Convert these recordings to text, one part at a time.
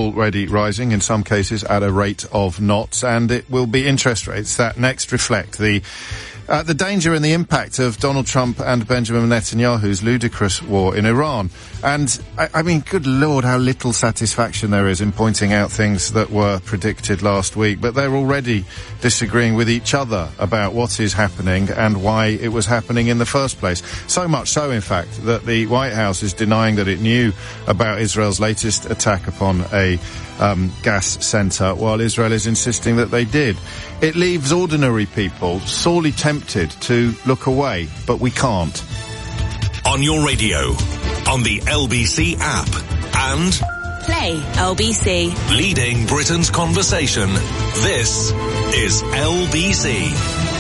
already rising, in some cases at a rate of knots, and it will be interest rates that next reflect the danger and the impact of Donald Trump and Benjamin Netanyahu's ludicrous war in Iran. And, I mean, good Lord, how little satisfaction there is in pointing out things that were predicted last week. But they're already disagreeing with each other about what is happening and why it was happening in the first place. So much so, in fact, that the White House is denying that it knew about Israel's latest attack upon a gas centre, while Israel is insisting that they did. It leaves ordinary people sorely tempted to look away, but we can't. On your radio, on the LBC app, and Play LBC. Leading Britain's conversation. This is LBC.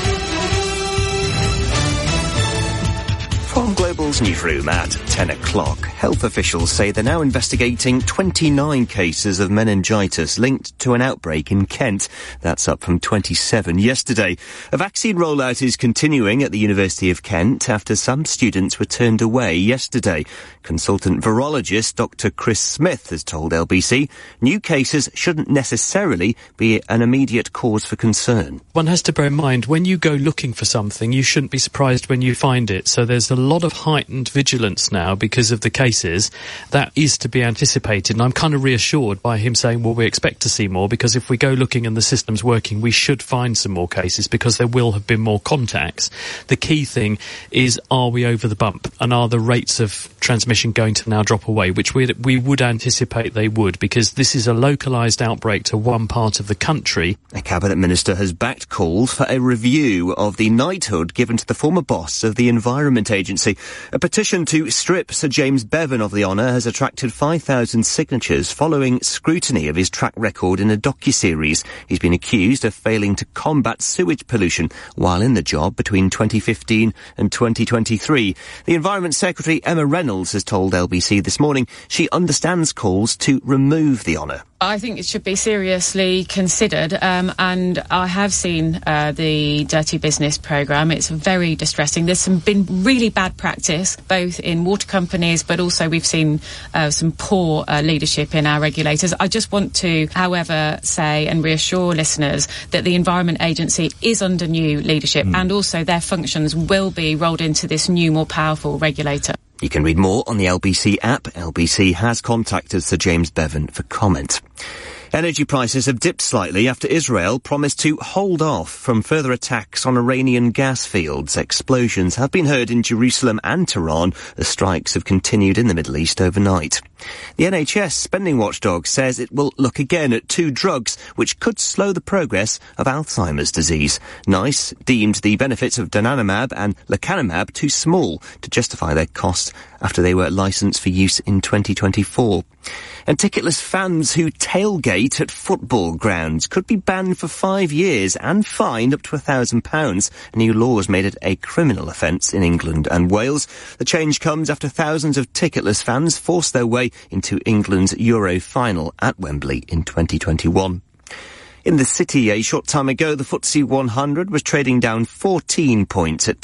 From Global's newsroom at 10 o'clock, health officials say they're now investigating 29 cases of meningitis linked to an outbreak in Kent. That's up from 27 yesterday. A vaccine rollout is continuing at the University of Kent after some students were turned away yesterday. Consultant virologist Dr. Chris Smith has told LBC new cases shouldn't necessarily be an immediate cause for concern. One has to bear in mind, when you go looking for something, you shouldn't be surprised when you find it. So there's a lot of heightened vigilance now because of the cases. That is to be anticipated, and I'm kind of reassured by him saying, well, we expect to see more, because if we go looking and the system's working, we should find some more cases because there will have been more contacts. The key thing is, are we over the bump, and are the rates of transmission going to now drop away, which we would anticipate they would, because this is a localised outbreak to one part of the country. A cabinet minister has backed calls for a review of the knighthood given to the former boss of the Environment Agency. A petition to strip Sir James Bevan of the honour has attracted 5,000 signatures following scrutiny of his track record in a docuseries. He's been accused of failing to combat sewage pollution while in the job between 2015 and 2023. The Environment Secretary Emma Reynolds has told LBC this morning she understands calls to remove the honour. I think it should be seriously considered, and I have seen the Dirty Business programme. It's very distressing. There's been really bad practice, both in water companies, but also we've seen some poor leadership in our regulators. I just want to, however, say and reassure listeners that the Environment Agency is under new leadership, and also their functions will be rolled into this new, more powerful regulator. You can read more on the LBC app. LBC has contacted Sir James Bevan for comment. Energy prices have dipped slightly after Israel promised to hold off from further attacks on Iranian gas fields. Explosions have been heard in Jerusalem and Tehran as strikes have continued in the Middle East overnight. The NHS spending watchdog says it will look again at two drugs which could slow the progress of Alzheimer's disease. NICE deemed the benefits of donanemab and lecanemab too small to justify their costs after they were licensed for use in 2024. And ticketless fans who tailgate at football grounds could be banned for 5 years and fined up to £1,000. New laws made it a criminal offence in England and Wales. The change comes after thousands of ticketless fans forced their way into England's Euro final at Wembley in 2021. In the city a short time ago, the FTSE 100 was trading down 14 points at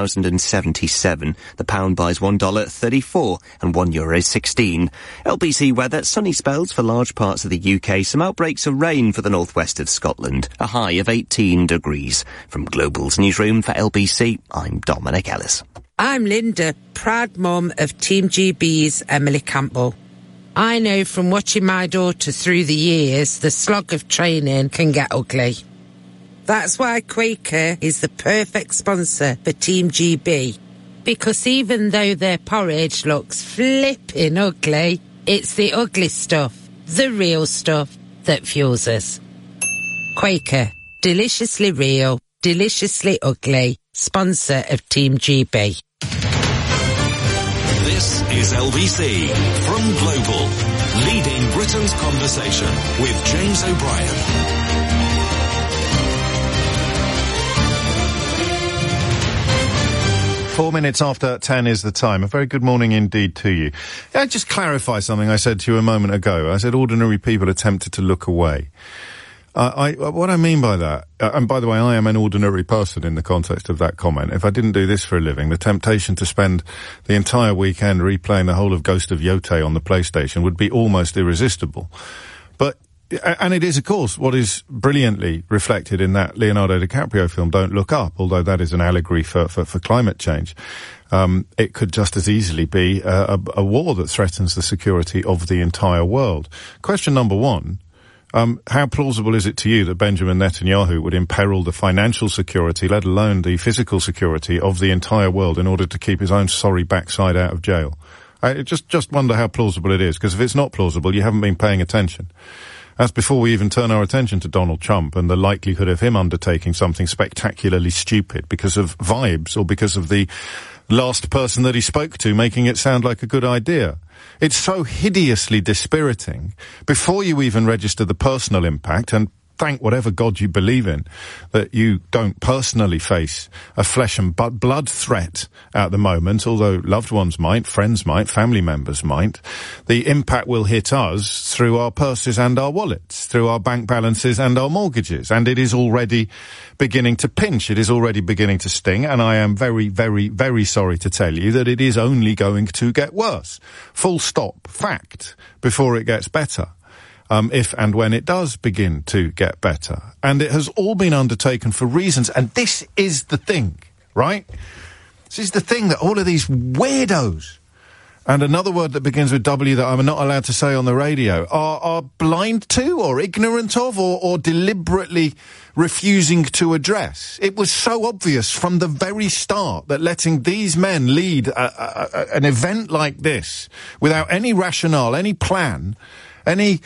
10,077. The pound buys $1.34 and €1.16. LBC weather, sunny spells for large parts of the UK, some outbreaks of rain for the northwest of Scotland, a high of 18 degrees. From Global's newsroom for LBC, I'm Dominic Ellis. I'm Linda, proud mum of Team GB's Emily Campbell. I know from watching my daughter through the years, the slog of training can get ugly. That's why Quaker is the perfect sponsor for Team GB. Because even though their porridge looks flipping ugly, it's the ugly stuff, the real stuff, that fuels us. Quaker, deliciously real, deliciously ugly, sponsor of Team GB. This is LBC from Global, leading Britain's conversation with James O'Brien. Four minutes after 10 is the time. A very good morning indeed to you. I'll just clarify something I said to you a moment ago. I said ordinary people are tempted to look away. What I mean by that, and by the way, I am an ordinary person in the context of that comment. If I didn't do this for a living, the temptation to spend the entire weekend replaying the whole of Ghost of Yotei on the PlayStation would be almost irresistible. But, and it is, of course, what is brilliantly reflected in that Leonardo DiCaprio film, Don't Look Up, although that is an allegory for climate change. It could just as easily be a war that threatens the security of the entire world. Question number one, how plausible is it to you that Benjamin Netanyahu would imperil the financial security, let alone the physical security of the entire world in order to keep his own sorry backside out of jail? I just wonder how plausible it is, because if it's not plausible, you haven't been paying attention. That's before we even turn our attention to Donald Trump and the likelihood of him undertaking something spectacularly stupid because of vibes or because of the last person that he spoke to making it sound like a good idea. It's so hideously dispiriting before you even register the personal impact, and thank whatever God you believe in that you don't personally face a flesh and blood threat at the moment, although loved ones might, friends might, family members might. The impact will hit us through our purses and our wallets, through our bank balances and our mortgages, and it is already beginning to pinch. It is already beginning to sting, and I am very, very, very sorry to tell you that it is only going to get worse. Full stop. Fact. Before it gets better. If and when it does begin to get better. And it has all been undertaken for reasons, and this is the thing, right? This is the thing that all of these weirdos, and another word that begins with W that I'm not allowed to say on the radio, are blind to or ignorant of or deliberately refusing to address. It was so obvious from the very start that letting these men lead an event like this without any rationale, any plan, any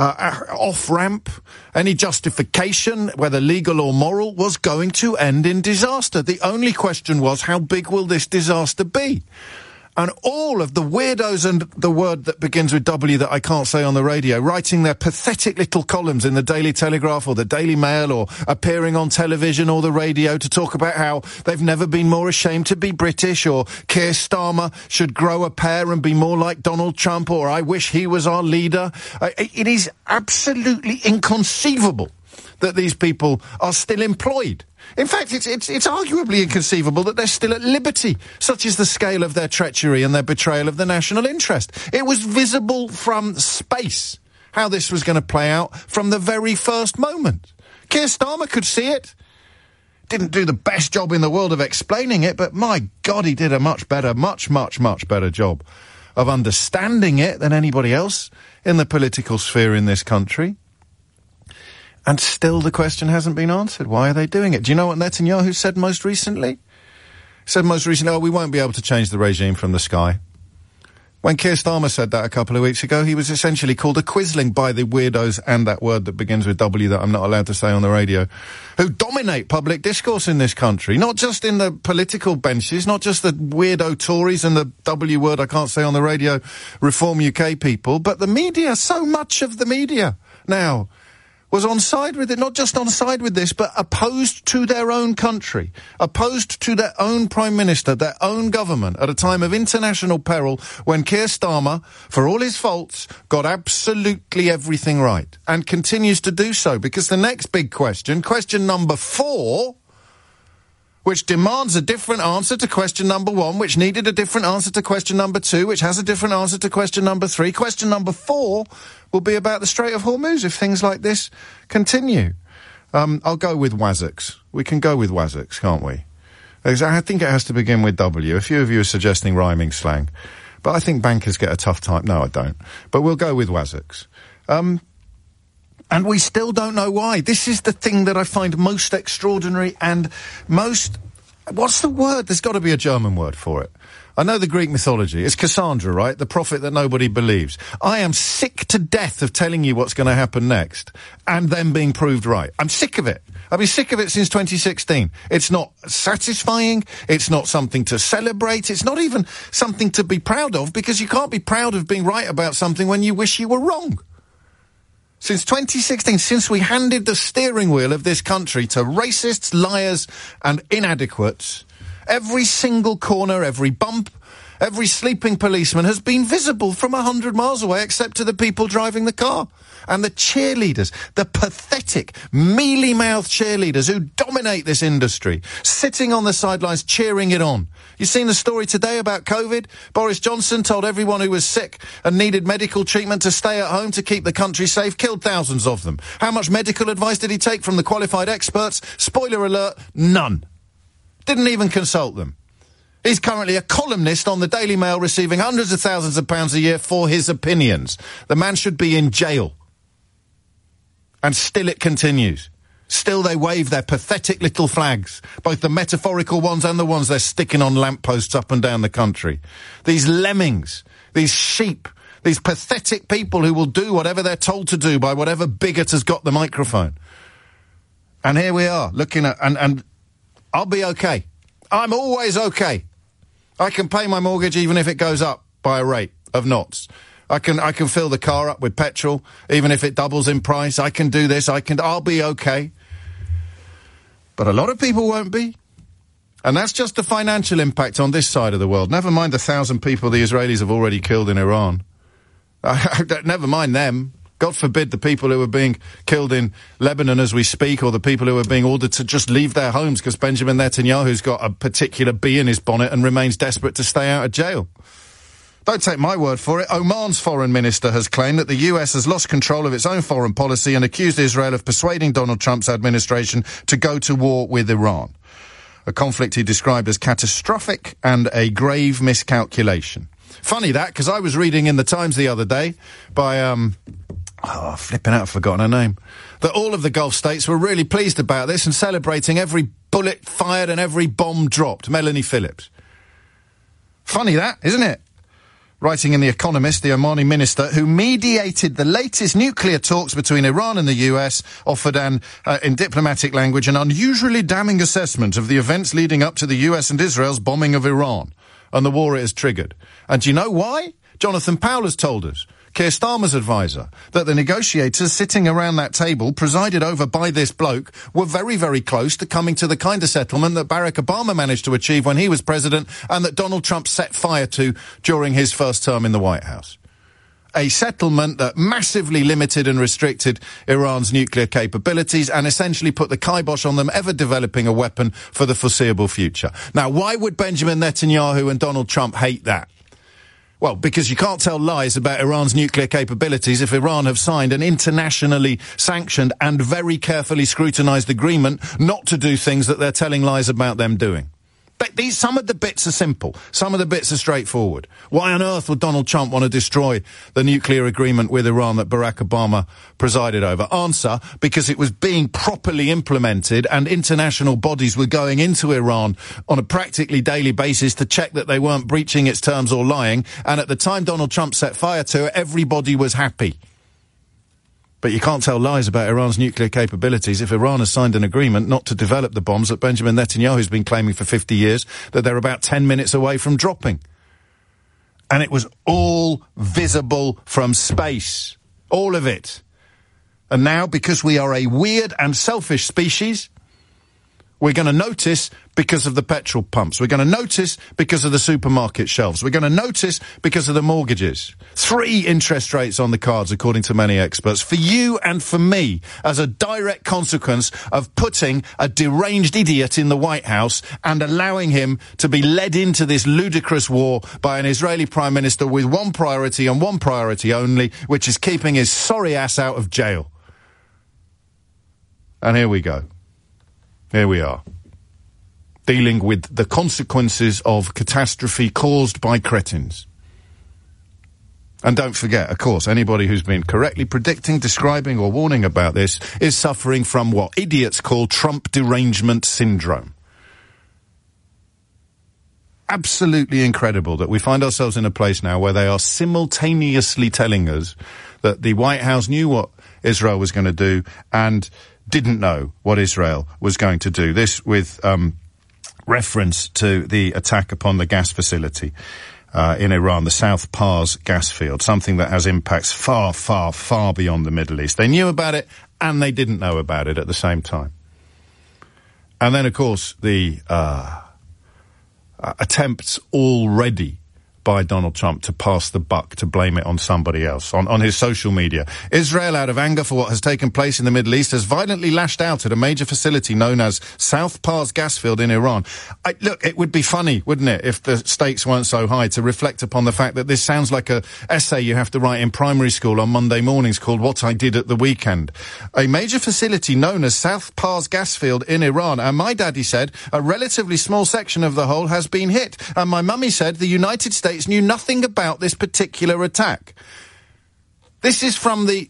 off-ramp, any justification, whether legal or moral, was going to end in disaster. The only question was, how big will this disaster be? And all of the weirdos and the word that begins with W that I can't say on the radio, writing their pathetic little columns in the Daily Telegraph or the Daily Mail or appearing on television or the radio to talk about how they've never been more ashamed to be British, or Keir Starmer should grow a pair and be more like Donald Trump, or I wish he was our leader. It is absolutely inconceivable that these people are still employed. In fact, it's arguably inconceivable that they're still at liberty. Such is the scale of their treachery and their betrayal of the national interest. It was visible from space how this was going to play out from the very first moment. Keir Starmer could see it. Didn't do the best job in the world of explaining it, but my God, he did a much better job of understanding it than anybody else in the political sphere in this country. And still the question hasn't been answered. Why are they doing it? Do you know what Netanyahu said most recently? He said most recently, we won't be able to change the regime from the sky. When Keir Starmer said that a couple of weeks ago, he was essentially called a quisling by the weirdos and that word that begins with W that I'm not allowed to say on the radio, who dominate public discourse in this country. Not just in the political benches, not just the weirdo Tories and the W word I can't say on the radio, Reform UK people, but the media. So much of the media now was on side with it, not just on side with this, but opposed to their own country, opposed to their own Prime Minister, their own government, at a time of international peril when Keir Starmer, for all his faults, got absolutely everything right, and continues to do so, because the next big question, question number 4, which demands a different answer to question number 1, which needed a different answer to question number 2, which has a different answer to question number 3. Question number 4 will be about the Strait of Hormuz if things like this continue. I'll go with Wazix. We can go with Wazix, can't we? I think it has to begin with W. A few of you are suggesting rhyming slang. But I think bankers get a tough time. No, I don't. But we'll go with Wazix. And we still don't know why. This is the thing that I find most extraordinary and most... What's the word? There's got to be a German word for it. I know the Greek mythology. It's Cassandra, right? The prophet that nobody believes. I am sick to death of telling you what's going to happen next and then being proved right. I'm sick of it. I've been sick of it since 2016. It's not satisfying. It's not something to celebrate. It's not even something to be proud of, because you can't be proud of being right about something when you wish you were wrong. Since 2016, since we handed the steering wheel of this country to racists, liars, and inadequates, every single corner, every bump, every sleeping policeman has been visible from 100 miles away, except to the people driving the car. And the cheerleaders, the pathetic, mealy-mouthed cheerleaders who dominate this industry, sitting on the sidelines cheering it on. You seen the story today about COVID? Boris Johnson told everyone who was sick and needed medical treatment to stay at home to keep the country safe, killed thousands of them. How much medical advice did he take from the qualified experts? Spoiler alert, none. Didn't even consult them. He's currently a columnist on the Daily Mail receiving hundreds of thousands of pounds a year for his opinions. The man should be in jail. And still it continues. Still they wave their pathetic little flags, both the metaphorical ones and the ones they're sticking on lampposts up and down the country. These lemmings, these sheep, these pathetic people who will do whatever they're told to do by whatever bigot has got the microphone. And here we are, looking at... And I'll be okay. I'm always okay. I can pay my mortgage even if it goes up by a rate of knots. I can fill the car up with petrol, even if it doubles in price. I can do this. I'll be okay. But a lot of people won't be. And that's just the financial impact on this side of the world. Never mind the 1,000 people the Israelis have already killed in Iran. Never mind them. God forbid the people who are being killed in Lebanon as we speak, or the people who are being ordered to just leave their homes because Benjamin Netanyahu's got a particular bee in his bonnet and remains desperate to stay out of jail. Don't take my word for it. Oman's foreign minister has claimed that the US has lost control of its own foreign policy and accused Israel of persuading Donald Trump's administration to go to war with Iran. A conflict he described as catastrophic and a grave miscalculation. Funny that, because I was reading in the Times the other day by, flipping out, I've forgotten her name, that all of the Gulf states were really pleased about this and celebrating every bullet fired and every bomb dropped. Melanie Phillips. Funny that, isn't it? Writing in The Economist, the Omani minister who mediated the latest nuclear talks between Iran and the US offered in diplomatic language, an unusually damning assessment of the events leading up to the US and Israel's bombing of Iran and the war it has triggered. And do you know why? Jonathan Powell has told us, Keir Starmer's advisor, that the negotiators sitting around that table, presided over by this bloke, were very, very close to coming to the kind of settlement that Barack Obama managed to achieve when he was president and that Donald Trump set fire to during his first term in the White House. A settlement that massively limited and restricted Iran's nuclear capabilities and essentially put the kibosh on them ever developing a weapon for the foreseeable future. Now, why would Benjamin Netanyahu and Donald Trump hate that? Well, because you can't tell lies about Iran's nuclear capabilities if Iran have signed an internationally sanctioned and very carefully scrutinized agreement not to do things that they're telling lies about them doing. But some of the bits are simple. Some of the bits are straightforward. Why on earth would Donald Trump want to destroy the nuclear agreement with Iran that Barack Obama presided over? Answer, because it was being properly implemented and international bodies were going into Iran on a practically daily basis to check that they weren't breaching its terms or lying. And at the time Donald Trump set fire to it, everybody was happy. But you can't tell lies about Iran's nuclear capabilities if Iran has signed an agreement not to develop the bombs that Benjamin Netanyahu's been claiming for 50 years that they're about 10 minutes away from dropping. And it was all visible from space. All of it. And now, because we are a weird and selfish species, we're going to notice because of the petrol pumps. We're going to notice because of the supermarket shelves. We're going to notice because of the mortgages. 3 interest rates on the cards, according to many experts, for you and for me, as a direct consequence of putting a deranged idiot in the White House and allowing him to be led into this ludicrous war by an Israeli Prime Minister with one priority and one priority only, which is keeping his sorry ass out of jail. And here we go. Here we are, dealing with the consequences of catastrophe caused by cretins. And don't forget, of course, anybody who's been correctly predicting, describing or warning about this is suffering from what idiots call Trump derangement syndrome. Absolutely incredible that we find ourselves in a place now where they are simultaneously telling us that the White House knew what Israel was going to do and didn't know what Israel was going to do. This with reference to the attack upon the gas facility in Iran, the South Pars gas field, something that has impacts far, far, far beyond the Middle East. They knew about it and they didn't know about it at the same time. And then, of course, the attempts already by Donald Trump to pass the buck, to blame it on somebody else, on his social media. Israel, out of anger for what has taken place in the Middle East, has violently lashed out at a major facility known as South Pars gas field in Iran. Look, it would be funny, wouldn't it, if the stakes weren't so high, to reflect upon the fact that this sounds like an essay you have to write in primary school on Monday mornings called What I Did at the Weekend. A major facility known as South Pars gas field in Iran, and my daddy said a relatively small section of the whole has been hit, and my mummy said the United States knew nothing about this particular attack. This is from the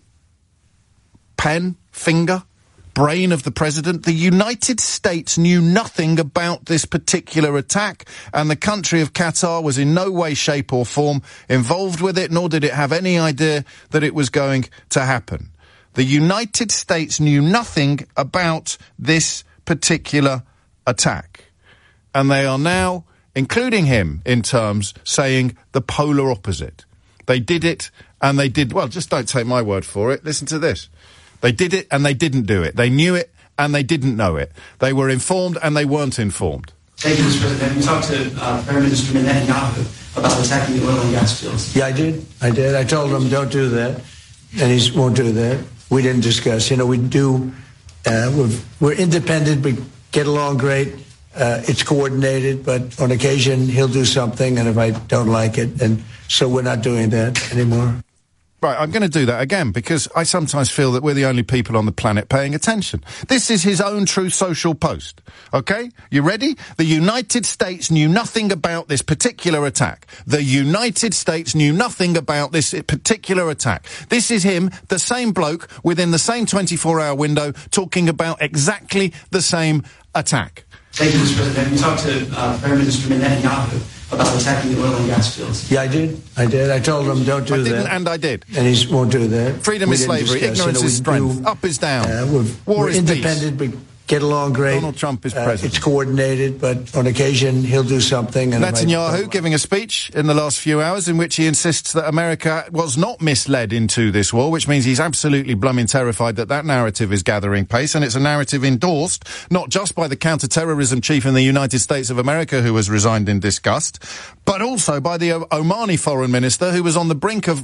pen, finger, brain of the president. The United States knew nothing about this particular attack, and the country of Qatar was in no way, shape or form involved with it, nor did it have any idea that it was going to happen. The United States knew nothing about this particular attack. And they are now, including him in terms, saying the polar opposite. They did it and they did, well, just don't take my word for it. Listen to this. They did it and they didn't do it. They knew it and they didn't know it. They were informed and they weren't informed. Thank you, Mr. President. You talked to Prime Minister Netanyahu about attacking the oil and gas fields. Yeah, I did. I told him don't do that, and he won't do that. We didn't discuss. You know, we do, we're independent, we get along great. It's coordinated, but on occasion he'll do something, and if I don't like it, and so we're not doing that anymore. Right, I'm going to do that again, because I sometimes feel that we're the only people on the planet paying attention. This is his own Truth Social post. Okay? You ready? The United States knew nothing about this particular attack. The United States knew nothing about this particular attack. This is him, the same bloke, within the same 24-hour window, talking about exactly the same attack. Thank you, Mr. President. You talked to Prime Minister Netanyahu about attacking the oil and gas fields. Yeah, I did. I told him don't do that. I didn't, and I did. And he won't do that. Freedom is slavery. Ignorance is strength. Up is down. War is independent. peace. We get along great. Donald Trump is president. It's coordinated, but on occasion he'll do something. And Netanyahu giving a speech in the last few hours in which he insists that America was not misled into this war, which means he's absolutely blooming terrified that that narrative is gathering pace, and it's a narrative endorsed not just by the counter-terrorism chief in the United States of America, who has resigned in disgust, but also by the Omani foreign minister, who was on the brink of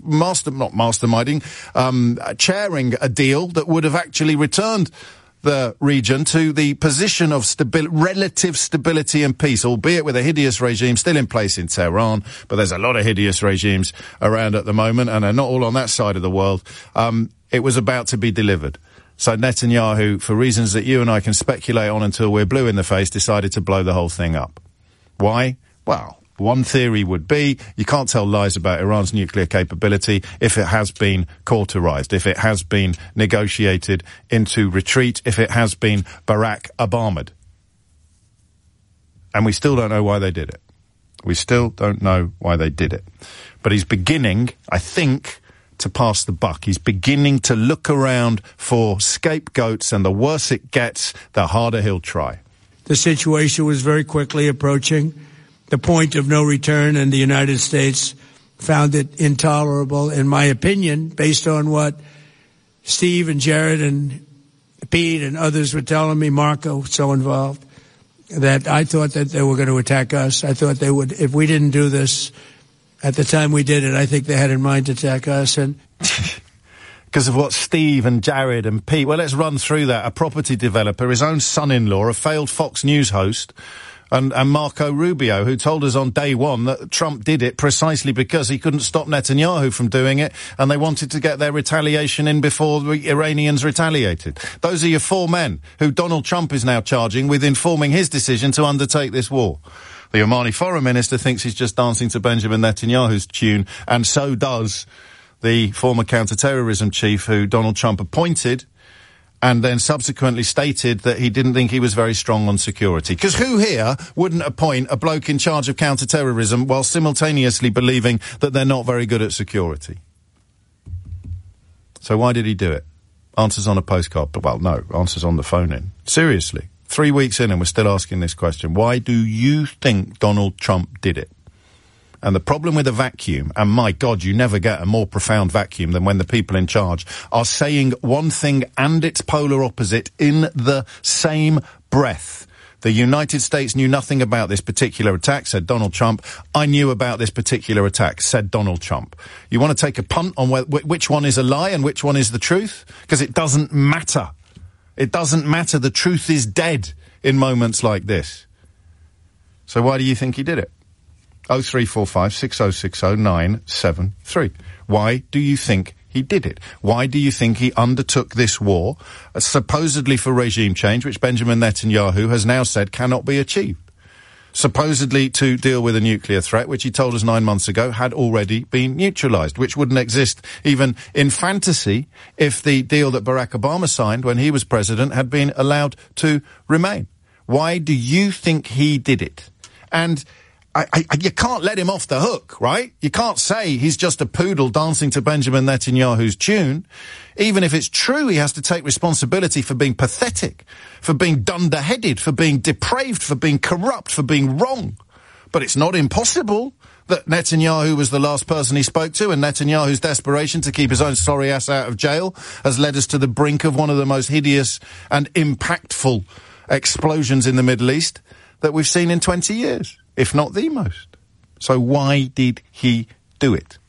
chairing a deal that would have actually returned the region to the position of relative stability and peace, albeit with a hideous regime still in place in Tehran. But there's a lot of hideous regimes around at the moment, and they're not all on that side of the world. It was about to be delivered. So Netanyahu, for reasons that you and I can speculate on until we're blue in the face, decided to blow the whole thing up. Why? Well, one theory would be you can't tell lies about Iran's nuclear capability if it has been cauterized, if it has been negotiated into retreat, if it has been Barack Obama'd. And we still don't know why they did it. We still don't know why they did it. But he's beginning, I think, to pass the buck. He's beginning to look around for scapegoats, and the worse it gets, the harder he'll try. The situation was very quickly approaching the point of no return, and the United States found it intolerable, in my opinion, based on what Steve and Jared and Pete and others were telling me, Marco, so involved, that I thought that they were going to attack us. I thought they would, if we didn't do this at the time we did it, I think they had in mind to attack us. And because of what Steve and Jared and Pete, well, let's run through that. A property developer, his own son-in-law, a failed Fox News host, and Marco Rubio, who told us on day one that Trump did it precisely because he couldn't stop Netanyahu from doing it, and they wanted to get their retaliation in before the Iranians retaliated. Those are your four men who Donald Trump is now charging with informing his decision to undertake this war. The Omani foreign minister thinks he's just dancing to Benjamin Netanyahu's tune, and so does the former counter-terrorism chief who Donald Trump appointed, and then subsequently stated that he didn't think he was very strong on security. Because who here wouldn't appoint a bloke in charge of counter-terrorism while simultaneously believing that they're not very good at security? So why did he do it? Answers on a postcard. Well, no, answers on the phone-in. Seriously. 3 weeks in and we're still asking this question. Why do you think Donald Trump did it? And the problem with a vacuum, and my God, you never get a more profound vacuum than when the people in charge are saying one thing and its polar opposite in the same breath. The United States knew nothing about this particular attack, said Donald Trump. I knew about this particular attack, said Donald Trump. You want to take a punt on which one is a lie and which one is the truth? Because it doesn't matter. It doesn't matter. The truth is dead in moments like this. So why do you think he did it? 0345 6060 973. Why do you think he did it? Why do you think he undertook this war, supposedly for regime change, which Benjamin Netanyahu has now said cannot be achieved? Supposedly to deal with a nuclear threat, which he told us 9 months ago had already been neutralized, which wouldn't exist even in fantasy if the deal that Barack Obama signed when he was president had been allowed to remain. Why do you think he did it? And you can't let him off the hook, right? You can't say he's just a poodle dancing to Benjamin Netanyahu's tune. Even if it's true, he has to take responsibility for being pathetic, for being dunderheaded, for being depraved, for being corrupt, for being wrong. But it's not impossible that Netanyahu was the last person he spoke to, and Netanyahu's desperation to keep his own sorry ass out of jail has led us to the brink of one of the most hideous and impactful explosions in the Middle East that we've seen in 20 years. If not the most. So why did he do it?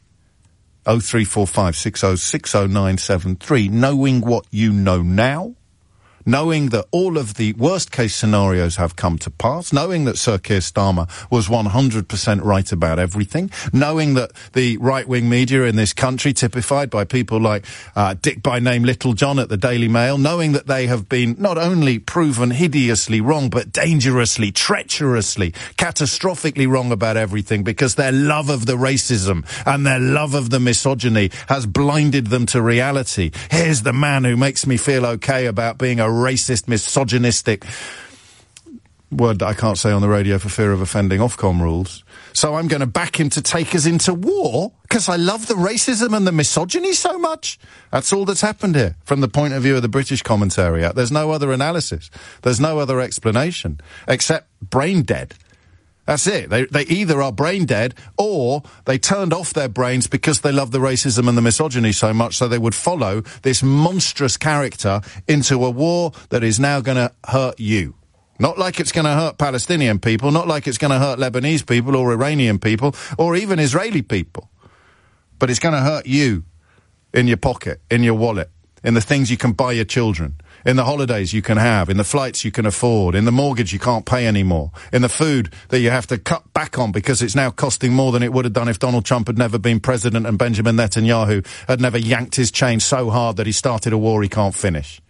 0345 6060 973. Knowing what you know now, knowing that all of the worst case scenarios have come to pass, knowing that Sir Keir Starmer was 100% right about everything, knowing that the right-wing media in this country, typified by people like Dick by name Little John at the Daily Mail, knowing that they have been not only proven hideously wrong, but dangerously, treacherously, catastrophically wrong about everything, because their love of the racism and their love of the misogyny has blinded them to reality. Here's the man who makes me feel okay about being a racist, misogynistic word that I can't say on the radio for fear of offending Ofcom rules. So I'm going to back him to take us into war because I love the racism and the misogyny so much. That's all that's happened here from the point of view of the British commentariat. There's no other analysis. There's no other explanation except brain dead. That's it. They either are brain dead or they turned off their brains because they love the racism and the misogyny so much so they would follow this monstrous character into a war that is now going to hurt you. Not like it's going to hurt Palestinian people, not like it's going to hurt Lebanese people or Iranian people or even Israeli people. But it's going to hurt you in your pocket, in your wallet, in the things you can buy your children, in the holidays you can have, in the flights you can afford, in the mortgage you can't pay anymore, in the food that you have to cut back on because it's now costing more than it would have done if Donald Trump had never been president and Benjamin Netanyahu had never yanked his chain so hard that he started a war he can't finish.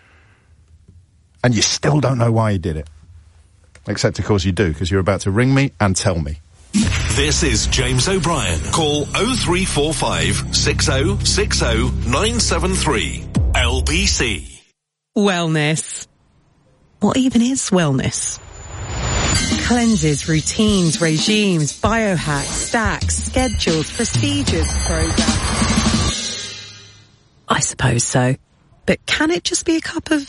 And you still don't know why he did it. Except, of course, you do, because you're about to ring me and tell me. This is James O'Brien. Call 0345 6060 973 LBC. Wellness. What even is wellness? Cleanses, routines, regimes, biohacks, stacks, schedules, procedures, programs. I suppose so. But can it just be a cup of...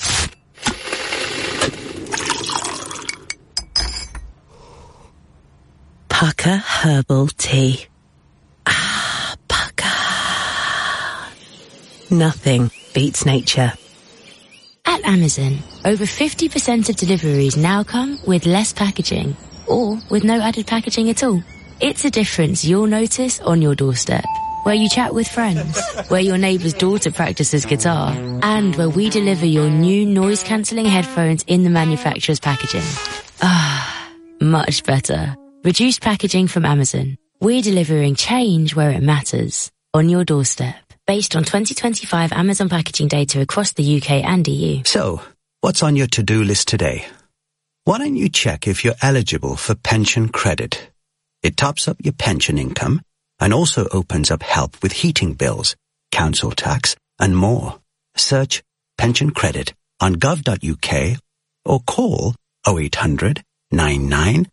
Pukka Herbal Tea. Ah, Pukka. Nothing beats nature. At Amazon, over 50% of deliveries now come with less packaging, or with no added packaging at all. It's a difference you'll notice on your doorstep, where you chat with friends, where your neighbour's daughter practices guitar, and where we deliver your new noise-cancelling headphones in the manufacturer's packaging. Ah, much better. Reduced packaging from Amazon. We're delivering change where it matters, on your doorstep. Based on 2025 Amazon packaging data across the UK and EU. So, what's on your to-do list today? Why don't you check if you're eligible for pension credit? It tops up your pension income and also opens up help with heating bills, council tax, and more. Search pension credit on gov.uk or call 0800 99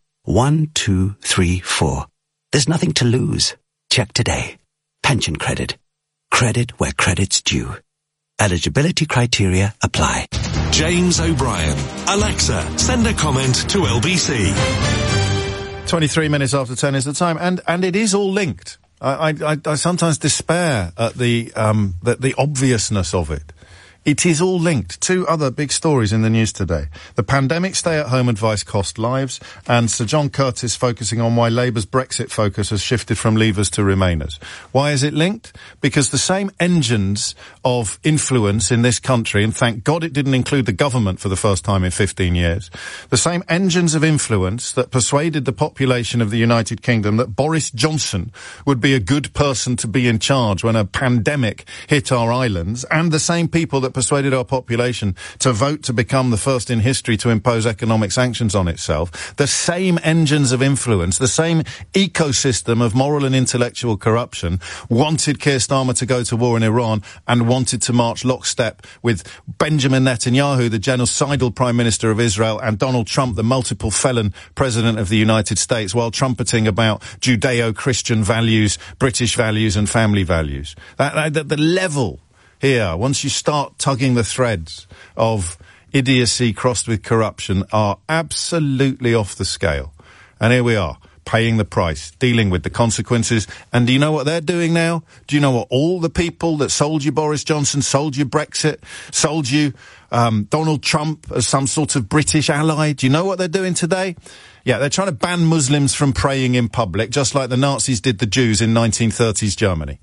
1234. There's nothing to lose. Check today. Pension credit. Credit where credit's due. Eligibility criteria apply. James O'Brien. Alexa, send a comment to LBC. 23 minutes after 10 is the time, and it is all linked. I sometimes despair at the obviousness of it. It is all linked. Two other big stories in the news today. The pandemic stay-at-home advice cost lives, and Sir John Curtis focusing on why Labour's Brexit focus has shifted from Leavers to Remainers. Why is it linked? Because the same engines of influence in this country, and thank God it didn't include the government for the first time in 15 years, the same engines of influence that persuaded the population of the United Kingdom that Boris Johnson would be a good person to be in charge when a pandemic hit our islands, and the same people that persuaded our population to vote to become the first in history to impose economic sanctions on itself, the same engines of influence, the same ecosystem of moral and intellectual corruption wanted Keir Starmer to go to war in Iran and wanted to march lockstep with Benjamin Netanyahu, the genocidal Prime Minister of Israel, and Donald Trump, the multiple felon President of the United States, while trumpeting about Judeo-Christian values, British values and family values. The level here, once you start tugging the threads of idiocy crossed with corruption, are absolutely off the scale. And here we are, paying the price, dealing with the consequences. And do you know what they're doing now? Do you know what all the people that sold you Boris Johnson, sold you Brexit, sold you Donald Trump as some sort of British ally, do you know what they're doing today? Yeah, they're trying to ban Muslims from praying in public, just like the Nazis did the Jews in 1930s Germany.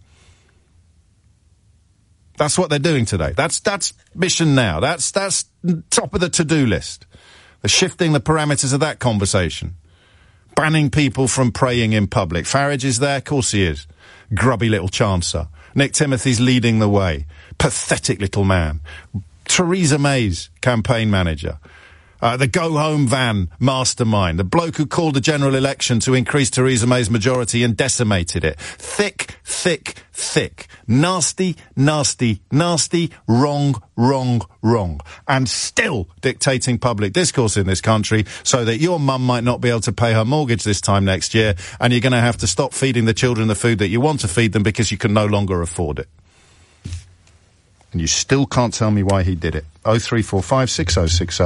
That's what they're doing today. That's mission now. That's top of the to-do list. They're shifting the parameters of that conversation. Banning people from praying in public. Farage is there? Of course he is. Grubby little chancer. Nick Timothy's leading the way. Pathetic little man. Theresa May's campaign manager. The go-home van mastermind. The bloke who called a general election to increase Theresa May's majority and decimated it. Thick, thick, thick. Nasty, nasty, nasty. Wrong, wrong, wrong. And still dictating public discourse in this country so that your mum might not be able to pay her mortgage this time next year, and you're going to have to stop feeding the children the food that you want to feed them because you can no longer afford it. And you still can't tell me why he did it. 0345 6060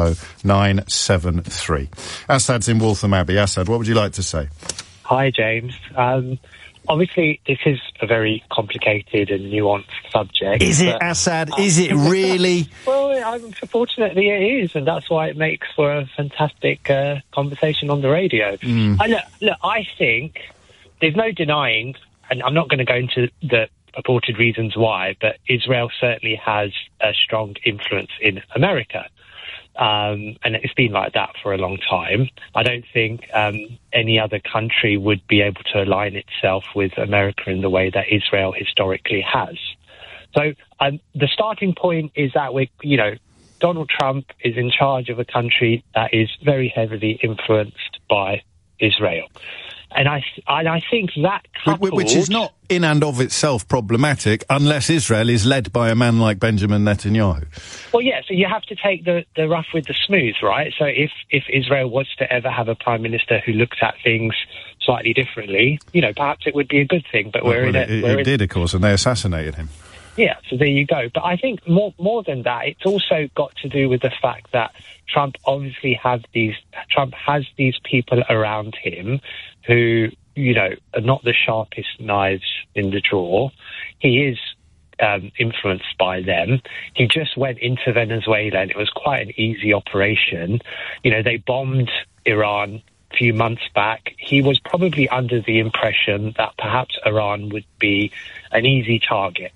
973. Assad's in Waltham Abbey. Assad, what would you like to say? Hi, James. Obviously, this is a very complicated and nuanced subject. Is it, Assad? Is it really? Well, unfortunately it is, and that's why it makes for a fantastic conversation on the radio. Look, I think there's no denying, and I'm not going to go into the purported reasons why, but Israel certainly has a strong influence in America. And it's been like that for a long time. I don't think any other country would be able to align itself with America in the way that Israel historically has. So the starting point is that Donald Trump is in charge of a country that is very heavily influenced by Israel. And I think that coupled... Which is not in and of itself problematic unless Israel is led by a man like Benjamin Netanyahu. Well, yeah, so you have to take the rough with the smooth, right? So if Israel was to ever have a prime minister who looked at things slightly differently, perhaps it would be a good thing. But it did, of course, and they assassinated him. Yeah, so there you go. But I think more than that, it's also got to do with the fact that Trump obviously has these people around him who, are not the sharpest knives in the drawer. He is influenced by them. He just went into Venezuela and it was quite an easy operation. They bombed Iran a few months back. He was probably under the impression that perhaps Iran would be an easy target.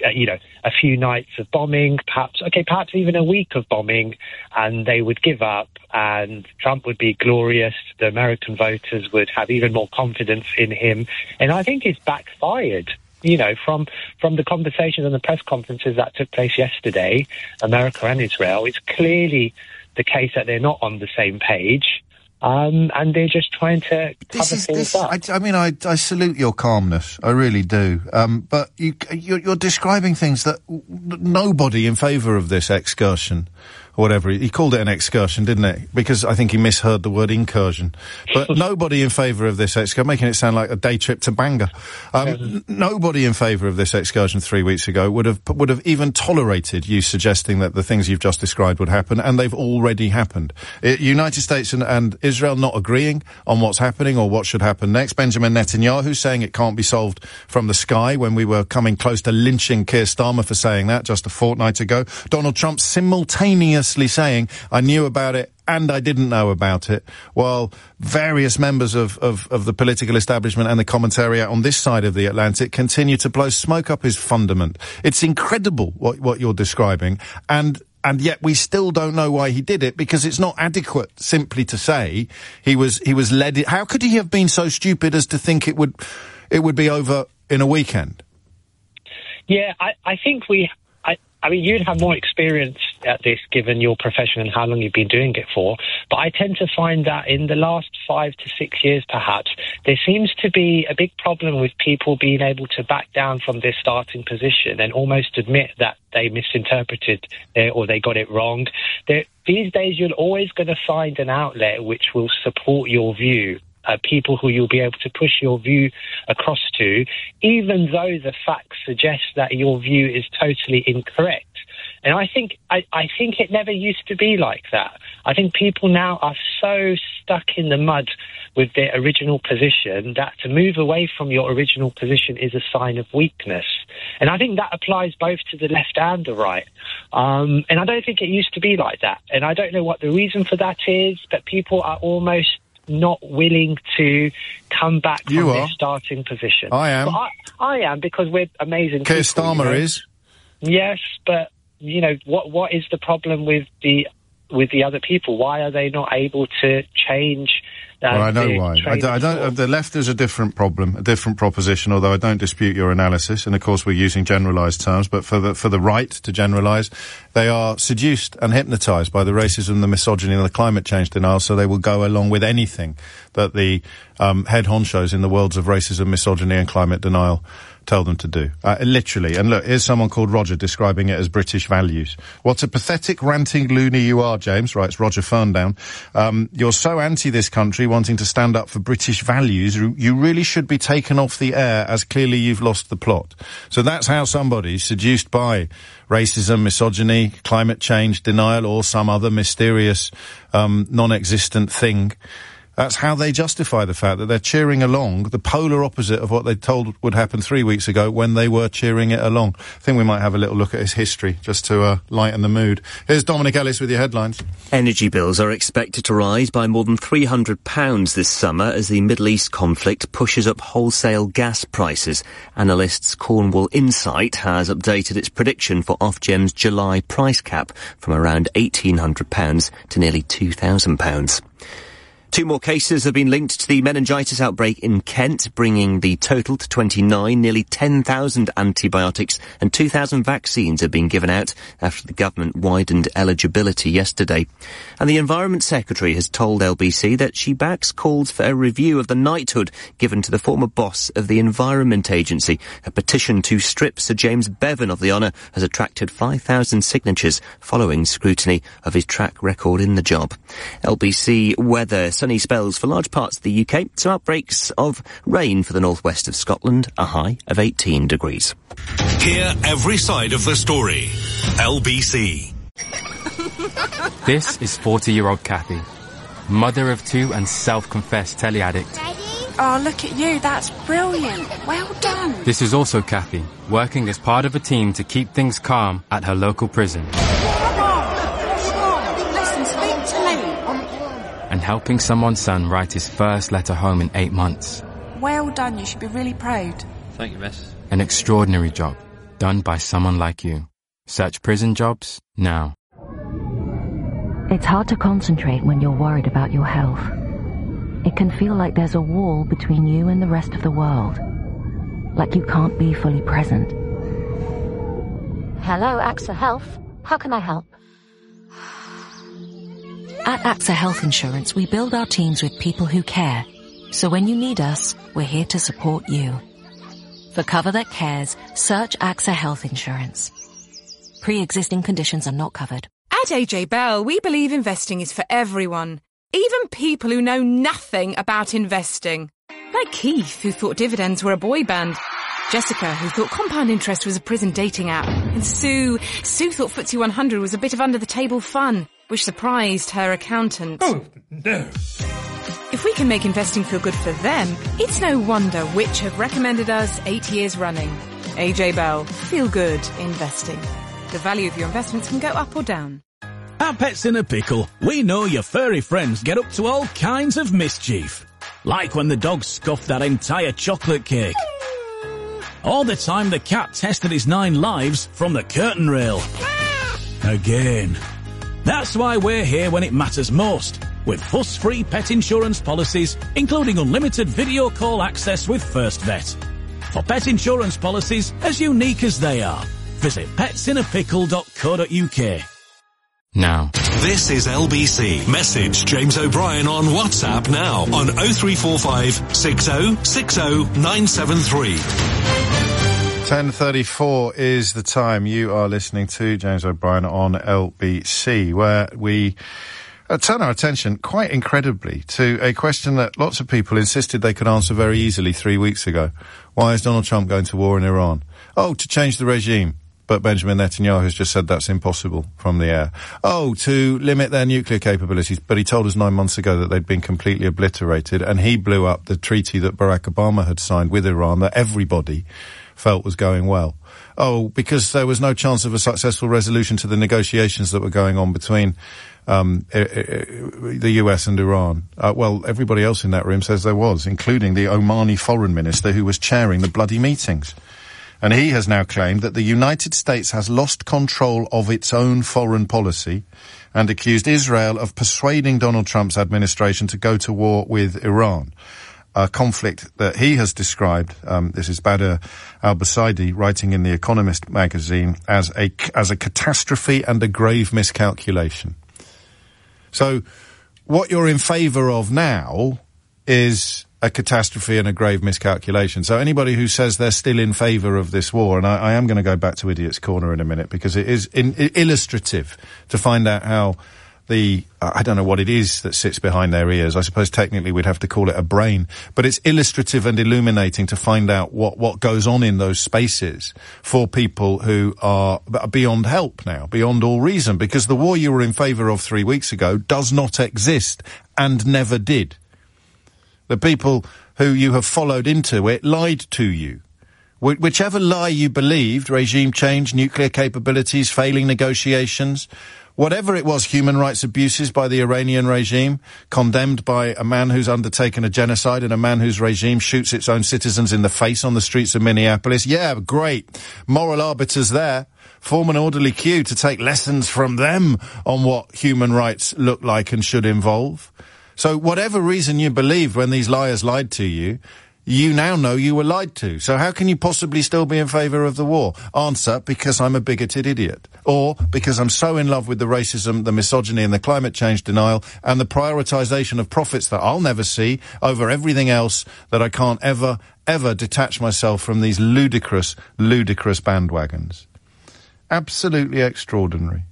A few nights of bombing, perhaps even a week of bombing, and they would give up and Trump would be glorious. The American voters would have even more confidence in him. And I think it's backfired. From the conversations and the press conferences that took place yesterday, America and Israel, it's clearly the case that they're not on the same page. And they're just trying to cover things up. I salute your calmness. I really do. But you're describing things that nobody in favour of this excursion or whatever. He called it an excursion, didn't it? Because I think he misheard the word incursion. But nobody in favour of this excursion, making it sound like a day trip to Bangor. Nobody in favour of this excursion 3 weeks ago would have even tolerated you suggesting that the things you've just described would happen, and they've already happened. United States and Israel not agreeing on what's happening or what should happen next. Benjamin Netanyahu saying it can't be solved from the sky when we were coming close to lynching Keir Starmer for saying that just a fortnight ago. Donald Trump simultaneously saying, I knew about it and I didn't know about it, while various members of the political establishment and the commentariat on this side of the Atlantic continue to blow smoke up his fundament. It's incredible what you're describing, and yet we still don't know why he did it, because it's not adequate simply to say he was led. How could he have been so stupid as to think it would be over in a weekend? Yeah, I think I mean, you'd have more experience at this given your profession and how long you've been doing it for. But I tend to find that in the last 5 to 6 years, perhaps, there seems to be a big problem with people being able to back down from their starting position and almost admit that they misinterpreted or they got it wrong. These days, you're always going to find an outlet which will support your view. People who you'll be able to push your view across to, even though the facts suggest that your view is totally incorrect. And I think it never used to be like that. I think people now are so stuck in the mud with their original position that to move away from your original position is a sign of weakness. And I think that applies both to the left and the right. And I don't think it used to be like that. And I don't know what the reason for that is, but people are almost not willing to come back from their starting position. I am. But I am, because we're amazing Keir people. Starmer is. Yes, but, what is the problem with the other people? Why are they not able to change? Well, I know why. I don't. The left is a different problem, a different proposition. Although I don't dispute your analysis, and of course we're using generalised terms. But for the right to generalise, they are seduced and hypnotised by the racism, the misogyny, and the climate change denial. So they will go along with anything that the head honchos in the worlds of racism, misogyny, and climate denial tell them to do. Literally. And look, here's someone called Roger describing it as British values. What a pathetic, ranting loony you are, James, writes Roger Ferndown. You're so anti this country, wanting to stand up for British values, you really should be taken off the air, as clearly you've lost the plot. So that's how somebody seduced by racism, misogyny, climate change denial, or some other mysterious, non-existent thing, that's how they justify the fact that they're cheering along the polar opposite of what they told would happen 3 weeks ago when they were cheering it along. I think we might have a little look at his history just to lighten the mood. Here's Dominic Ellis with your headlines. Energy bills are expected to rise by more than £300 this summer as the Middle East conflict pushes up wholesale gas prices. Analysts Cornwall Insight has updated its prediction for Ofgem's July price cap from around £1,800 to nearly £2,000. 2 more cases have been linked to the meningitis outbreak in Kent, bringing the total to 29. Nearly 10,000 antibiotics and 2,000 vaccines have been given out after the government widened eligibility yesterday. And the Environment Secretary has told LBC that she backs calls for a review of the knighthood given to the former boss of the Environment Agency. A petition to strip Sir James Bevan of the honour has attracted 5,000 signatures following scrutiny of his track record in the job. LBC weather. Sunny spells for large parts of the UK, some outbreaks of rain for the northwest of Scotland, a high of 18 degrees. Hear every side of the story. LBC. This is 40-year-old Kathy, mother of 2 and self-confessed telly addict. Oh, look at you, that's brilliant. Well done. This is also Kathy, working as part of a team to keep things calm at her local prison. And helping someone's son write his first letter home in 8 months. Well done, you should be really proud. Thank you, miss. An extraordinary job, done by someone like you. Search prison jobs now. It's hard to concentrate when you're worried about your health. It can feel like there's a wall between you and the rest of the world. Like you can't be fully present. Hello, AXA Health. How can I help? At AXA Health Insurance, we build our teams with people who care. So when you need us, we're here to support you. For cover that cares, search AXA Health Insurance. Pre-existing conditions are not covered. At AJ Bell, we believe investing is for everyone, even people who know nothing about investing. Like Keith, who thought dividends were a boy band. Jessica, who thought compound interest was a prison dating app. And Sue thought FTSE 100 was a bit of under-the-table fun, which surprised her accountant. Oh, no. If we can make investing feel good for them, it's no wonder which have recommended us 8 years running. AJ Bell, feel good investing. The value of your investments can go up or down. At Pets in a Pickle, we know your furry friends get up to all kinds of mischief. Like when the dog scoffed that entire chocolate cake. Or the time the cat tested his 9 lives from the curtain rail. Again. That's why we're here when it matters most, with fuss-free pet insurance policies, including unlimited video call access with First Vet. For pet insurance policies as unique as they are, visit petsinapickle.co.uk. Now. This is LBC. Message James O'Brien on WhatsApp now on 0345 60 60 973. 10:34 is the time. You are listening to James O'Brien on LBC, where we turn our attention, quite incredibly, to a question that lots of people insisted they could answer very easily 3 weeks ago. Why is Donald Trump going to war in Iran? Oh, to change the regime. But Benjamin Netanyahu has just said that's impossible from the air. Oh, to limit their nuclear capabilities. But he told us 9 months ago that they'd been completely obliterated, and he blew up the treaty that Barack Obama had signed with Iran that everybody felt was going well. Oh, because there was no chance of a successful resolution to the negotiations that were going on between the US and Iran. Well, everybody else in that room says there was, including the Omani foreign minister who was chairing the bloody meetings. And he has now claimed that the United States has lost control of its own foreign policy and accused Israel of persuading Donald Trump's administration to go to war with Iran. A conflict that he has described, this is Badr al-Busaidi writing in The Economist magazine, as a catastrophe and a grave miscalculation. So what you're in favour of now is a catastrophe and a grave miscalculation. So anybody who says they're still in favour of this war, and I am going to go back to Idiot's Corner in a minute, because it is illustrative to find out how I don't know what it is that sits behind their ears. I suppose technically we'd have to call it a brain, but it's illustrative and illuminating to find out what goes on in those spaces for people who are beyond help now, beyond all reason, because the war you were in favour of 3 weeks ago does not exist and never did. The people who you have followed into it lied to you. Whichever lie you believed, regime change, nuclear capabilities, failing negotiations, whatever it was, human rights abuses by the Iranian regime, condemned by a man who's undertaken a genocide and a man whose regime shoots its own citizens in the face on the streets of Minneapolis. Yeah, great. Moral arbiters there. Form an orderly queue to take lessons from them on what human rights look like and should involve. So whatever reason you believed when these liars lied to you, you now know you were lied to. So how can you possibly still be in favour of the war? Answer, because I'm a bigoted idiot. Or because I'm so in love with the racism, the misogyny and the climate change denial and the prioritisation of profits that I'll never see over everything else, that I can't ever detach myself from these ludicrous bandwagons. Absolutely extraordinary.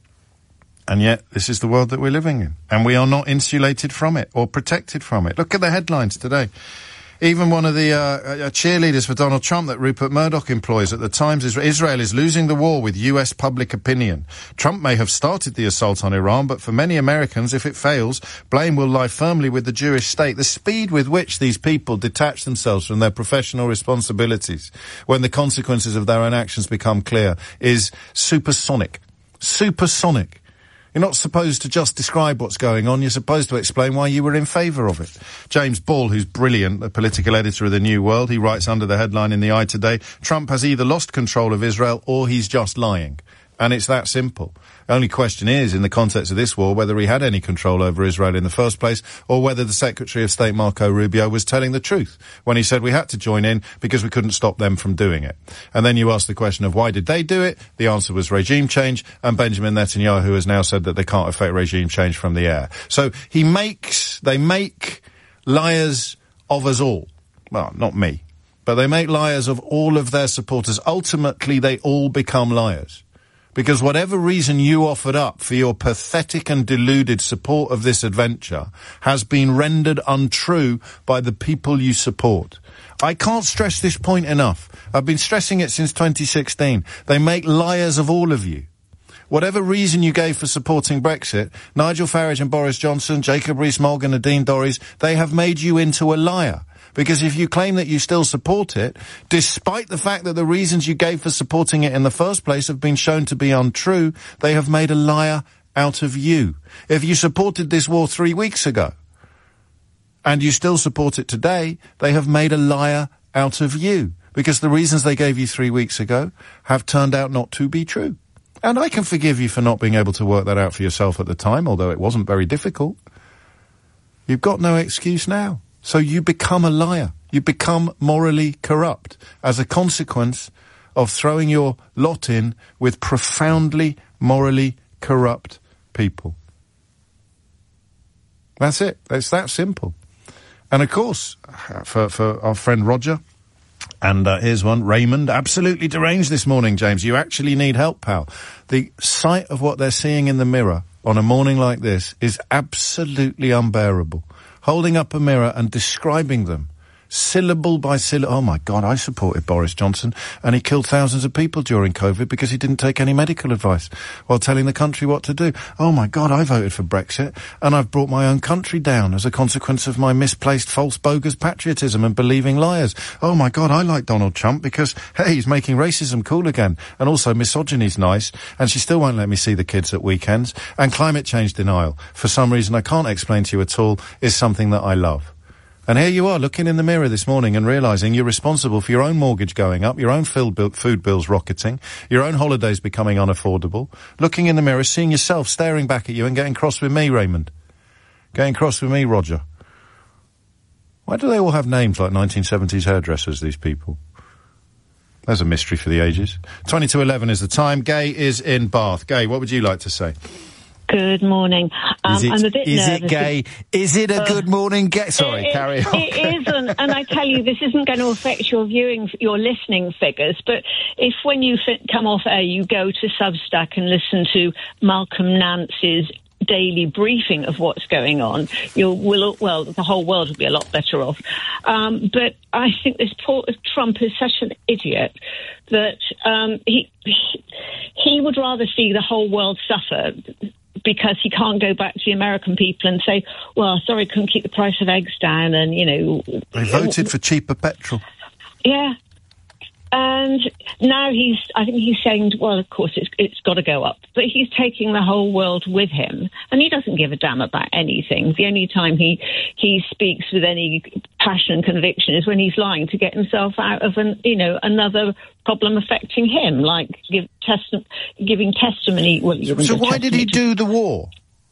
And yet, this is the world that we're living in. And we are not insulated from it or protected from it. Look at the headlines today. Even one of the cheerleaders for Donald Trump that Rupert Murdoch employs at the Times, Israel is losing the war with US public opinion. Trump may have started the assault on Iran, but for many Americans, if it fails, blame will lie firmly with the Jewish state. The speed with which these people detach themselves from their professional responsibilities when the consequences of their own actions become clear is supersonic. Supersonic. You're not supposed to just describe what's going on. You're supposed to explain why you were in favour of it. James Ball, who's brilliant, the political editor of The New World, he writes under the headline in The Eye today, Trump has either lost control of Israel or he's just lying. And it's that simple. The only question is, in the context of this war, whether he had any control over Israel in the first place, or whether the Secretary of State Marco Rubio was telling the truth when he said we had to join in because we couldn't stop them from doing it. And then you ask the question of why did they do it? The answer was regime change, and Benjamin Netanyahu has now said that they can't affect regime change from the air. So they make liars of us all. Well, not me, but they make liars of all of their supporters. Ultimately, they all become liars. Because whatever reason you offered up for your pathetic and deluded support of this adventure has been rendered untrue by the people you support. I can't stress this point enough. I've been stressing it since 2016. They make liars of all of you. Whatever reason you gave for supporting Brexit, Nigel Farage and Boris Johnson, Jacob Rees-Mogg and Nadine Dorries, they have made you into a liar. Because if you claim that you still support it, despite the fact that the reasons you gave for supporting it in the first place have been shown to be untrue, they have made a liar out of you. If you supported this war 3 weeks ago, and you still support it today, they have made a liar out of you. Because the reasons they gave you 3 weeks ago have turned out not to be true. And I can forgive you for not being able to work that out for yourself at the time, although it wasn't very difficult. You've got no excuse now. So you become a liar. You become morally corrupt as a consequence of throwing your lot in with profoundly morally corrupt people. That's it. It's that simple. And of course, for our friend Roger, and here's one, Raymond, absolutely deranged this morning, James. You actually need help, pal. The sight of what they're seeing in the mirror on a morning like this is absolutely unbearable. Holding up a mirror and describing them, syllable by syllable. Oh my God, I supported Boris Johnson, and he killed thousands of people during COVID because he didn't take any medical advice while telling the country what to do. Oh my God, I voted for Brexit, and I've brought my own country down as a consequence of my misplaced, false, bogus patriotism and believing liars. Oh my God, I like Donald Trump because, hey, he's making racism cool again, and also misogyny's nice, and she still won't let me see the kids at weekends, and climate change denial, for some reason I can't explain to you at all, is something that I love. And here you are looking in the mirror this morning and realising you're responsible for your own mortgage going up, your own food bills rocketing, your own holidays becoming unaffordable, looking in the mirror, seeing yourself staring back at you and getting cross with me, Raymond. Getting cross with me, Roger. Why do they all have names like 1970s hairdressers, these people? There's a mystery for the ages. 20:11 is the time. Gay is in Bath. Gay, what would you like to say? Good morning. I'm a bit nervous. Is it gay? Is it a good morning gay? Sorry, carry on. It isn't, and I tell you, this isn't going to affect your listening figures, but if when you come off air you go to Substack and listen to Malcolm Nance's daily briefing of what's going on, the whole world will be a lot better off. But I think this poor Trump is such an idiot that he would rather see the whole world suffer, because he can't go back to the American people and say, well, sorry, couldn't keep the price of eggs down, and, you know... They voted for cheaper petrol. Yeah. And now I think he's saying, well, of course, it's got to go up. But he's taking the whole world with him, and he doesn't give a damn about anything. The only time he speaks with any passion and conviction is when he's lying to get himself out of another problem affecting him, like giving testimony. Well, so why did he do the war?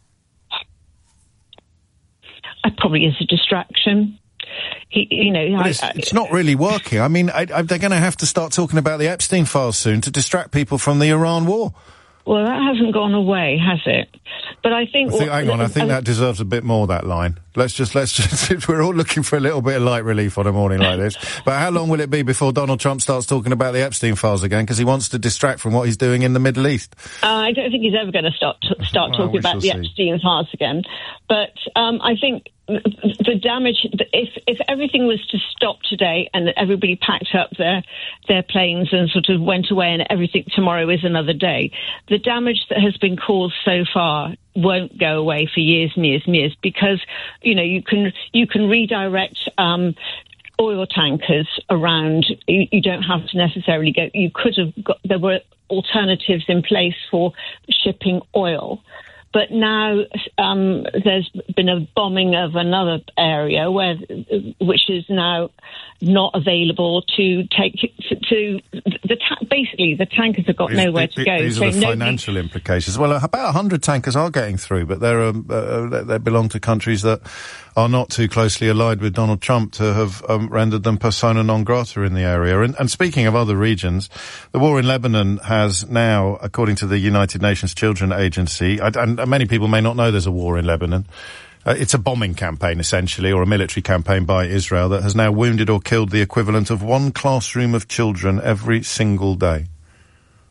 Probably as a distraction. It's not really working. I mean, they're going to have to start talking about the Epstein files soon to distract people from the Iran war. Well, that hasn't gone away, has it? But I think... hang on, I think that deserves a bit more, that line. Let's just, we're all looking for a little bit of light relief on a morning like this. But how long will it be before Donald Trump starts talking about the Epstein files again? Because he wants to distract from what he's doing in the Middle East. I don't think he's ever going to start talking about the Epstein files again. But I think the damage, if everything was to stop today and everybody packed up their planes and sort of went away and everything tomorrow is another day, the damage that has been caused so far won't go away for years and years and years, because you can redirect oil tankers around. You don't have to necessarily go. You could have got. There were alternatives in place for shipping oil. But now there's been a bombing of another area which is now not available to take basically the tankers have got nowhere to go. These are the financial implications. Well, about 100 tankers are getting through, but they belong to countries that are not too closely allied with Donald Trump to have rendered them persona non grata in the area. And speaking of other regions, the war in Lebanon has now, according to the United Nations Children Agency, and many people may not know there's a war in Lebanon. It's a bombing campaign, essentially, or a military campaign by Israel that has now wounded or killed the equivalent of one classroom of children every single day.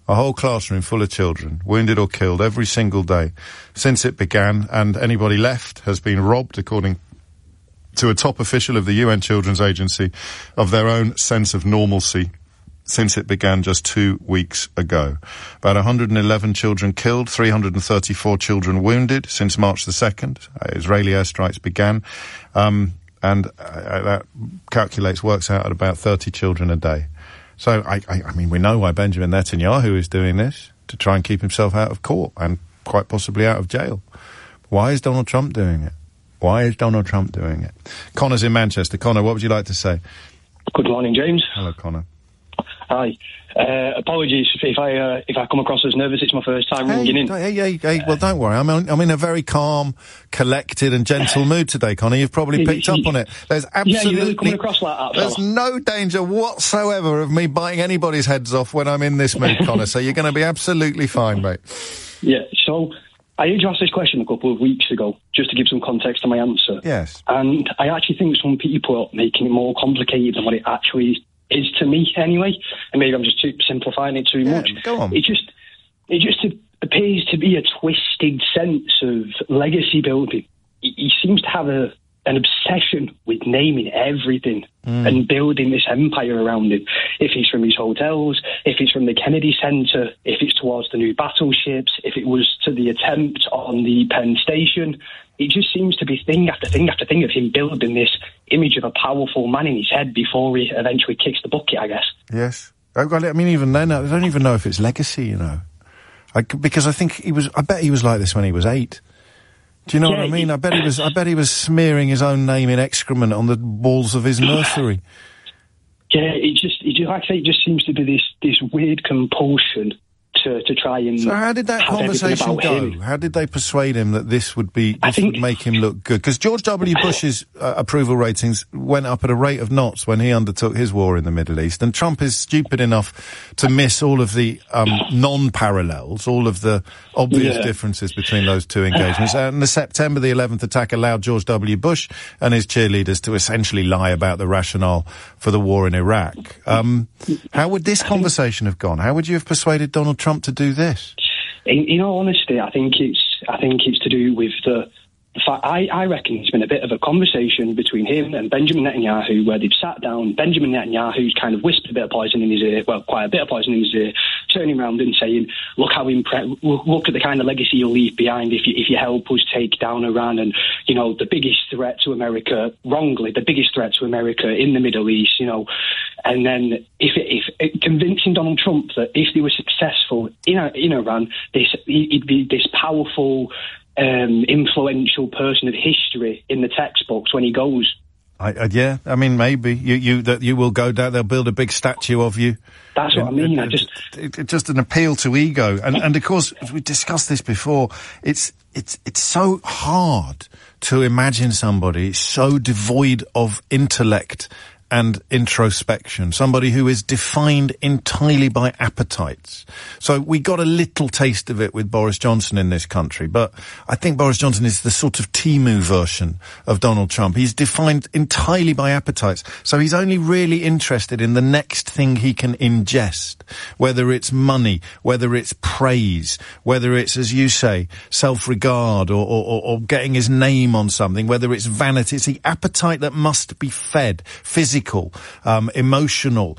A whole classroom full of children, wounded or killed every single day since it began, and anybody left has been robbed, according to a top official of the UN Children's Agency, of their own sense of normalcy since it began just 2 weeks ago. About 111 children killed, 334 children wounded since March the 2nd. Israeli airstrikes began, and that works out at about 30 children a day. So, I mean, we know why Benjamin Netanyahu is doing this, to try and keep himself out of court and quite possibly out of jail. Why is Donald Trump doing it? Why is Donald Trump doing it? Connor's in Manchester. Connor, what would you like to say? Good morning, James. Hello, Connor. Hi. Apologies if I come across as nervous. It's my first time ringing in. Hey, well, don't worry. I'm in a very calm, collected and gentle mood today, Connor. You've probably picked up on it. There's absolutely... you're really coming across like that, There's no danger whatsoever of me biting anybody's heads off when I'm in this mood, Connor, so you're going to be absolutely fine, mate. Yeah, so I heard you ask this question a couple of weeks ago, just to give some context to my answer. Yes. And I actually think some people are making it more complicated than what it actually is to me, anyway. And maybe I'm just simplifying it too much. Go on. It just appears to be a twisted sense of legacy building. He seems to have an obsession with naming everything and building this empire around it. If it's from his hotels, if it's from the Kennedy Center, if it's towards the new battleships, if it was to the attempt on the Penn Station, it just seems to be thing after thing after thing of him building this image of a powerful man in his head before he eventually kicks the bucket, I guess. Yes. I mean, even then, I don't even know if it's legacy, you know. Because I think I bet he was like this when he was 8. Do you know what I mean? I bet he was smearing his own name in excrement on the walls of his nursery. Yeah, like I say, it just seems to be this weird compulsion to try and... So how did that conversation go? How did they persuade him that this would make him look good? Because George W. Bush's approval ratings went up at a rate of knots when he undertook his war in the Middle East, and Trump is stupid enough to miss all of the non-parallels, all of the obvious differences between those two engagements. And the September the 11th attack allowed George W. Bush and his cheerleaders to essentially lie about the rationale for the war in Iraq. How would this conversation have gone? How would you have persuaded Donald Trump to do this? In all honesty, I think it's to do with the fact. I reckon it's been a bit of a conversation between him and Benjamin Netanyahu, where they've sat down. Benjamin Netanyahu's kind of whispered a bit of poison in his ear, well, quite a bit of poison in his ear, turning around and saying, "Look look at the kind of legacy you'll leave behind if you help us take down Iran, and you know the biggest threat to America, wrongly, the biggest threat to America in the Middle East, you know." And then if convincing Donald Trump that if they were successful in Iran, he'd be this powerful, influential person of history in the textbooks when he goes. Yeah, I mean, maybe you will go down. They'll build a big statue of you. That's what I mean. It's just an appeal to ego, and of course, as we discussed this before, it's so hard to imagine somebody so devoid of intellect and introspection, somebody who is defined entirely by appetites. So we got a little taste of it with Boris Johnson in this country, but I think Boris Johnson is the sort of Temu version of Donald Trump. He's defined entirely by appetites, so he's only really interested in the next thing he can ingest, whether it's money, whether it's praise, whether it's, as you say, self-regard or getting his name on something, whether it's vanity. It's the appetite that must be fed, physical, emotional,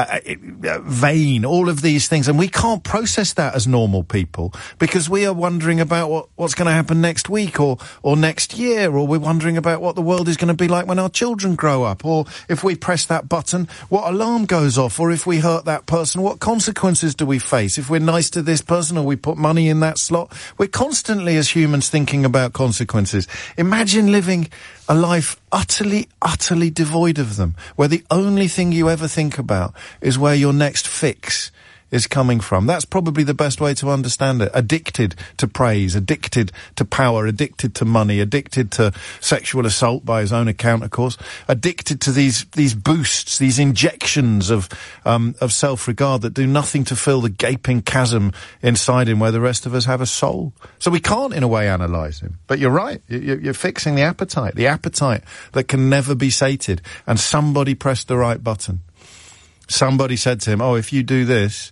vain, all of these things. And we can't process that as normal people because we are wondering about what's going to happen next week or next year, or we're wondering about what the world is going to be like when our children grow up, or if we press that button, what alarm goes off, or if we hurt that person, what consequences do we face? If we're nice to this person or we put money in that slot, we're constantly as humans thinking about consequences. Imagine living a life utterly, utterly devoid of them, where the only thing you ever think about is where your next fix is coming from. That's probably the best way to understand it. Addicted to praise, addicted to power, addicted to money, addicted to sexual assault by his own account, of course, addicted to these boosts, these injections of self-regard that do nothing to fill the gaping chasm inside him where the rest of us have a soul. So we can't, in a way, analyse him. But you're right. You're fixing the appetite that can never be sated. And somebody pressed the right button. Somebody said to him, "Oh, if you do this,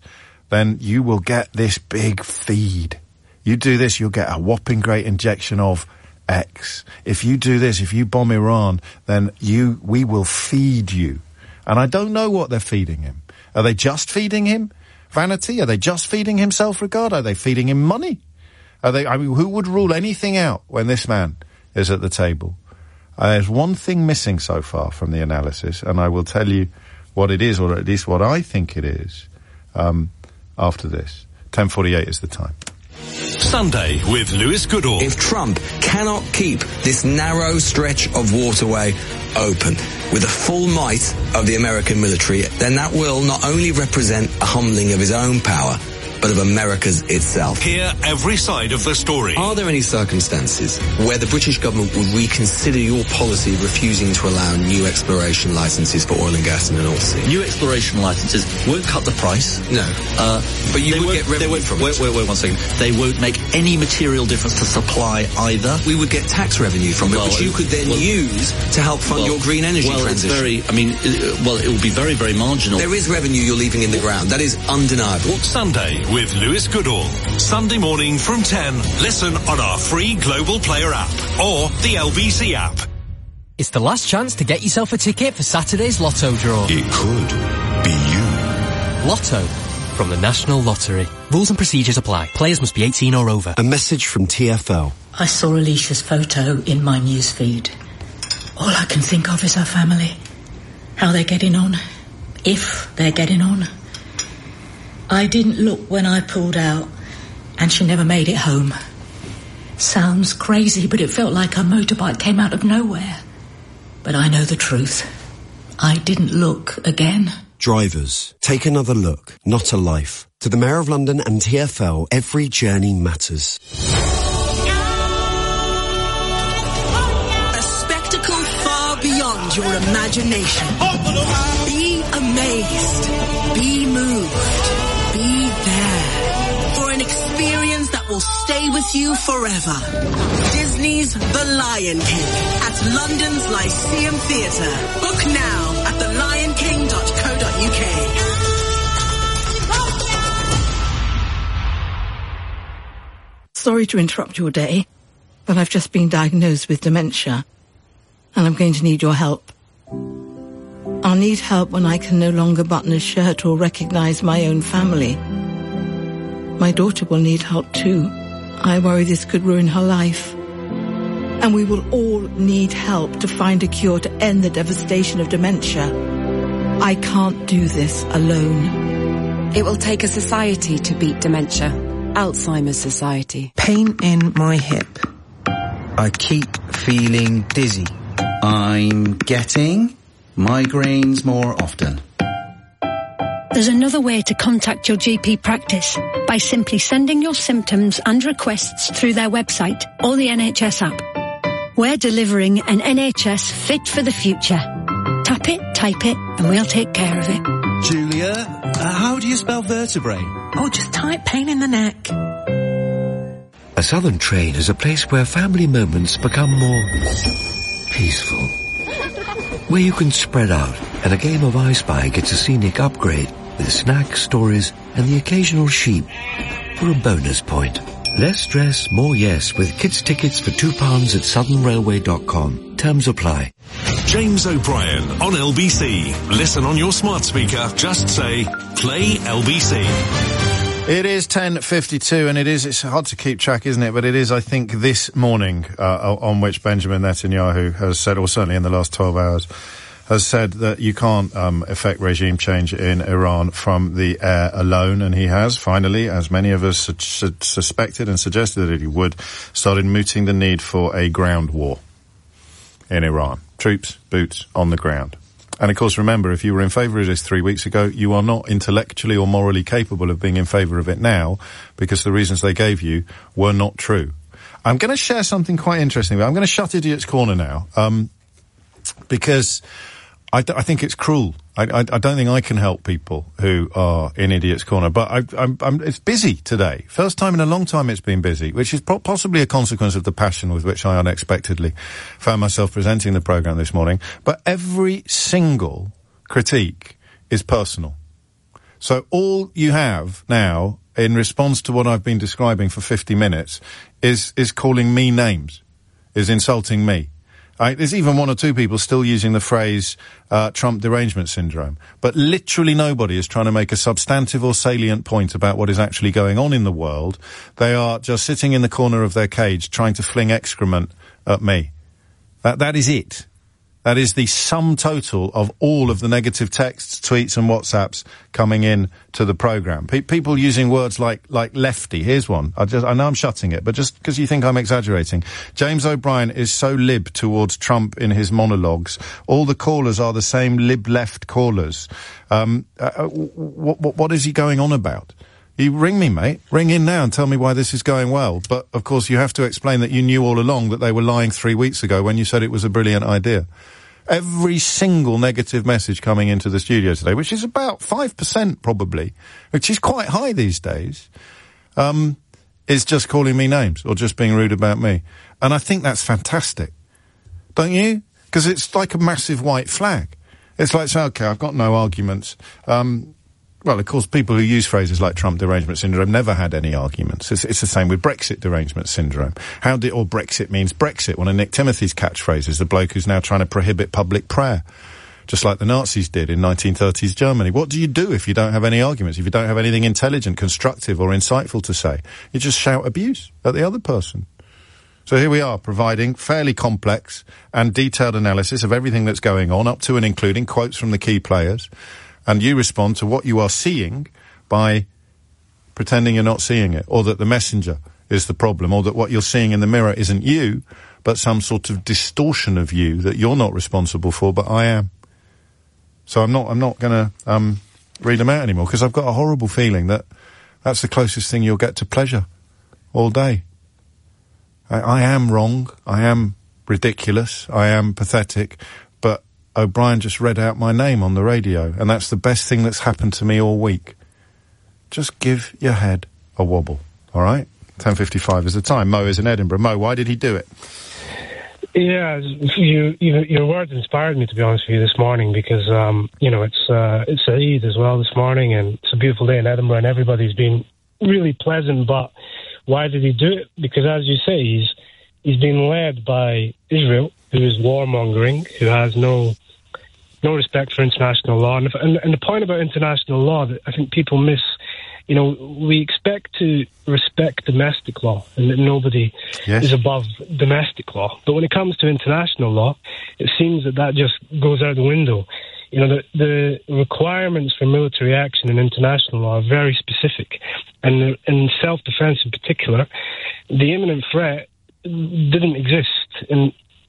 then you will get this big feed. You do this, you'll get a whopping great injection of X. If you do this, if you bomb Iran, then we will feed you. And I don't know what they're feeding him. Are they just feeding him vanity? Are they just feeding him self-regard? Are they feeding him money? Who would rule anything out when this man is at the table? There's one thing missing so far from the analysis, and I will tell you what it is, or at least what I think it is, after this. 10:48 is the time. Sunday with Lewis Goodall. If Trump cannot keep this narrow stretch of waterway open with the full might of the American military, then that will not only represent a humbling of his own power, but of America's itself. Hear every side of the story. Are there any circumstances where the British government would reconsider your policy of refusing to allow new exploration licenses for oil and gas in the North Sea? New exploration licenses won't cut the price. No. But you would get revenue from it. Wait 1 second. They won't make any material difference to supply either. We would get tax revenue from it, which you could then use to help fund your green energy transition. It will be very, very marginal. There is revenue you're leaving in the ground. That is undeniable. Sunday with Lewis Goodall. Sunday morning from 10. Listen on our free Global Player app or the LBC app. It's the last chance to get yourself a ticket for Saturday's Lotto draw. It could be you. Lotto from the National Lottery. Rules and procedures apply. Players must be 18 or over. A message from TfL. I saw Alicia's photo in my newsfeed. All I can think of is her family. How they're getting on. If they're getting on. I didn't look when I pulled out, and she never made it home. Sounds crazy, but it felt like her motorbike came out of nowhere. But I know the truth. I didn't look again. Drivers, take another look, not a life. To the Mayor of London and TfL, every journey matters. A spectacle far beyond your imagination. Be amazed. Be moved. Be there for an experience that will stay with you forever. Disney's The Lion King at London's Lyceum Theatre. Book now at thelionking.co.uk. Sorry to interrupt your day, but I've just been diagnosed with dementia, and I'm going to need your help. I'll need help when I can no longer button a shirt or recognize my own family. My daughter will need help too. I worry this could ruin her life. And we will all need help to find a cure to end the devastation of dementia. I can't do this alone. It will take a society to beat dementia. Alzheimer's Society. Pain in my hip. I keep feeling dizzy. I'm getting migraines more often. There's another way to contact your GP practice by simply sending your symptoms and requests through their website or the NHS app. We're delivering an NHS fit for the future. Tap it, type it, and we'll take care of it. Julia, how do you spell vertebrae? Oh, just type pain in the neck. A Southern train is a place where family moments become more peaceful. Where you can spread out and a game of I Spy gets a scenic upgrade with snacks, stories and the occasional sheep for a bonus point. Less stress, more yes with kids' tickets for £2 at southernrailway.com. Terms apply. James O'Brien on LBC. Listen on your smart speaker. Just say, play LBC. It is 10:52 and it's hard to keep track, isn't it? But it is, I think, this morning, on which Benjamin Netanyahu has said, or certainly in the last 12 hours, has said that you can't effect regime change in Iran from the air alone, and he has finally, as many of us suspected and suggested that he would, started mooting the need for a ground war in Iran. Troops, boots on the ground. And of course, remember, if you were in favour of this 3 weeks ago, you are not intellectually or morally capable of being in favour of it now, because the reasons they gave you were not true. I'm going to share something quite interesting. I'm going to shut Idiot's Corner now, because I think it's cruel. I don't think I can help people who are in Idiot's Corner, but it's busy today. First time in a long time it's been busy, which is possibly a consequence of the passion with which I unexpectedly found myself presenting the programme this morning. But every single critique is personal. So all you have now, in response to what I've been describing for 50 minutes, is calling me names, is insulting me. There's even one or two people still using the phrase Trump derangement syndrome. But literally nobody is trying to make a substantive or salient point about what is actually going on in the world. They are just sitting in the corner of their cage trying to fling excrement at me. That is it. That is the sum total of all of the negative texts, tweets and WhatsApps coming in to the programme. People using words like lefty. Here's one. I know I'm shutting it, but just because you think I'm exaggerating. James O'Brien is so lib towards Trump in his monologues. All the callers are the same lib-left callers. What is he going on about? You ring me, mate. Ring in now and tell me why this is going well. But, of course, you have to explain that you knew all along that they were lying 3 weeks ago when you said it was a brilliant idea. Every single negative message coming into the studio today, which is about 5% probably, which is quite high these days, is just calling me names or just being rude about me. And I think that's fantastic. Don't you? Because it's like a massive white flag. It's like, so, okay, I've got no arguments. Well, of course, people who use phrases like Trump derangement syndrome never had any arguments. It's the same with Brexit derangement syndrome. Or Brexit means Brexit, one of Nick Timothy's catchphrases, the bloke who's now trying to prohibit public prayer, just like the Nazis did in 1930s Germany. What do you do if you don't have any arguments, if you don't have anything intelligent, constructive or insightful to say? You just shout abuse at the other person. So here we are, providing fairly complex and detailed analysis of everything that's going on, up to and including quotes from the key players. And you respond to what you are seeing by pretending you're not seeing it, or that the messenger is the problem, or that what you're seeing in the mirror isn't you, but some sort of distortion of you that you're not responsible for, but I am. So I'm not going to read them out anymore, because I've got a horrible feeling that that's the closest thing you'll get to pleasure all day. I am wrong. I am ridiculous. I am pathetic. But O'Brien just read out my name on the radio, and that's the best thing that's happened to me all week. Just give your head a wobble, all right? 10:55 is the time. Mo is in Edinburgh. Mo, why did he do it? Yeah, your words inspired me, to be honest with you, this morning, because it's Eid as well this morning, and it's a beautiful day in Edinburgh, and everybody's been really pleasant. But why did he do it? Because, as you say, he's being led by Israel, who is warmongering, who has no respect for international law. And the point about international law that I think people miss, we expect to respect domestic law and that nobody is above domestic law. But when it comes to international law, it seems that just goes out the window. The requirements for military action in international law are very specific. And in self-defense in particular, the imminent threat didn't exist. And,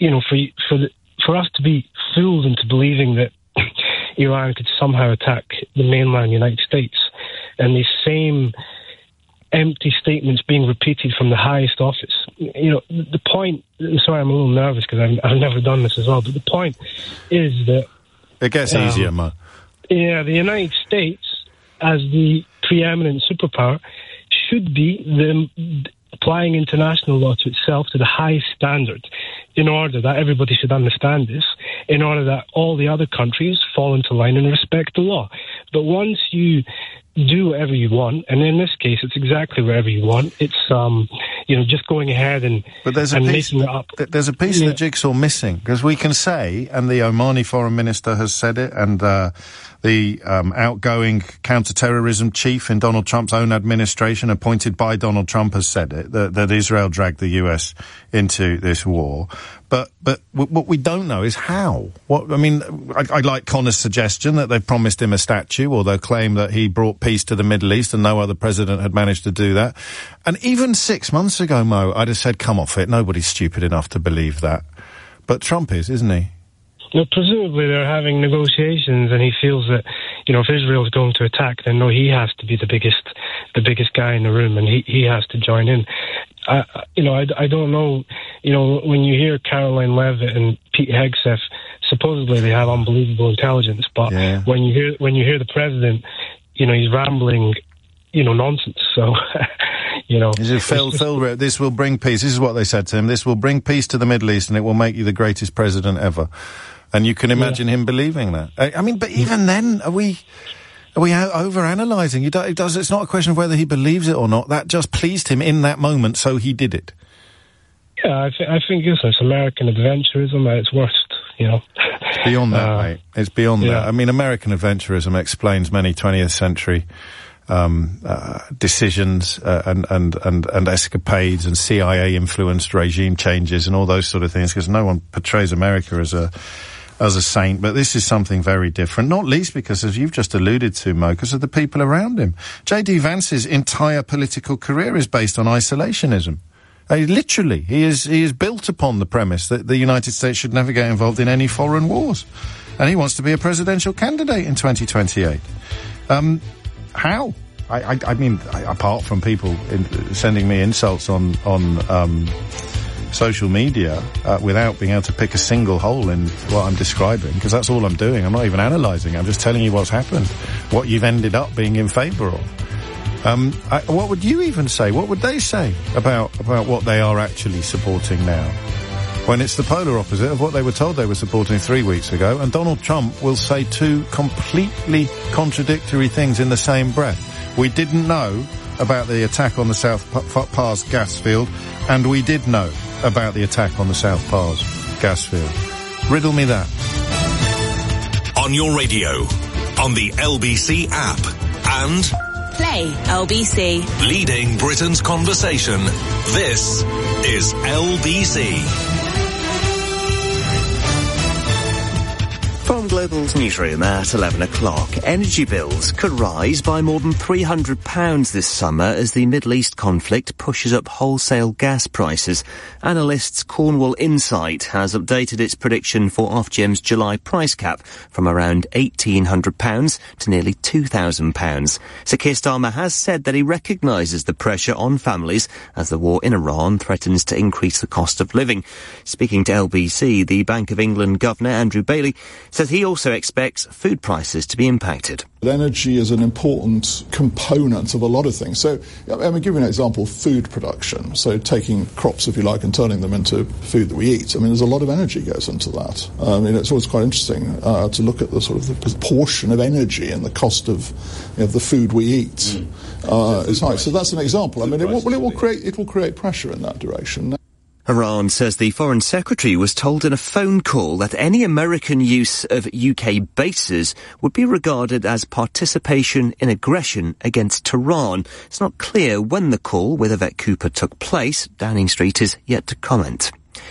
for us to be fooled into believing that Iran could somehow attack the mainland United States, and these same empty statements being repeated from the highest office. The point, sorry, I'm a little nervous because I've never done this as well, but the point is that... It gets easier, Mo. Yeah, the United States, as the preeminent superpower, should be applying international law to itself to the highest standard, in order that everybody should understand this, in order that all the other countries fall into line and respect the law. But once you do whatever you want, and in this case, it's exactly whatever you want. It's just going ahead and making it up. There's a piece of the jigsaw missing, because we can say, and the Omani foreign minister has said it, and the outgoing counter-terrorism chief in Donald Trump's own administration, appointed by Donald Trump, has said it, that Israel dragged the US into this war. But what we don't know is how. I like Connor's suggestion that they've promised him a statue, or they'll claim that he brought peace to the Middle East and no other president had managed to do that. And even 6 months ago, Mo, I'd have said, come off it, nobody's stupid enough to believe that. But Trump is, isn't he? Well, presumably they're having negotiations, and he feels that, if Israel's going to attack, then he has to be the biggest guy in the room, and he has to join in. I don't know, when you hear Caroline Leavitt and Pete Hegseth, supposedly they have unbelievable intelligence, but when you hear the president, he's rambling, nonsense. So, Phil, this will bring peace. This is what they said to him. This will bring peace to the Middle East, and it will make you the greatest president ever. And you can imagine him believing that. But even then, Are we over-analysing? It's not a question of whether he believes it or not. That just pleased him in that moment, so he did it. Yeah, I think it's American adventurism at its worst, you know. It's beyond that, mate. It's beyond that. I mean, American adventurism explains many 20th century decisions and escapades and CIA-influenced regime changes and all those sort of things, because no one portrays America as a saint, but this is something very different, not least because, as you've just alluded to, Mo, because of the people around him. J.D. Vance's entire political career is based on isolationism. Literally, he is built upon the premise that the United States should never get involved in any foreign wars. And he wants to be a presidential candidate in 2028. How? I mean, apart from people sending me insults on social media without being able to pick a single hole in what I'm describing, because that's all I'm doing. I'm not even analysing. I'm just telling you what's happened, what you've ended up being in favour of. What would you even say? What would they say about what they are actually supporting now, when it's the polar opposite of what they were told they were supporting 3 weeks ago? And Donald Trump will say two completely contradictory things in the same breath. We didn't know about the attack on the South Pars gas field, and we did know about the attack on the South Pars gas field. Riddle me that. On your radio, on the LBC app, and Play LBC. Leading Britain's conversation. This is LBC. From Global's newsroom at 11 o'clock, energy bills could rise by more than £300 this summer as the Middle East conflict pushes up wholesale gas prices. Analysts Cornwall Insight has updated its prediction for Ofgem's July price cap from around £1,800 to nearly £2,000. Sir Keir Starmer has said that he recognises the pressure on families as the war in Iran threatens to increase the cost of living. Speaking to LBC, the Bank of England Governor Andrew Bailey says he also expects food prices to be impacted. Energy is an important component of a lot of things. So, I'm give you an example, food production. So taking crops, if you like, and turning them into food that we eat. I mean, there's a lot of energy goes into that. I mean, it's always quite interesting to look at the sort of the proportion of energy and the cost of the food we eat. It's high. So that's an example. I mean, it will create pressure in that direction. Iran says the Foreign Secretary was told in a phone call that any American use of UK bases would be regarded as participation in aggression against Tehran. It's not clear when the call with Yvette Cooper took place. Downing Street is yet to comment.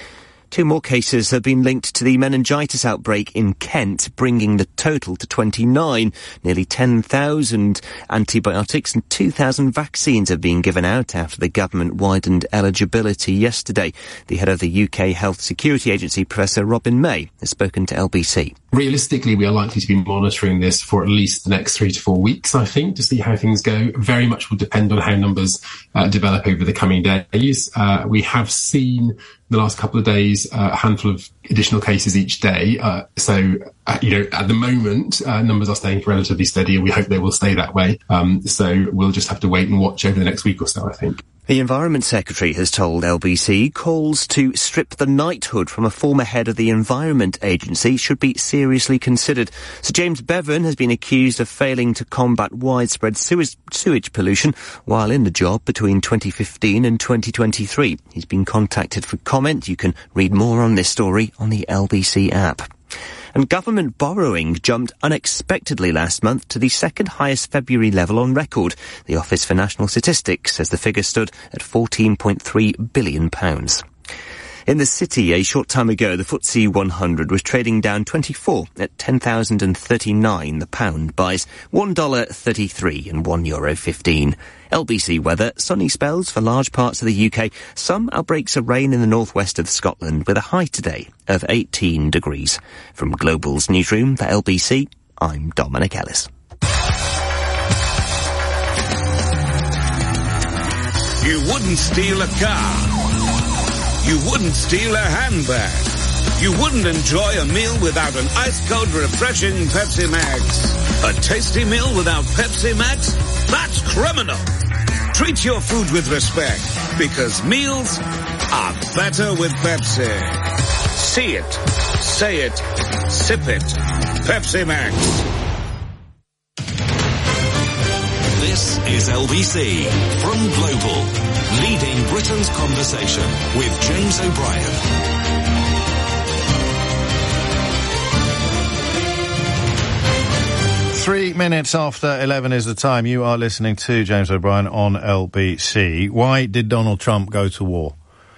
2 more cases have been linked to the meningitis outbreak in Kent, bringing the total to 29. Nearly 10,000 antibiotics and 2,000 vaccines have been given out after the government widened eligibility yesterday. The head of the UK Health Security Agency, Professor Robin May, has spoken to LBC. Realistically, we are likely to be monitoring this for at least the next 3 to 4 weeks, I think, to see how things go. Very much will depend on how numbers develop over the coming days. We have seen the last couple of days a handful of additional cases each day. So at the moment, numbers are staying relatively steady, and we hope they will stay that way. So we'll just have to wait and watch over the next week or so, I think. The Environment Secretary has told LBC calls to strip the knighthood from a former head of the Environment Agency should be seriously considered. Sir James Bevan has been accused of failing to combat widespread sewage pollution while in the job between 2015 and 2023. He's been contacted for comment. You can read more on this story on the LBC app. And government borrowing jumped unexpectedly last month to the second highest February level on record. The Office for National Statistics says the figure stood at £14.3 billion. In the city, a short time ago, the FTSE 100 was trading down 24 at 10,039. The pound buys $1.33 and €1.15. LBC weather, sunny spells for large parts of the UK. Some outbreaks of rain in the northwest of Scotland with a high today of 18 degrees. From Global's newsroom for LBC, I'm Dominic Ellis. You wouldn't steal a car. You wouldn't steal a handbag. You wouldn't enjoy a meal without an ice-cold, refreshing Pepsi Max. A tasty meal without Pepsi Max? That's criminal. Treat your food with respect, because meals are better with Pepsi. See it, say it, sip it. Pepsi Max. is LBC from Global, leading Britain's conversation with James O'Brien. 3 minutes after 11 is the time. You are listening to James O'Brien on LBC. Why did Donald Trump go to war?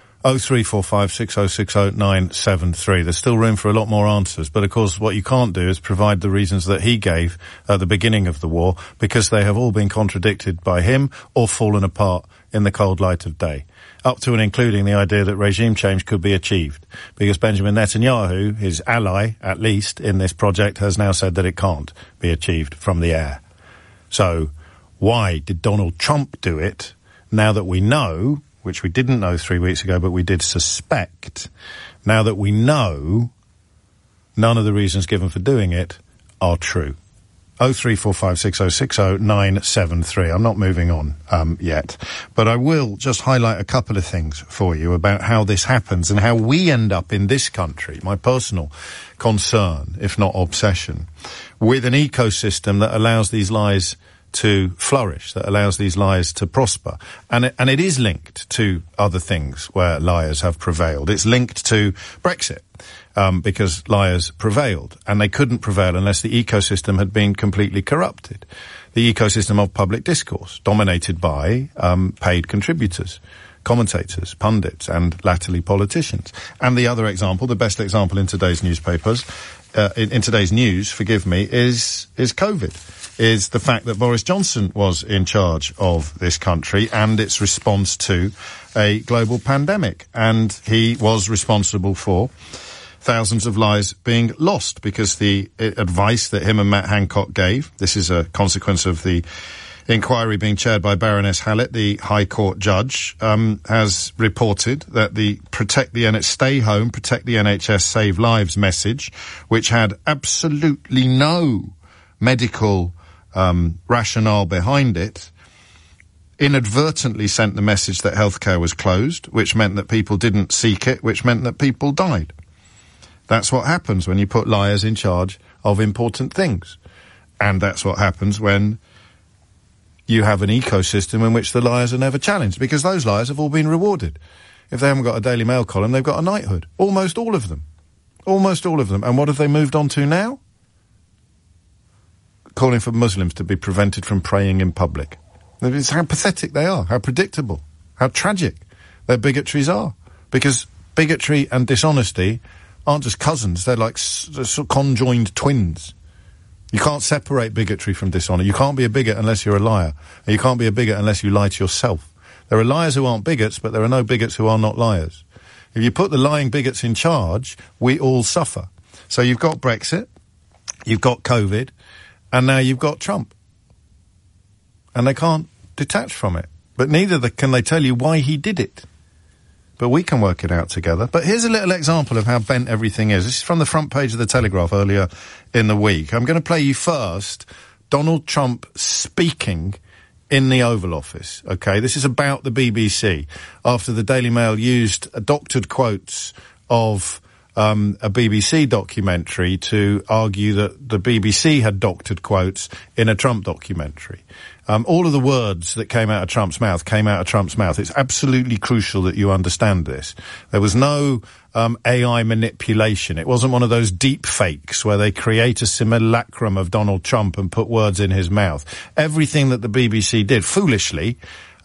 0345 6060 973. There's still room for a lot more answers, but of course what you can't do is provide the reasons that he gave at the beginning of the war, because they have all been contradicted by him or fallen apart in the cold light of day. Up to and including the idea that regime change could be achieved, because Benjamin Netanyahu, his ally, at least, in this project, has now said that it can't be achieved from the air. So, why did Donald Trump do it, now that we know, which we didn't know 3 weeks ago, but we did suspect, now that we know none of the reasons given for doing it are true? 0345 6060 973. I'm not moving on yet, but I will just highlight a couple of things for you about how this happens and how we end up in this country, my personal concern, if not obsession, with an ecosystem that allows these lies to flourish, that allows these lies to prosper. And it is linked to other things where liars have prevailed. It's linked to Brexit, because liars prevailed, and they couldn't prevail unless the ecosystem had been completely corrupted. The ecosystem of public discourse, dominated by paid contributors, commentators, pundits, and latterly politicians. And the other example, the best example in today's newspapers, in today's news, forgive me, is COVID. Is the fact that Boris Johnson was in charge of this country and its response to a global pandemic. And he was responsible for thousands of lives being lost because the advice that him and Matt Hancock gave, this is a consequence of the inquiry being chaired by Baroness Hallett, the High Court judge, has reported that the stay home, protect the NHS, save lives message, which had absolutely no medical rationale behind it, inadvertently sent the message that healthcare was closed, which meant that people didn't seek it, which meant that people died. That's what happens when you put liars in charge of important things. And that's what happens when you have an ecosystem in which the liars are never challenged, because those liars have all been rewarded. If they haven't got a Daily Mail column, they've got a knighthood. Almost all of them. Almost all of them. And what have they moved on to now? Calling for Muslims to be prevented from praying in public. It's how pathetic they are, how predictable, how tragic their bigotries are. Because bigotry and dishonesty aren't just cousins, they're like conjoined twins. You can't separate bigotry from dishonour. You can't be a bigot unless you're a liar. And you can't be a bigot unless you lie to yourself. There are liars who aren't bigots, but there are no bigots who are not liars. If you put the lying bigots in charge, we all suffer. So you've got Brexit, you've got COVID, and now you've got Trump. And they can't detach from it. But neither can they tell you why he did it. But we can work it out together. But here's a little example of how bent everything is. This is from the front page of the Telegraph earlier in the week. I'm going to play you first Donald Trump speaking in the Oval Office. Okay, this is about the BBC. After the Daily Mail used doctored quotes of a BBC documentary to argue that the BBC had doctored quotes in a Trump documentary. All of the words that came out of Trump's mouth came out of Trump's mouth. It's absolutely crucial that you understand this. There was no AI manipulation. It wasn't one of those deep fakes where they create a simulacrum of Donald Trump and put words in his mouth. Everything that the BBC did, foolishly,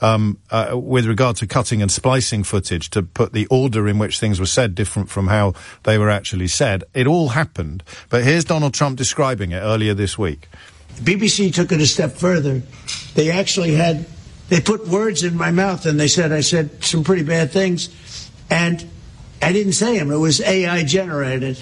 with regard to cutting and splicing footage to put the order in which things were said different from how they were actually said, it all happened. But here's Donald Trump describing it earlier this week. The BBC took it a step further. They actually they put words in my mouth and I said some pretty bad things. And I didn't say them. It was AI generated.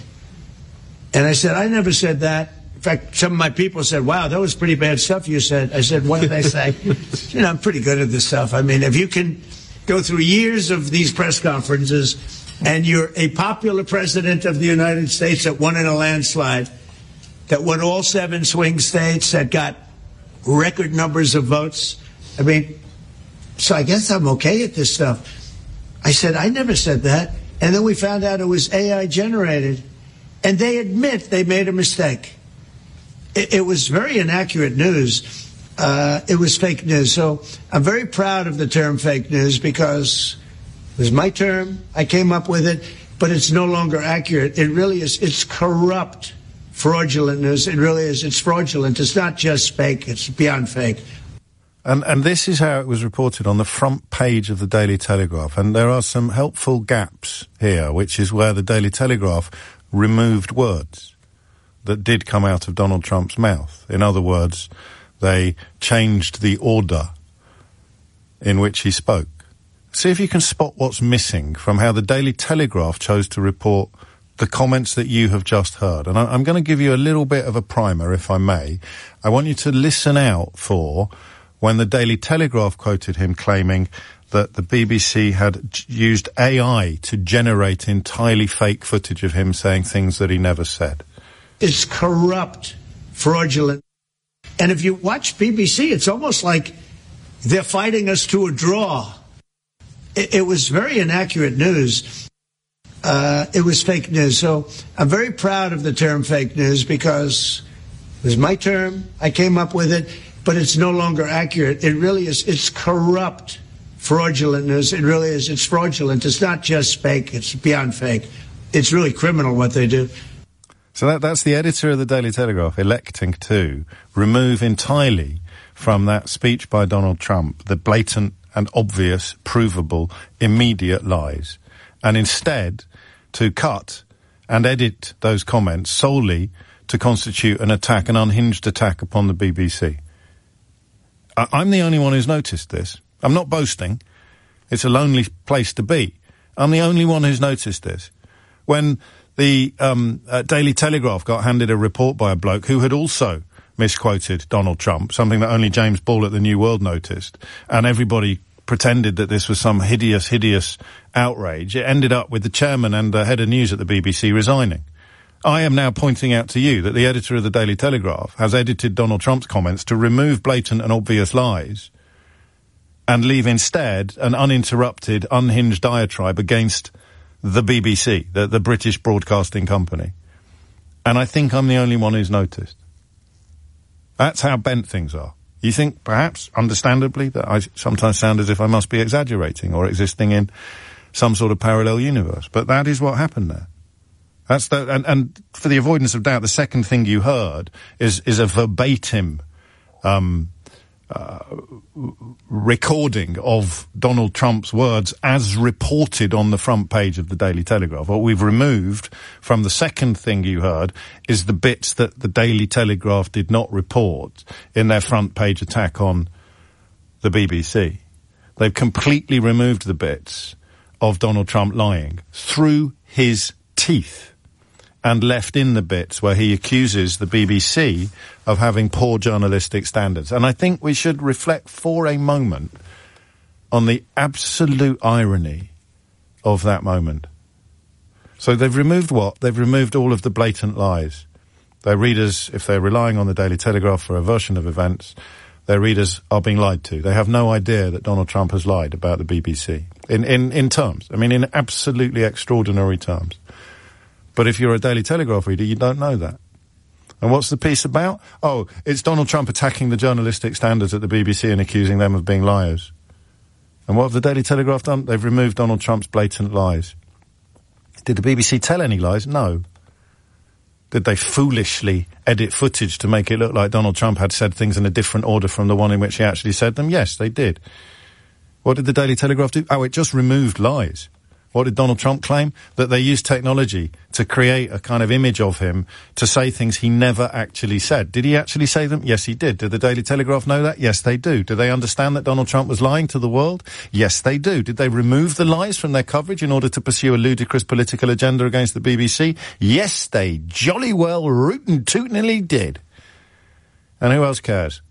And I said, I never said that. In fact, some of my people said, wow, that was pretty bad stuff you said. I said, what did I say? I'm pretty good at this stuff. I mean, if you can go through years of these press conferences and you're a popular president of the United States that won in a landslide, that won all 7 swing states, that got record numbers of votes. I mean, so I guess I'm okay at this stuff. I said, I never said that. And then we found out it was AI generated. And they admit they made a mistake. It was very inaccurate news. it was fake news. So I'm very proud of the term fake news because it was my term. I came up with it, but it's no longer accurate. It really is. It's corrupt, fraudulent news. It really is. It's fraudulent. It's not just fake. It's beyond fake. And this is how it was reported on the front page of the Daily Telegraph. And there are some helpful gaps here, which is where the Daily Telegraph removed words that did come out of Donald Trump's mouth. In other words, they changed the order in which he spoke. See if you can spot what's missing from how the Daily Telegraph chose to report the comments that you have just heard. And I'm going to give you a little bit of a primer, if I may. I want you to listen out for when the Daily Telegraph quoted him claiming that the BBC had used AI to generate entirely fake footage of him saying things that he never said. It's corrupt, fraudulent. And if you watch BBC, it's almost like they're fighting us to a draw. It was very inaccurate news. It was fake news. So I'm very proud of the term fake news because it was my term. I came up with it, but it's no longer accurate. It really is. It's corrupt, fraudulent news. It really is. It's fraudulent. It's not just fake. It's beyond fake. It's really criminal what they do. So that's the editor of the Daily Telegraph electing to remove entirely from that speech by Donald Trump the blatant and obvious, provable, immediate lies, and instead to cut and edit those comments solely to constitute an attack, an unhinged attack upon the BBC. I'm the only one who's noticed this. I'm not boasting. It's a lonely place to be. I'm the only one who's noticed this. When the Daily Telegraph got handed a report by a bloke who had also misquoted Donald Trump, something that only James Ball at the New World noticed, and everybody pretended that this was some hideous outrage, it ended up with the chairman and the head of news at the BBC resigning. I am now pointing out to you that the editor of the Daily Telegraph has edited Donald Trump's comments to remove blatant and obvious lies and leave instead an uninterrupted, unhinged diatribe against the BBC, the British Broadcasting Company. And I think I'm the only one who's noticed. That's how bent things are. You think, perhaps, understandably, that I sometimes sound as if I must be exaggerating or existing in some sort of parallel universe. But that is what happened there. That's and for the avoidance of doubt, the second thing you heard is a verbatim recording of Donald Trump's words as reported on the front page of the Daily Telegraph. What we've removed from the second thing you heard is the bits that the Daily Telegraph did not report in their front page attack on the BBC. They've completely removed the bits of Donald Trump lying through his teeth and left in the bits where he accuses the BBC of having poor journalistic standards. And I think we should reflect for a moment on the absolute irony of that moment. So they've removed what? They've removed all of the blatant lies. Their readers, if they're relying on the Daily Telegraph for a version of events, their readers are being lied to. They have no idea that Donald Trump has lied about the BBC. In terms. I mean, in absolutely extraordinary terms. But if you're a Daily Telegraph reader, you don't know that. And what's the piece about? Oh, it's Donald Trump attacking the journalistic standards at the BBC and accusing them of being liars. And what have the Daily Telegraph done? They've removed Donald Trump's blatant lies. Did the BBC tell any lies? No. Did they foolishly edit footage to make it look like Donald Trump had said things in a different order from the one in which he actually said them? Yes, they did. What did the Daily Telegraph do? Oh, it just removed lies. What did Donald Trump claim? That they used technology to create a kind of image of him to say things he never actually said. Did he actually say them? Yes, he did. Did the Daily Telegraph know that? Yes, they do. Do they understand that Donald Trump was lying to the world? Yes, they do. Did they remove the lies from their coverage in order to pursue a ludicrous political agenda against the BBC? Yes, they jolly well rootin' tootin'ly did. And who else cares?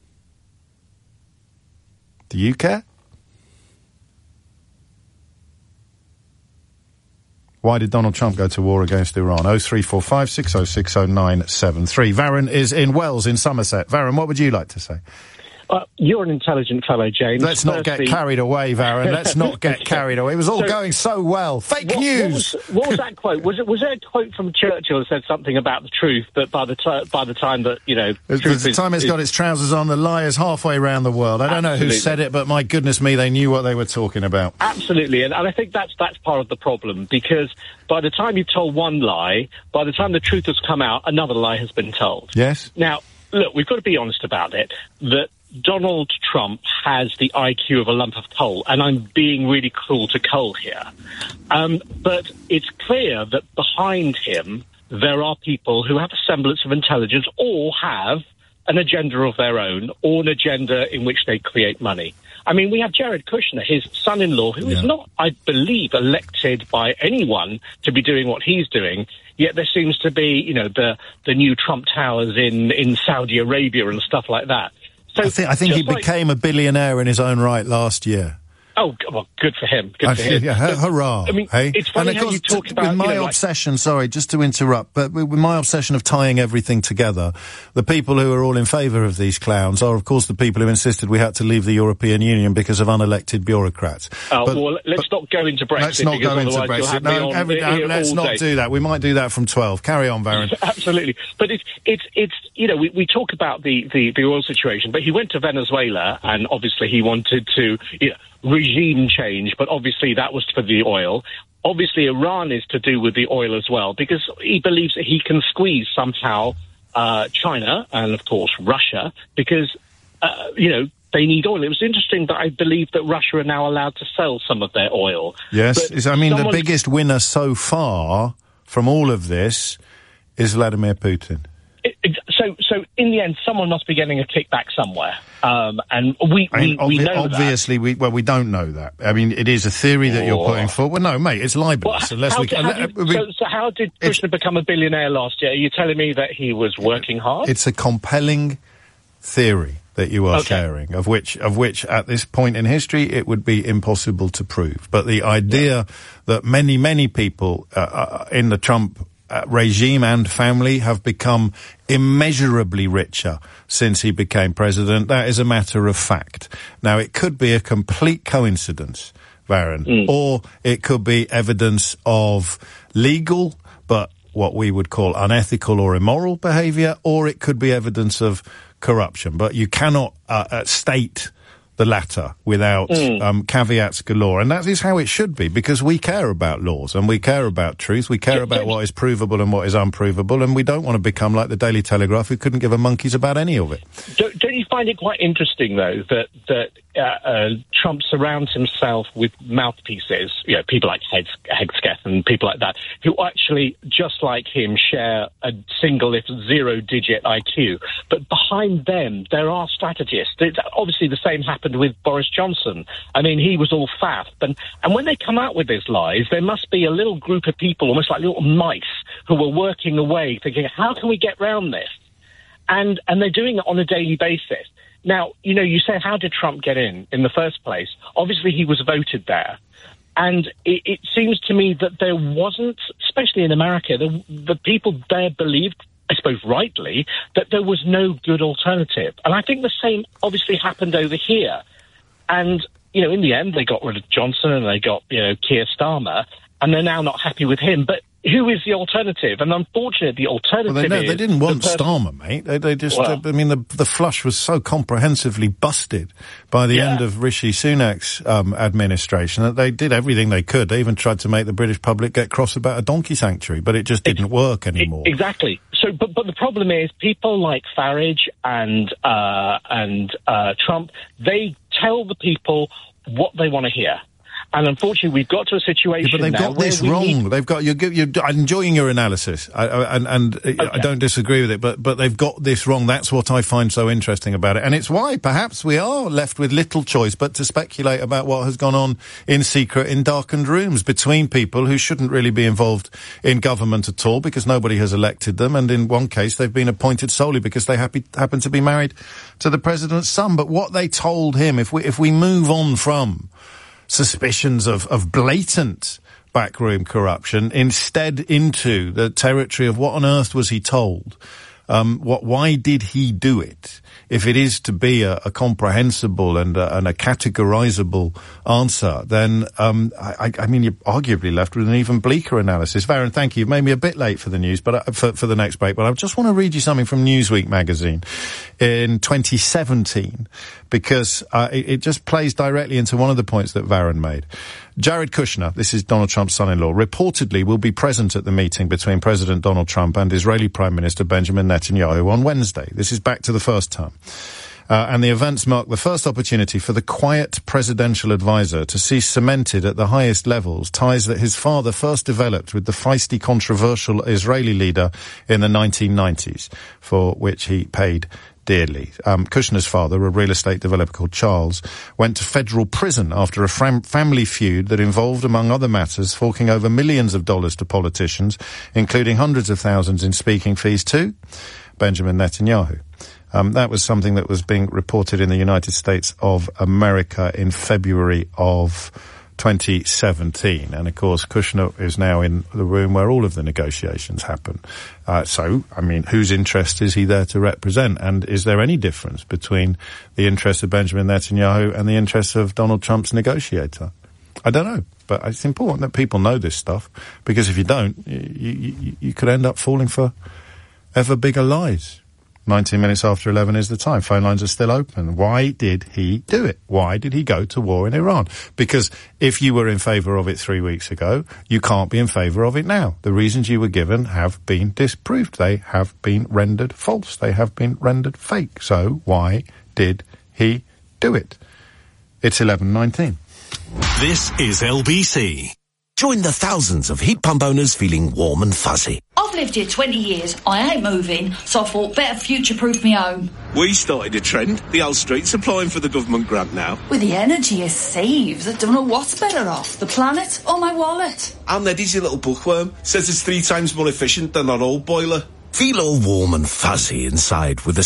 Do you care? Why did Donald Trump go to war against Iran? 0345 6060 973. Varun is in Wells in Somerset. Varun, what would you like to say? You're an intelligent fellow, James. Let's not get carried away, Varun. Let's not get carried away. It was all going so well. Fake news! What was that quote? Was there a quote from Churchill that said something about the truth, that by the time that, the time it's got its trousers on, the lie is halfway around the world. I don't know who said it, but my goodness me, they knew what they were talking about. Absolutely, and I think that's part of the problem, because by the time you've told one lie, by the time the truth has come out, another lie has been told. Yes. Now, look, we've got to be honest about it, that Donald Trump has the IQ of a lump of coal, and I'm being really cruel to coal here. But it's clear that behind him there are people who have a semblance of intelligence or have an agenda of their own, or an agenda in which they create money. I mean, we have Jared Kushner, his son-in-law, who is not, I believe, elected by anyone to be doing what he's doing, yet there seems to be, the new Trump Towers in Saudi Arabia and stuff like that. So I think he became a billionaire in his own right last year. Oh, well, good for him. Good for him. Yeah, hurrah. I mean, hey? It's funny how you talk about... With my obsession, sorry, just to interrupt, but with my obsession of tying everything together, the people who are all in favour of these clowns are, of course, the people who insisted we had to leave the European Union because of unelected bureaucrats. Well, let's not go into Brexit. Let's not go into Brexit. No, let's not do that. We might do that from 12. Carry on, Varun. Absolutely. But it's we talk about the oil situation, but he went to Venezuela, and obviously he wanted to, regime change, but obviously that was for the oil. Obviously Iran is to do with the oil as well, because he believes that he can squeeze somehow China and, of course, Russia, because, they need oil. It was interesting that I believe that Russia are now allowed to sell some of their oil. Yes, the biggest winner so far from all of this is Vladimir Putin. So in the end, someone must be getting a kickback somewhere, and we know obviously that. We don't know that. I mean, it is a theory that you're putting forward. Well, no, mate, it's libelous. So how did Kushner become a billionaire last year? Are you telling me that he was working hard? It's a compelling theory that you are sharing, of which at this point in history it would be impossible to prove. But the idea that many people in the Trump regime and family have become immeasurably richer since he became president, that is a matter of fact. Now, it could be a complete coincidence, Varun, or it could be evidence of legal, but what we would call unethical or immoral behaviour, or it could be evidence of corruption. But you cannot state the latter without caveats galore. And that is how it should be, because we care about laws and we care about truth. We care about what is provable and what is unprovable, and we don't want to become like the Daily Telegraph, who couldn't give a monkey's about any of it. Don't you find it quite interesting, though, that Trump surrounds himself with mouthpieces, people like Hegseth and people like that, who actually, just like him, share a single, if zero-digit IQ. But behind them, there are strategists. Obviously, the same happened with Boris Johnson. I mean, he was all faff. And when they come out with these lies, there must be a little group of people, almost like little mice, who are working away, thinking, how can we get round this? And they're doing it on a daily basis. Now, you say, how did Trump get in the first place? Obviously, he was voted there. And it seems to me that there wasn't, especially in America, the people there believed, I suppose rightly, that there was no good alternative. And I think the same obviously happened over here. And, in the end, they got rid of Johnson and they got, Keir Starmer, and they're now not happy with him. But who is the alternative? And unfortunately, the alternative they didn't want Starmer, mate. They just, the flush was so comprehensively busted by the end of Rishi Sunak's administration that they did everything they could. They even tried to make the British public get cross about a donkey sanctuary, but it just didn't work anymore. Exactly. So, but the problem is people like Farage and Trump, they tell the people what they want to hear. And unfortunately, we've got to a situation but they've got this wrong. They've got I'm enjoying your analysis, I don't disagree with it. But they've got this wrong. That's what I find so interesting about it, and it's why perhaps we are left with little choice but to speculate about what has gone on in secret in darkened rooms between people who shouldn't really be involved in government at all, because nobody has elected them, and in one case they've been appointed solely because they happen to be married to the president's son. But what they told him, if we move on from suspicions of blatant backroom corruption instead into the territory of what on earth was he told Why did he do it? If it is to be a comprehensible and a categorizable answer, then I mean, you're arguably left with an even bleaker analysis. Varun, thank you. You've made me a bit late for the news, but for the next break. But I just want to read you something from Newsweek magazine in 2017, because it just plays directly into one of the points that Varun made. Jared Kushner, this is Donald Trump's son-in-law, reportedly will be present at the meeting between President Donald Trump and Israeli Prime Minister Benjamin Netanyahu on Wednesday. This is back to the first term. And the events mark the first opportunity for the quiet presidential advisor to see cemented at the highest levels ties that his father first developed with the feisty, controversial Israeli leader in the 1990s, for which he paid dearly. Kushner's father, a real estate developer called Charles, went to federal prison after a family feud that involved, among other matters, forking over millions of dollars to politicians, including hundreds of thousands in speaking fees to Benjamin Netanyahu. That was something that was being reported in the United States of America in February of 2017. And of course, Kushner is now in the room where all of the negotiations happen. So, I mean, whose interest is he there to represent? And is there any difference between the interests of Benjamin Netanyahu and the interests of Donald Trump's negotiator? I don't know. But it's important that people know this stuff, because if you don't, you could end up falling for ever bigger lies. 19 minutes after 11 is the time. Phone lines are still open. Why did he do it? Why did he go to war in Iran? Because if you were in favour of it 3 weeks ago, you can't be in favour of it now. The reasons you were given have been disproved. They have been rendered false. They have been rendered fake. So why did he do it? It's 11:19. This is LBC. Join the thousands of heat pump owners feeling warm and fuzzy. I've lived here 20 years. I ain't moving, so I thought better future-proof my home. We started a trend. The whole street's applying for the government grant now. With the energy it saves, I don't know what's better off, the planet or my wallet. And Eddie's your little bookworm. Says it's 3 times more efficient than our old boiler. Feel all warm and fuzzy inside with a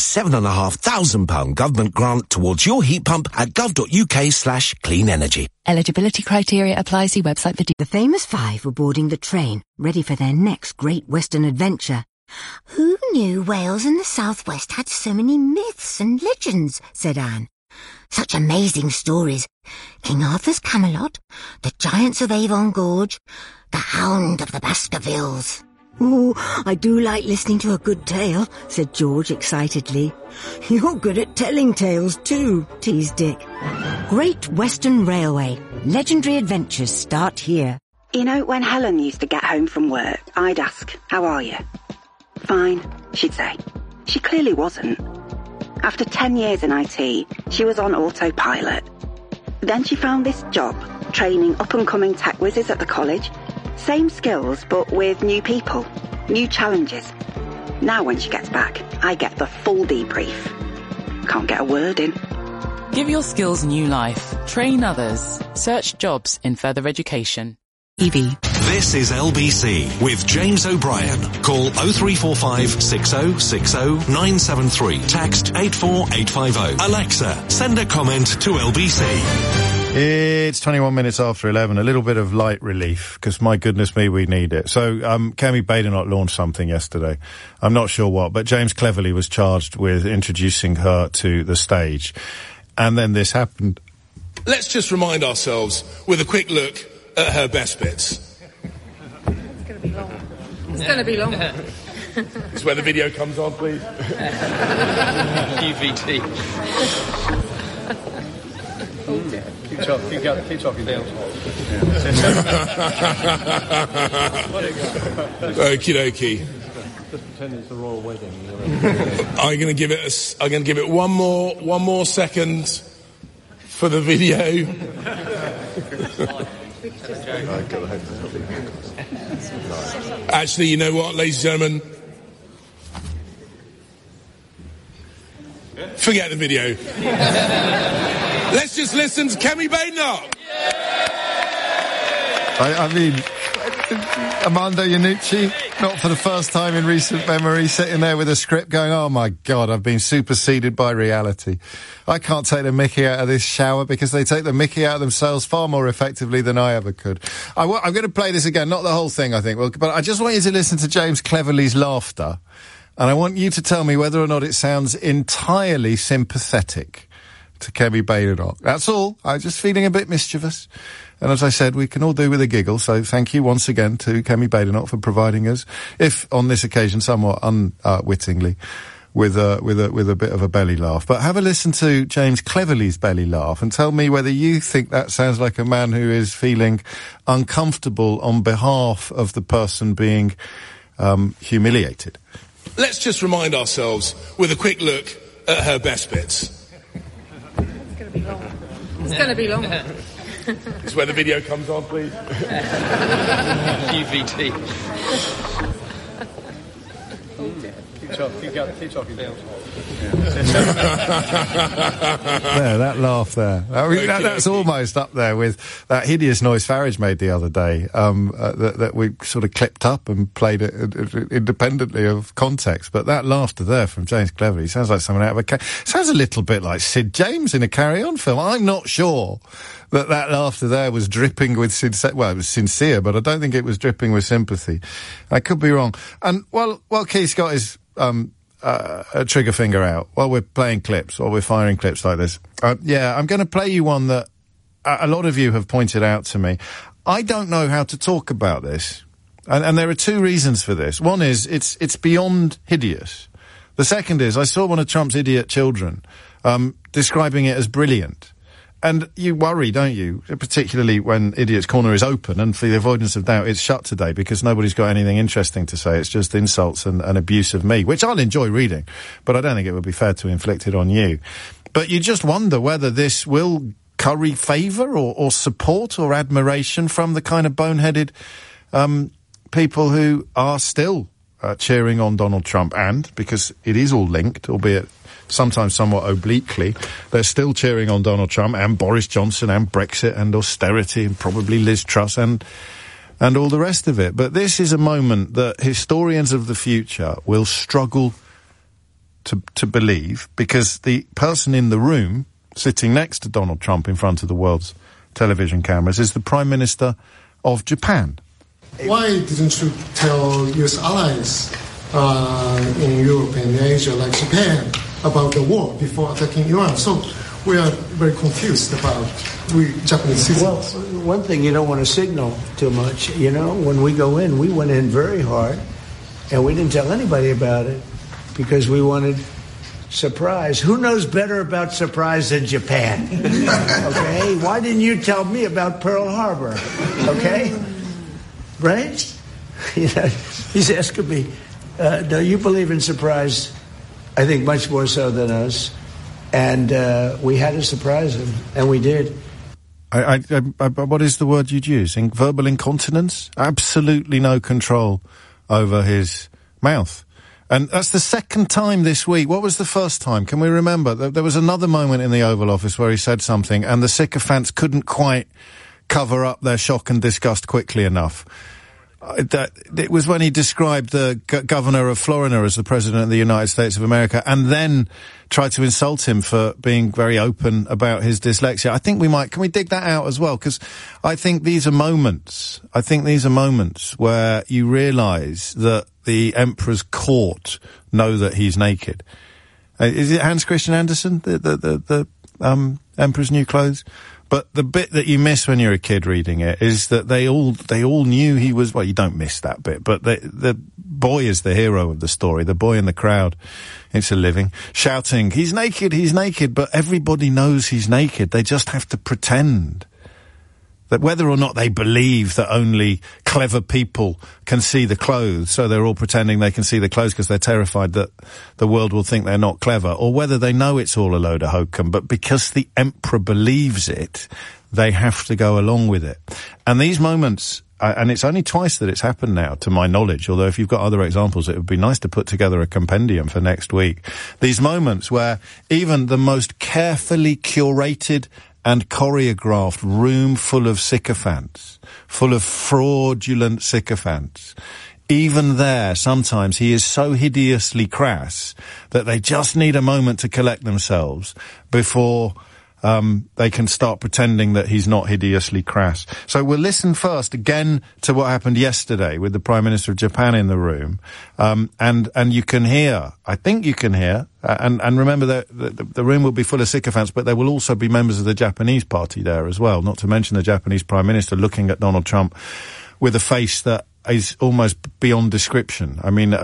£7,500 government grant towards your heat pump at gov.uk/clean energy. Eligibility criteria apply. See website for The famous 5 were boarding the train, ready for their next great Western adventure. Who knew Wales and the Southwest had so many myths and legends, said Anne. Such amazing stories. King Arthur's Camelot, the Giants of Avon Gorge, the Hound of the Baskervilles. Oh, I do like listening to a good tale, said George excitedly. You're good at telling tales too, teased Dick. Great Western Railway. Legendary adventures start here. You know, when Helen used to get home from work, I'd ask, "How are you?" "Fine," she'd say. She clearly wasn't. After 10 years in IT, she was on autopilot. Then she found this job, training up-and-coming tech whizzes at the college. Same skills, but with new people, new challenges. Now when she gets back, I get the full debrief. Can't get a word in. Give your skills new life. Train others. Search jobs in further education. EV. This is LBC with James O'Brien. Call 0345 6060 973. Text 84850. Alexa, send a comment to LBC. It's 21 minutes after 11. A little bit of light relief, because my goodness me, we need it. So, Kemi Badenoch launched something yesterday. I'm not sure what, but James Cleverly was charged with introducing her to the stage. And then this happened. Let's just remind ourselves with a quick look at her best bits. It's going to be long. It's going to be long. This is where the video comes on, please. DVD. Oh dear. Keep talking down. Okie dokie. Just pretend it's a royal wedding. I'm going to give it one more second for the video. Actually, you know what, ladies and gentlemen? Forget the video. Let's just listen to Kemi Badenoch. I mean, Armando Iannucci, not for the first time in recent memory, sitting there with a script going, oh my God, I've been superseded by reality. I can't take the mickey out of this shower because they take the mickey out of themselves far more effectively than I ever could. I'm going to play this again, not the whole thing, I think, but I just want you to listen to James Cleverly's laughter And I want you to tell me whether or not it sounds entirely sympathetic to Kemi Badenoch. That's all. I'm just feeling a bit mischievous. And as I said, we can all do with a giggle, so thank you once again to Kemi Badenoch for providing us, if on this occasion somewhat unwittingly, with a bit of a belly laugh. But have a listen to James Cleverly's belly laugh and tell me whether you think that sounds like a man who is feeling uncomfortable on behalf of the person being humiliated. Let's just remind ourselves with a quick look at her best bits. It's going to be long. It's going to be long. This is where the video comes on, please. UVT. Keep talking down. There, that laugh there. I mean, that's almost up there with that hideous noise Farage made the other day, that we sort of clipped up and played it independently of context. But that laughter there from James Cleverly sounds like someone out of a... sounds a little bit like Sid James in a Carry On film. I'm not sure that laughter there was dripping with it was sincere, but I don't think it was dripping with sympathy. I could be wrong. And while Keith's got his a trigger finger out while we're playing clips, or we're firing clips like this, I'm going to play you one that a lot of you have pointed out to me. I don't know how to talk about this, and there are two reasons for this. One is it's beyond hideous. The second is I saw one of Trump's idiot children describing it as brilliant. And you worry, don't you? Particularly when Idiot's Corner is open, and for the avoidance of doubt, it's shut today because nobody's got anything interesting to say. It's just insults and abuse of me, which I'll enjoy reading, but I don't think it would be fair to inflict it on you. But you just wonder whether this will curry favour or support or admiration from the kind of boneheaded people who are still cheering on Donald Trump, and, because it is all linked, albeit sometimes somewhat obliquely, they're still cheering on Donald Trump and Boris Johnson and Brexit and austerity and probably Liz Truss and all the rest of it. But this is a moment that historians of the future will struggle to believe, because the person in the room sitting next to Donald Trump in front of the world's television cameras is the Prime Minister of Japan. Why didn't you tell U.S. allies in Europe and Asia, like Japan, about the war before attacking Iran? So we are very confused about we Japanese citizens. Well, one thing you don't want to signal too much. You know, when we go in, we went in very hard, and we didn't tell anybody about it because we wanted surprise. Who knows better about surprise than Japan? Okay? Why didn't you tell me about Pearl Harbor? Okay? Right? You know, he's asking me, do you believe in surprise? I think much more so than us. And we had to surprise him, and we did. What is the word you'd use? Verbal incontinence? Absolutely no control over his mouth. And that's the second time this week. What was the first time? Can we remember? There was another moment in the Oval Office where he said something, and the sycophants couldn't quite cover up their shock and disgust quickly enough. It was when he described the governor of Florida as the president of the United States of America, and then tried to insult him for being very open about his dyslexia. I think can we dig that out as well? Because I think these are moments where you realise that the Emperor's court know that he's naked. Is it Hans Christian Andersen, the Emperor's New Clothes? But the bit that you miss when you're a kid reading it is that they all knew he was, well, you don't miss that bit, but the boy is the hero of the story, the boy in the crowd, it's a living, shouting, he's naked, but everybody knows he's naked. They just have to pretend. That whether or not they believe that only clever people can see the clothes, so they're all pretending they can see the clothes because they're terrified that the world will think they're not clever, or whether they know it's all a load of hokum, but because the Emperor believes it, they have to go along with it. And these moments, and it's only twice that it's happened now, to my knowledge, although if you've got other examples, it would be nice to put together a compendium for next week. These moments where even the most carefully curated and choreographed room full of sycophants, full of fraudulent sycophants, even there, sometimes he is so hideously crass that they just need a moment to collect themselves before they can start pretending that he's not hideously crass. So we'll listen first again to what happened yesterday with the Prime Minister of Japan in the room. And you can hear, I think you can hear, and remember that the room will be full of sycophants, but there will also be members of the Japanese party there as well, not to mention the Japanese Prime Minister looking at Donald Trump with a face that is almost beyond description. I mean,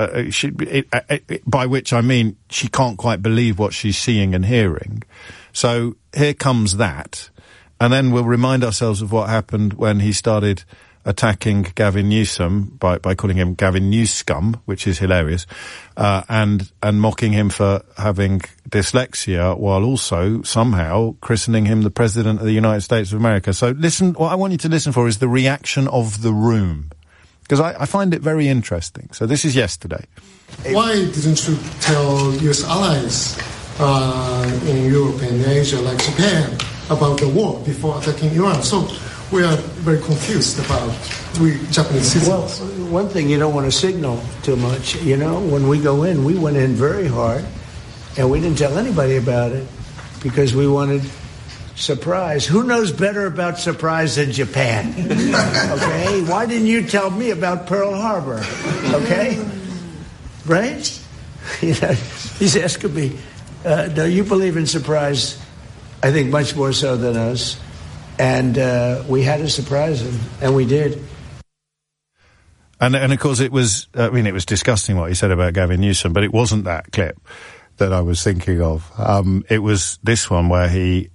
by which I mean she can't quite believe what she's seeing and hearing. So here comes that. And then we'll remind ourselves of what happened when he started attacking Gavin Newsom by calling him Gavin Newscum, which is hilarious, and mocking him for having dyslexia while also somehow christening him the President of the United States of America. So listen, what I want you to listen for is the reaction of the room, because I find it very interesting. So this is yesterday. Why didn't you tell U.S. allies in Europe and Asia, like Japan, about the war before attacking Iran? So we are very confused about we Japanese citizens. Well, one thing you don't want to signal too much. You know, when we go in, we went in very hard, and we didn't tell anybody about it because we wanted surprise. Who knows better about surprise than Japan? Okay? Why didn't you tell me about Pearl Harbor? Okay? Right? You know, he's asking me, no, you believe in surprise, I think much more so than us. And we had to surprise him, and we did. And of course it was, it was disgusting what he said about Gavin Newsom, but it wasn't that clip that I was thinking of. It was this one where he,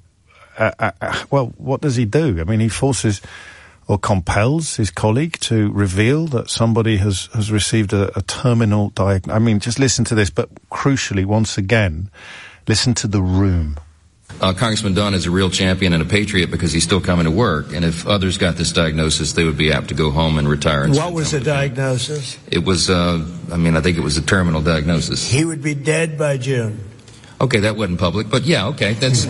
what does he do? I mean, he forces or compels his colleague to reveal that somebody has received a terminal diagnosis. I mean, just listen to this, but crucially, once again, listen to the room. Congressman Dunn is a real champion and a patriot because he's still coming to work. And if others got this diagnosis, they would be apt to go home and retire. And what was the diagnosis? It was, I think it was a terminal diagnosis. He would be dead by June. Okay, that wasn't public, but yeah, okay. That's,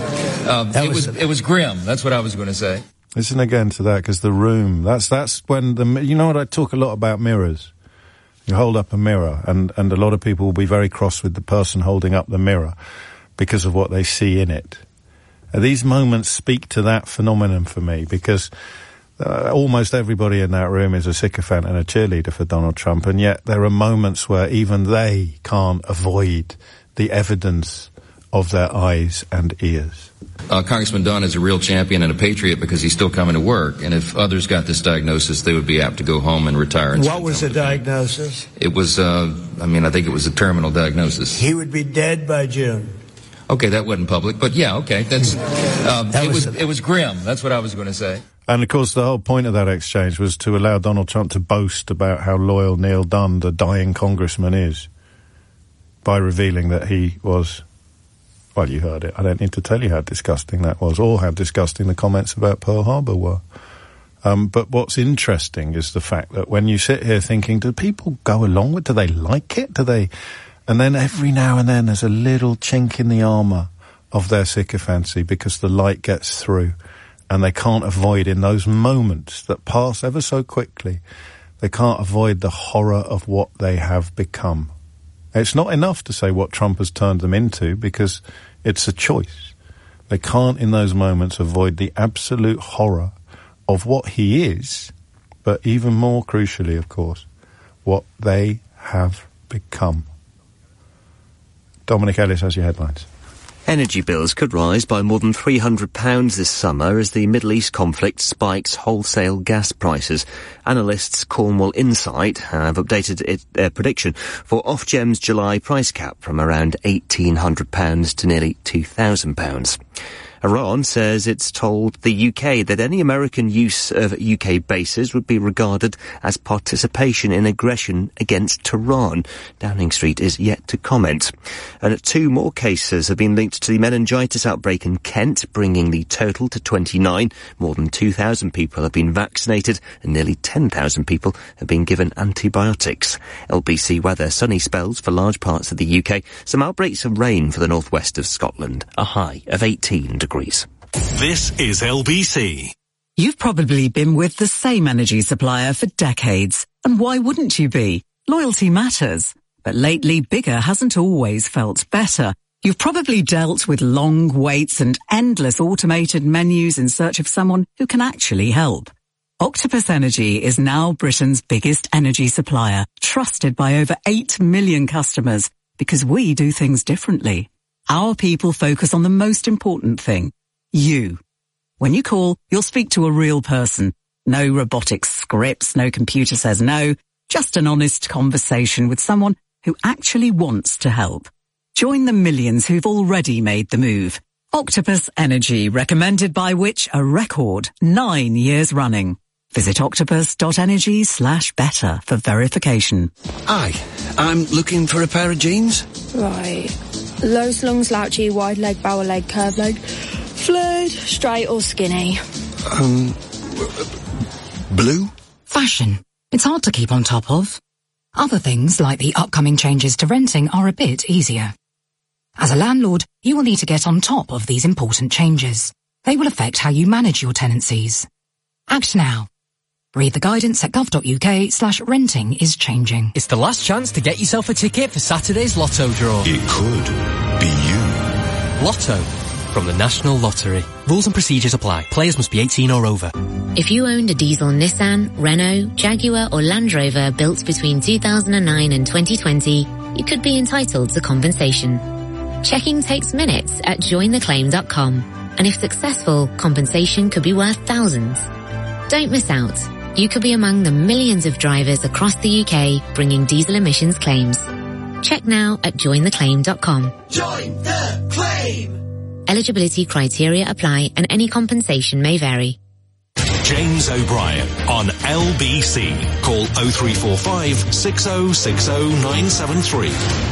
it was grim. That's what I was going to say. Listen again to that, because the room, that's when you know what, I talk a lot about mirrors. You hold up a mirror, and a lot of people will be very cross with the person holding up the mirror because of what they see in it. These moments speak to that phenomenon for me, because almost everybody in that room is a sycophant and a cheerleader for Donald Trump, and yet there are moments where even they can't avoid the evidence of their eyes and ears. Congressman Dunn is a real champion and a patriot because he's still coming to work. And if others got this diagnosis, they would be apt to go home and retire. And what was the diagnosis? It was, I think it was a terminal diagnosis. He would be dead by June. Okay, that wasn't public, but yeah, okay. That's, it was grim. That's what I was going to say. And of course, the whole point of that exchange was to allow Donald Trump to boast about how loyal Neil Dunn, the dying congressman, is, by revealing that he was, well, you heard it. I don't need to tell you how disgusting that was, or how disgusting the comments about Pearl Harbor were. But what's interesting is the fact that when you sit here thinking, do people go along with, do they like it? And then every now and then there's a little chink in the armour of their sycophancy because the light gets through, and they can't avoid, in those moments that pass ever so quickly, they can't avoid the horror of what they have become. It's not enough to say what Trump has turned them into, because it's a choice. They can't in those moments avoid the absolute horror of what he is, but even more crucially, of course, what they have become. Dominic Ellis has your headlines. Energy bills could rise by more than £300 this summer as the Middle East conflict spikes wholesale gas prices. Analysts Cornwall Insight have updated their prediction for Ofgem's July price cap from around £1,800 to nearly £2,000. Iran says it's told the UK that any American use of UK bases would be regarded as participation in aggression against Tehran. Downing Street is yet to comment. And 2 more cases have been linked to the meningitis outbreak in Kent, bringing the total to 29. More than 2,000 people have been vaccinated and nearly 10,000 people have been given antibiotics. LBC weather, sunny spells for large parts of the UK. Some outbreaks of rain for the northwest of Scotland. A high of 18 degrees. This is LBC. You've probably been with the same energy supplier for decades. And why wouldn't you be? Loyalty matters. But lately, bigger hasn't always felt better. You've probably dealt with long waits and endless automated menus in search of someone who can actually help. Octopus Energy is now Britain's biggest energy supplier, trusted by over 8 million customers, because we do things differently. Our people focus on the most important thing, you. When you call, you'll speak to a real person. No robotic scripts, no computer says no, just an honest conversation with someone who actually wants to help. Join the millions who've already made the move. Octopus Energy, recommended by Which? A record 9 years running. Visit octopus.energy/better for verification. Hi, I'm looking for a pair of jeans. Right. Low slung, slouchy, wide leg, bower leg, curved leg, flared, straight or skinny. Blue? Fashion. It's hard to keep on top of. Other things, like the upcoming changes to renting, are a bit easier. As a landlord, you will need to get on top of these important changes. They will affect how you manage your tenancies. Act now. Read the guidance at gov.uk/renting is changing. It's the last chance to get yourself a ticket for Saturday's Lotto draw. It could be you. Lotto from the National Lottery. Rules and procedures apply. Players must be 18 or over. If you owned a diesel Nissan, Renault, Jaguar or Land Rover built between 2009 and 2020, you could be entitled to compensation. Checking takes minutes at jointheclaim.com, and if successful, compensation could be worth thousands. Don't miss out. You could be among the millions of drivers across the UK bringing diesel emissions claims. Check now at jointheclaim.com. Join the claim! Eligibility criteria apply and any compensation may vary. James O'Brien on LBC. Call 0345 6060 973.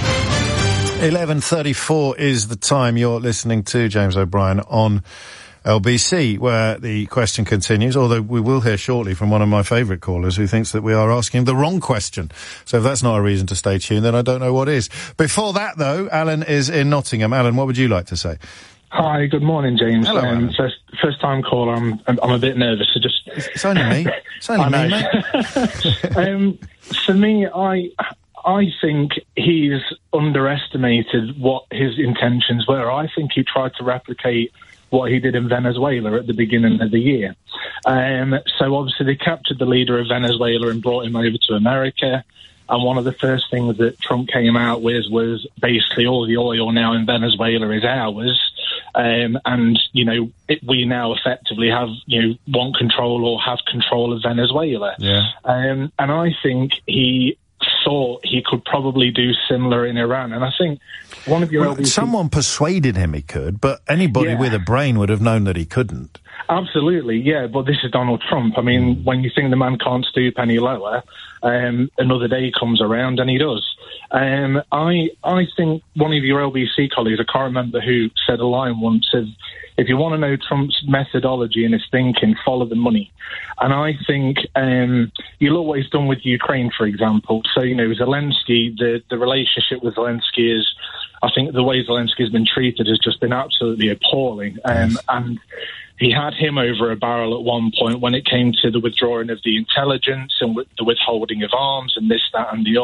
11:34 is the time. You're listening to James O'Brien on LBC, where the question continues, although we will hear shortly from one of my favourite callers who thinks that we are asking the wrong question. So if that's not a reason to stay tuned, then I don't know what is. Before that, though, Alan is in Nottingham. Alan, what would you like to say? Hi, good morning, James. Hello, Alan. First time caller. I'm a bit nervous, so just... It's only me. It's only me, mate. For me, I think he's underestimated what his intentions were. I think he tried to replicate what he did in Venezuela at the beginning of the year. So obviously they captured the leader of Venezuela and brought him over to America. And one of the first things that Trump came out with was basically all the oil now in Venezuela is ours. And, you know, we now effectively have, want control or have control of Venezuela. Yeah. And I think he thought he could probably do similar in Iran. And I think one of your... someone persuaded him he could, but anybody with a brain would have known that he couldn't. Absolutely, yeah, but this is Donald Trump. I mean, when you think the man can't stoop any lower, another day comes around and he does. I think one of your LBC colleagues, I can't remember who, said a line once, said, if you want to know Trump's methodology and his thinking, follow the money. And I think you look what he's done with Ukraine, for example. So, Zelensky, the relationship with Zelensky is, I think the way Zelensky has been treated has just been absolutely appalling. And he had him over a barrel at one point when it came to the withdrawing of the intelligence and the withholding of arms and this, that, and the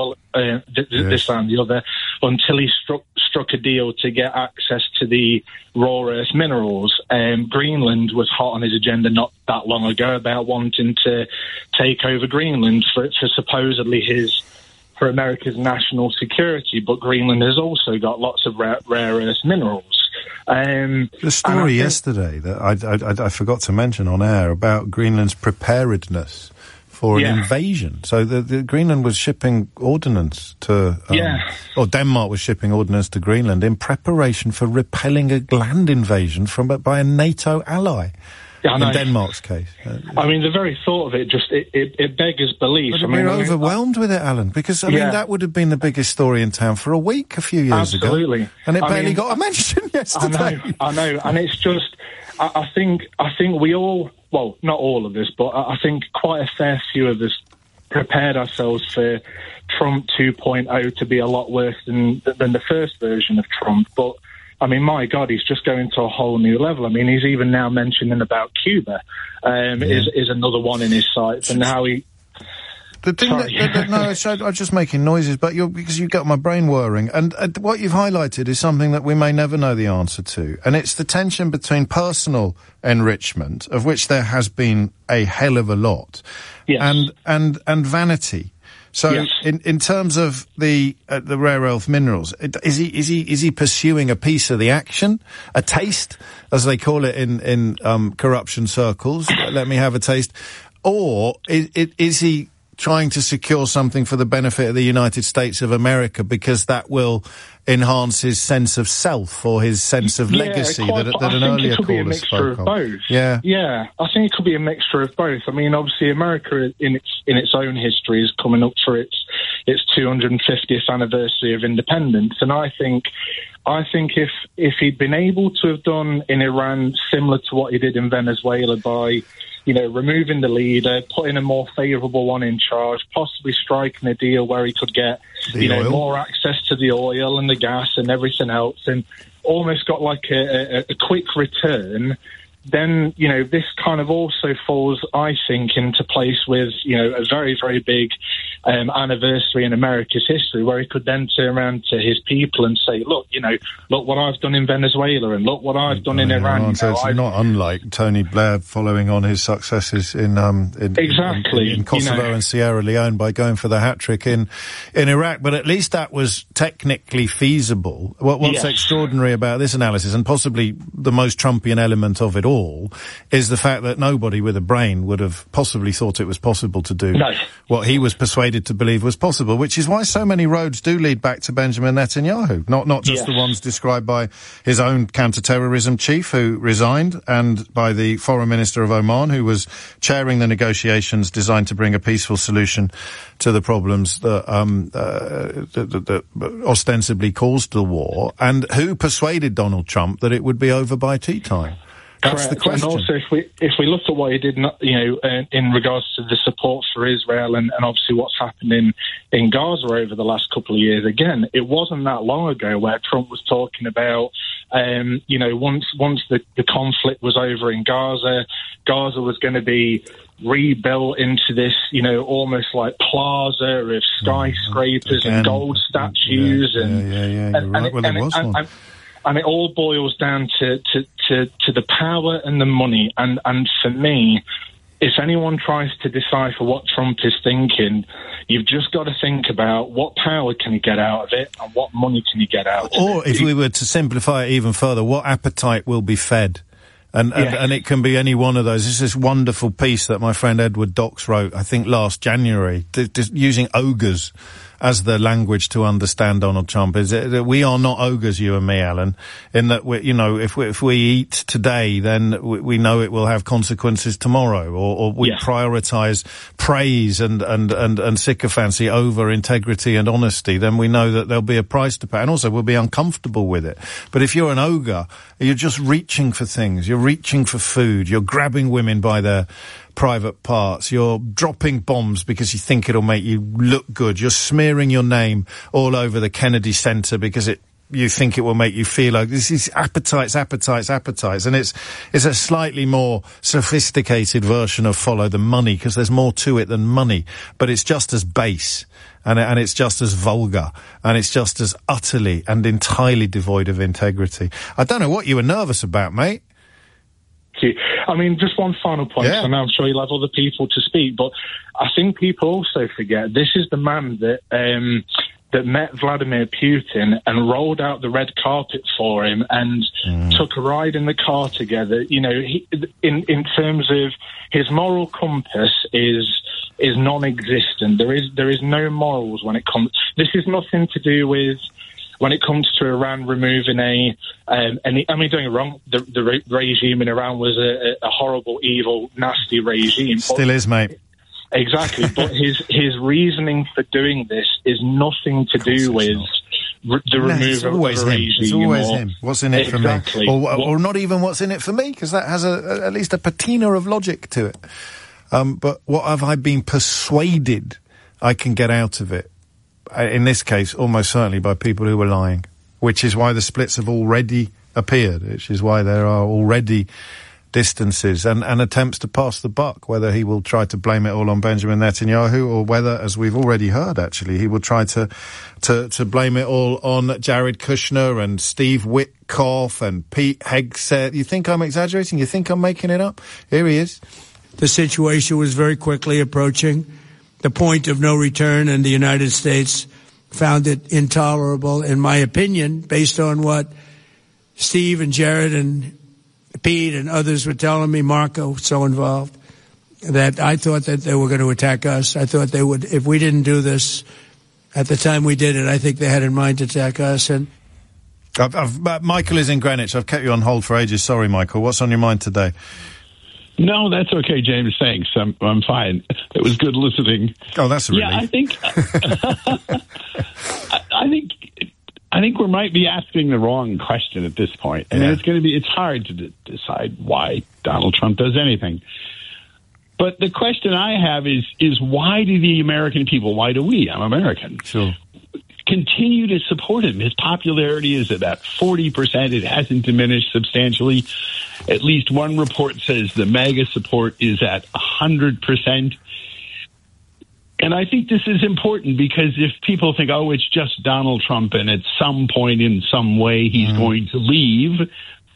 other, until he struck a deal to get access to the rare earth minerals. Greenland was hot on his agenda not that long ago about wanting to take over Greenland for supposedly for America's national security, but Greenland has also got lots of rare earth minerals. The story yesterday that I forgot to mention on air about Greenland's preparedness for an invasion. So the Greenland was shipping ordnance to... or Denmark was shipping ordnance to Greenland in preparation for repelling a land invasion by a NATO ally. In Denmark's case. I mean, the very thought of it it beggars belief. But we're overwhelmed with it, Alan, because, I mean, that would have been the biggest story in town for a week a few years ago. Absolutely. And it barely got a mention yesterday. I know. And it's just, I think we all, well, not all of us, but I think quite a fair few of us prepared ourselves for Trump 2.0 to be a lot worse than the first version of Trump. But I mean, my God, he's just going to a whole new level. I mean, he's even now mentioning about Cuba is another one in his sights, and how he... The thing I'm just making noises, but because you got my brain whirring. And what you've highlighted is something that we may never know the answer to. And it's the tension between personal enrichment, of which there has been a hell of a lot, and vanity. So, yes. in terms of the rare earth minerals, is he pursuing a piece of the action, a taste, as they call it in corruption circles? Let me have a taste, or is he trying to secure something for the benefit of the United States of America, because that will enhance his sense of self or his sense of legacy that an earlier caller spoke of? Both. Yeah, I think it could be a mixture of both. I mean, obviously, America in its own history is coming up for its 250th anniversary of independence, and I think if he'd been able to have done in Iran similar to what he did in Venezuela by, removing the leader, putting a more favourable one in charge, possibly striking a deal where he could get, more access to the oil and the gas and everything else, and almost got like a quick return, then, this kind of also falls, I think, into place with, a very, very big anniversary in America's history, where he could then turn around to his people and say, look what I've done in Venezuela, and look what I've done in Iran. So it's not unlike Tony Blair following on his successes in Kosovo and Sierra Leone by going for the hat-trick in Iraq. But at least that was technically feasible. What's extraordinary about this analysis, and possibly the most Trumpian element of it all, is the fact that nobody with a brain would have possibly thought it was possible to do what he was persuaded to believe was possible, which is why so many roads do lead back to Benjamin Netanyahu, not just the ones described by his own counter-terrorism chief, who resigned, and by the foreign minister of Oman, who was chairing the negotiations designed to bring a peaceful solution to the problems that ostensibly caused the war, and who persuaded Donald Trump that it would be over by tea time. That's the question. And also, if we look at what he did, in regards to the support for Israel and obviously what's happened in Gaza over the last couple of years, again, it wasn't that long ago where Trump was talking about, once the conflict was over in Gaza was going to be rebuilt into this, almost like plaza of skyscrapers and gold statues. And it all boils down to the power and the money. And for me, if anyone tries to decipher what Trump is thinking, you've just got to think about what power can he get out of it and what money can he get out of it. Or if we were to simplify it even further, what appetite will be fed? And it can be any one of those. There's this wonderful piece that my friend Edward Docks wrote, I think last January, using ogres as the language to understand Donald Trump. Is that we are not ogres, you and me, Alan, in that if we eat today, then we know it will have consequences tomorrow, or we prioritise praise and sycophancy over integrity and honesty, then we know that there'll be a price to pay, and also we'll be uncomfortable with it. But if you're an ogre, you're just reaching for things, you're reaching for food, you're grabbing women by their private parts, you're dropping bombs because you think it'll make you look good, you're smearing your name all over the Kennedy Center because you think it will make you feel like this is appetites, and it's a slightly more sophisticated version of follow the money, because there's more to it than money, but it's just as base and it's just as vulgar and it's just as utterly and entirely devoid of integrity. I don't know what you were nervous about, mate. I mean, just one final point, and I'm sure you'll have other people to speak, but I think people also forget this is the man that met Vladimir Putin and rolled out the red carpet for him and took a ride in the car together. In terms of his moral compass is non-existent. There is no morals when it comes. This is nothing to do with when it comes to Iran removing don't get me wrong, the regime in Iran was a horrible, evil, nasty regime. Still is, mate. Exactly, but his reasoning for doing this is nothing to do with the removal of a regime. It's always him. What's in it for me? Or not even what's in it for me, because that has at least a patina of logic to it. But what have I been persuaded I can get out of it? In this case, almost certainly by people who were lying, which is why the splits have already appeared, which is why there are already distances and attempts to pass the buck, whether he will try to blame it all on Benjamin Netanyahu or whether, as we've already heard actually, he will try to blame it all on Jared Kushner and Steve Witkoff and Pete Hegseth. You think I'm exaggerating? You think I'm making it up? Here he is. The situation was very quickly approaching the point of no return, and the United States found it intolerable, in my opinion, based on what Steve and Jared and Pete and others were telling me, Marco, so involved, that I thought that they were going to attack us. I thought they would, if we didn't do this at the time we did it, I think they had in mind to attack us. And Michael is in Greenwich. I've kept you on hold for ages. Sorry, Michael. What's on your mind today? No, that's okay, James. Thanks. I'm fine. It was good listening. Oh, that's a relief. Yeah, I think we might be asking the wrong question at this point. I mean, it's hard to decide why Donald Trump does anything. But the question I have is why do the American people, why do we, I'm American, continue to support him? His popularity is at that 40%. It hasn't diminished substantially. At least one report says the MAGA support is at 100%. And I think this is important because if people think, oh, it's just Donald Trump and at some point in some way he's going to leave,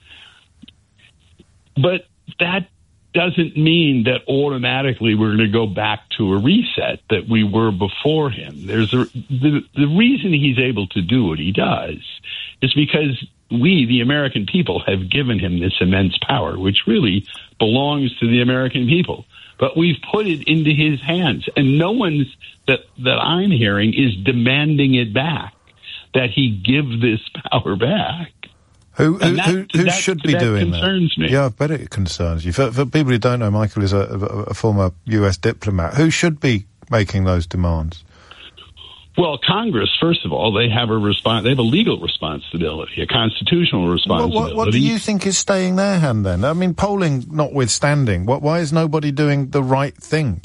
but that doesn't mean that automatically we're going to go back to a reset that we were before him. The reason he's able to do what he does is because we, the American people, have given him this immense power, which really belongs to the American people. But we've put it into his hands, and no one that I'm hearing is demanding it back, that he give this power back. Who should be doing that? That concerns me. Yeah, I bet it concerns you. For people who don't know, Michael is a former U.S. diplomat. Who should be making those demands? Well, Congress, first of all, they have a legal responsibility, a constitutional responsibility. What do you think is staying their hand then? I mean, polling notwithstanding, why is nobody doing the right thing?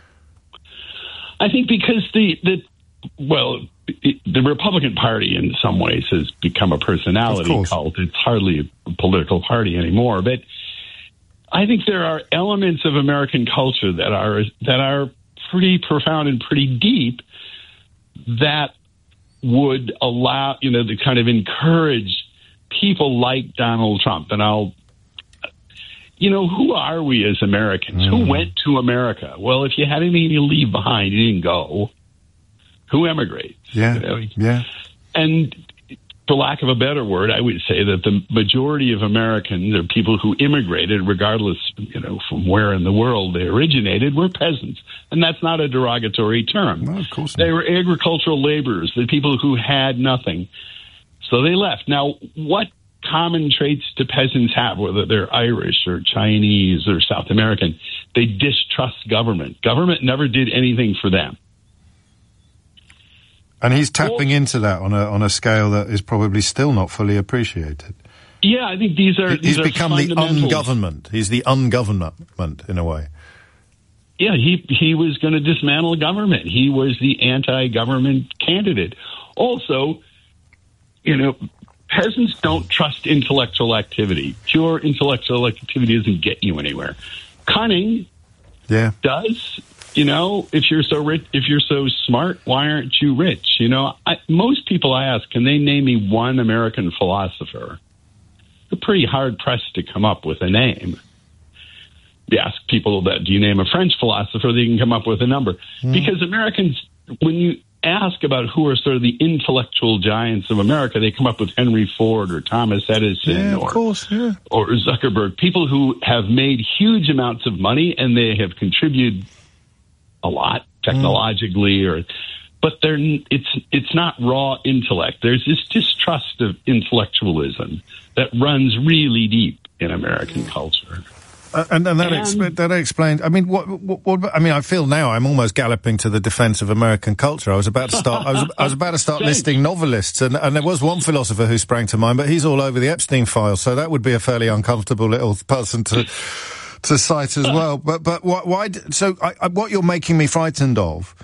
I think because the Republican Party in some ways has become a personality cult. It's hardly a political party anymore. But I think there are elements of American culture that are pretty profound and pretty deep that would allow, to kind of encourage people like Donald Trump. And who are we as Americans? Who went to America? Well, if you had anything to leave behind, you didn't go. Who emigrates? Yeah. And for lack of a better word, I would say that the majority of Americans, or people who immigrated, regardless, from where in the world they originated, were peasants. And that's not a derogatory term. No, of course not. They were agricultural laborers, the people who had nothing. So they left. Now, what common traits do peasants have, whether they're Irish or Chinese or South American? They distrust government. Government never did anything for them. And he's tapping into that on a scale that is probably still not fully appreciated. Yeah, I think he's become the ungovernment. He's the ungovernment in a way. Yeah, he was going to dismantle government. He was the anti-government candidate. Also, peasants don't trust intellectual activity. Pure intellectual activity doesn't get you anywhere. Cunning does. If you're so rich, if you're so smart, why aren't you rich? Most people I ask, can they name me one American philosopher? They're pretty hard pressed to come up with a name. You ask people that, do you name a French philosopher? They can come up with a number. Because Americans, when you ask about who are sort of the intellectual giants of America, they come up with Henry Ford or Thomas Edison or Zuckerberg, people who have made huge amounts of money and they have contributed a lot technologically, but it's not raw intellect. There's this distrust of intellectualism that runs really deep in American culture. And that explains. I mean, what? I mean, I feel now I'm almost galloping to the defence of American culture. I was about to start. I was about to start listing novelists, and there was one philosopher who sprang to mind, but he's all over the Epstein files, so that would be a fairly uncomfortable little person to cite as well. But why? So what you're making me frightened of,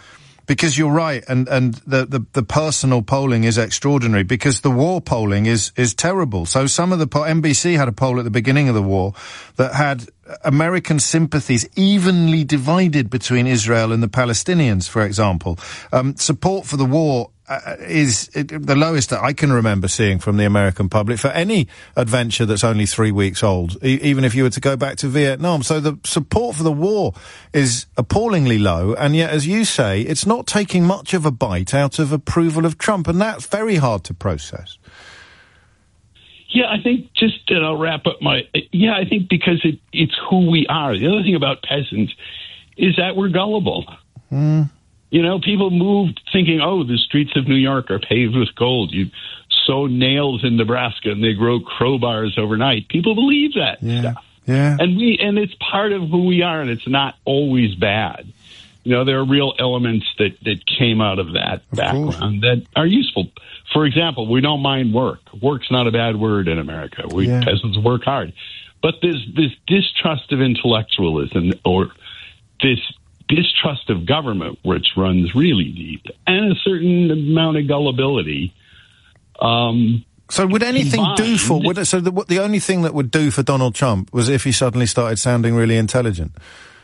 because you're right, and the personal polling is extraordinary, because the war polling is terrible. So some of the NBC had a poll at the beginning of the war that had American sympathies evenly divided between Israel and the Palestinians, for example. Support for the war is the lowest that I can remember seeing from the American public for any adventure that's only 3 weeks old, even if you were to go back to Vietnam. So the support for the war is appallingly low, and yet, as you say, it's not taking much of a bite out of approval of Trump, and that's very hard to process. Yeah, I think I'll wrap up I think because it's who we are. The other thing about peasants is that we're gullible. Mm. You know, people moved thinking, the streets of New York are paved with gold. You sow nails in Nebraska and they grow crowbars overnight. People believe that stuff. Yeah. And it's part of who we are, and it's not always bad. You know, there are real elements that came out of that background that are useful. For example, we don't mind work. Work's not a bad word in America. Peasants work hard. But there's this distrust of intellectualism, or this distrust of government, which runs really deep, and a certain amount of gullibility. So would anything do for... the only thing that would do for Donald Trump was if he suddenly started sounding really intelligent?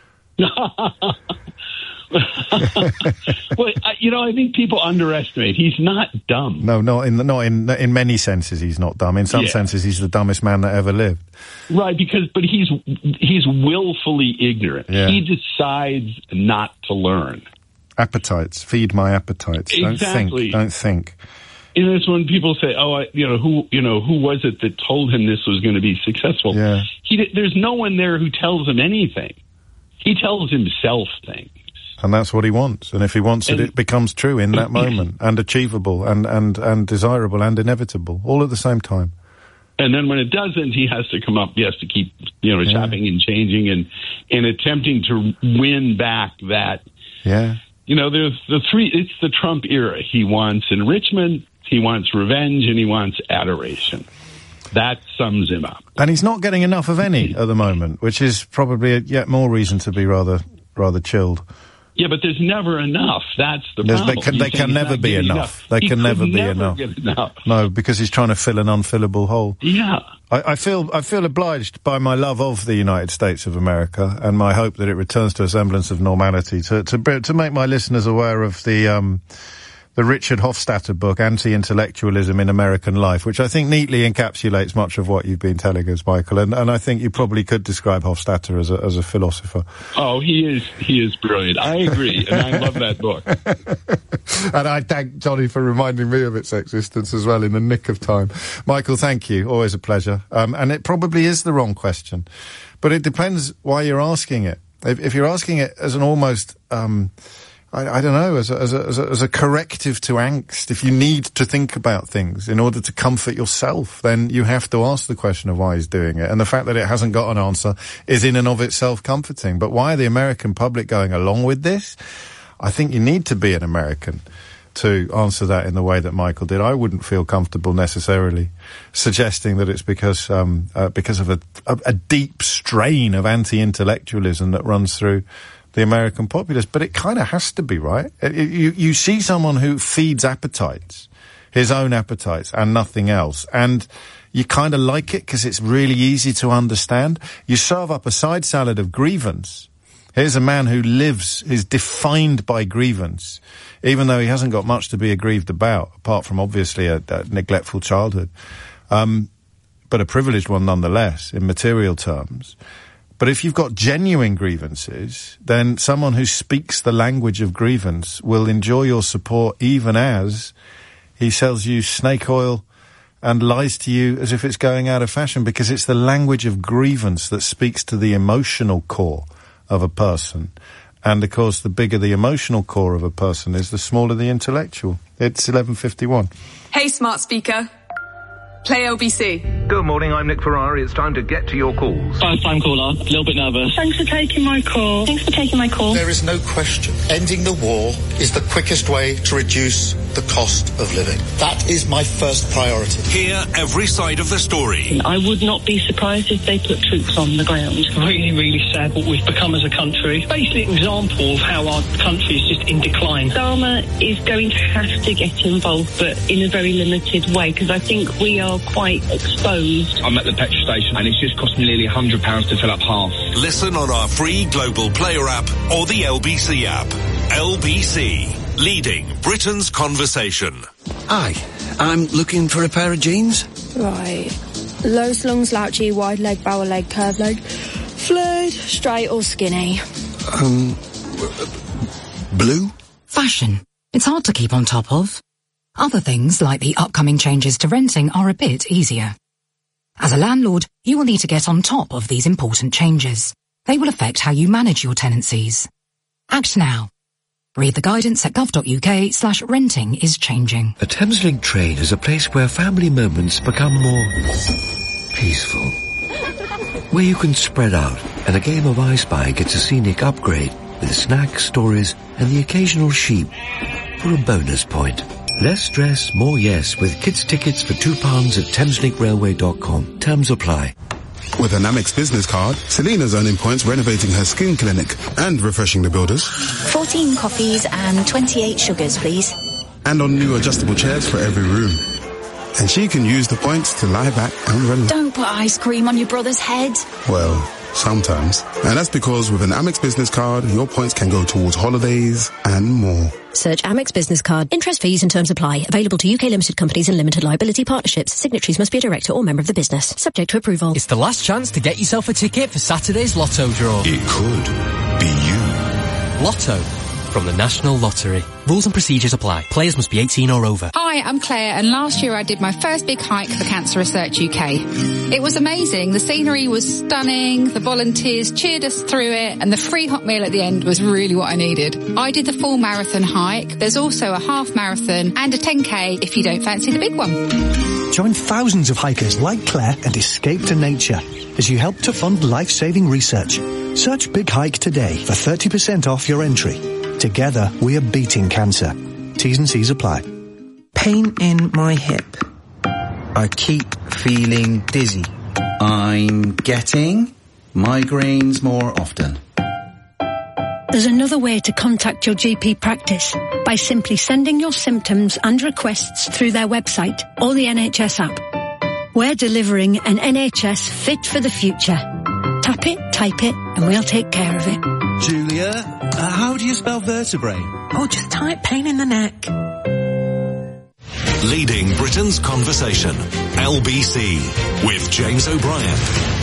Well, I think people underestimate. He's not dumb. No, not in many senses. He's not dumb. In some senses, he's the dumbest man that ever lived. Right, but he's willfully ignorant. Yeah. He decides not to learn. Appetites. Feed my appetites. Exactly. Don't think. And it's when people say, who was it that told him this was going to be successful? Yeah. There's no one there who tells him anything. He tells himself things. And that's what he wants. And if he wants it, it becomes true in that moment, and achievable, and desirable, and inevitable, all at the same time. And then when it doesn't, he has to come up. He has to keep, chopping and changing and attempting to win back that. Yeah. There's it's the Trump era. He wants enrichment, he wants revenge, and he wants adoration. That sums him up. And he's not getting enough of any at the moment, which is probably yet more reason to be rather chilled. Yeah, but there's never enough. That's the problem. They can never be enough. They can never be enough. No, because he's trying to fill an unfillable hole. Yeah. I feel obliged by my love of the United States of America and my hope that it returns to a semblance of normality to make my listeners aware of the Richard Hofstadter book, Anti-Intellectualism in American Life, which I think neatly encapsulates much of what you've been telling us, Michael. And I think you probably could describe Hofstadter as a philosopher. Oh, he is brilliant. I agree, and I love that book. And I thank Johnny for reminding me of its existence as well in the nick of time. Michael, thank you. Always a pleasure. And it probably is the wrong question, but it depends why you're asking it. If you're asking it as an almost... I don't know, as a corrective to angst, if you need to think about things in order to comfort yourself, then you have to ask the question of why he's doing it. And the fact that it hasn't got an answer is in and of itself comforting. But why are the American public going along with this? I think you need to be an American to answer that in the way that Michael did. I wouldn't feel comfortable necessarily suggesting that it's because of a deep strain of anti-intellectualism that runs through the American populace, but it kind of has to be, right? You see someone who feeds appetites, his own appetites, and nothing else, and you kind of like it because it's really easy to understand. You serve up a side salad of grievance. Here's a man who is defined by grievance, even though he hasn't got much to be aggrieved about, apart from obviously a neglectful childhood, but a privileged one nonetheless, in material terms. But if you've got genuine grievances, then someone who speaks the language of grievance will enjoy your support even as he sells you snake oil and lies to you as if it's going out of fashion, because it's the language of grievance that speaks to the emotional core of a person. And, of course, the bigger the emotional core of a person is, the smaller the intellectual. It's 11:51. Hey, smart speaker. Play LBC. Good morning, I'm Nick Ferrari. It's time to get to your calls. First-time caller, a little bit nervous. Thanks for taking my call. Thanks for taking my call. There is no question. Ending the war is the quickest way to reduce the cost of living. That is my first priority. Hear every side of the story. I would not be surprised if they put troops on the ground. Really, really sad what we've become as a country. Basically an example of how our country is just in decline. Dharma is going to have to get involved, but in a very limited way, because I think we are quite exposed. I'm at the petrol station and it's just cost me nearly £100 to fill up half. Listen on our free Global Player app or the LBC app. LBC, leading Britain's conversation. Hi, I'm looking for a pair of jeans. Right. Low slung, slouchy, wide leg, bower leg, curved leg, flared, straight or skinny. Blue? Fashion. It's hard to keep on top of. Other things, like the upcoming changes to renting, are a bit easier. As a landlord, you will need to get on top of these important changes. They will affect how you manage your tenancies. Act now. Read the guidance at gov.uk/renting is changing. A Thameslink train is a place where family moments become more peaceful. Where you can spread out and a game of I Spy gets a scenic upgrade with snacks, stories and the occasional sheep for a bonus point. Less stress, more yes with kids' tickets for £2 at thameslinkrailway.com. Terms apply. With an Amex business card, Selena's earning points renovating her skin clinic and refreshing the builders. 14 coffees and 28 sugars, please. And on new adjustable chairs for every room. And she can use the points to lie back and relax. Don't put ice cream on your brother's head. Well, sometimes. And that's because with an Amex business card, your points can go towards holidays and more. Search Amex Business Card. Interest, fees and terms apply. Available to UK limited companies and limited liability partnerships. Signatories must be a director or member of the business. Subject to approval. It's the last chance to get yourself a ticket for Saturday's Lotto draw. It could be you. Lotto. From the National Lottery. Rules and procedures apply. Players must be 18 or over. Hi, I'm Claire, and last year I did my first big hike for Cancer Research UK. It was amazing. The scenery was stunning, the volunteers cheered us through it, and the free hot meal at the end was really what I needed. I did the full marathon hike. There's also a half marathon and a 10K if you don't fancy the big one. Join thousands of hikers like Claire and escape to nature as you help to fund life-saving research. Search Big Hike today for 30% off your entry. Together, we are beating cancer. T's and C's apply. Pain in my hip. I keep feeling dizzy. I'm getting migraines more often. There's another way to contact your GP practice by simply sending your symptoms and requests through their website or the NHS app. We're delivering an NHS fit for the future. Tap it, type it, and we'll take care of it. Julia, how do you spell vertebrae? Oh, just type pain in the neck. Leading Britain's conversation. LBC with James O'Brien.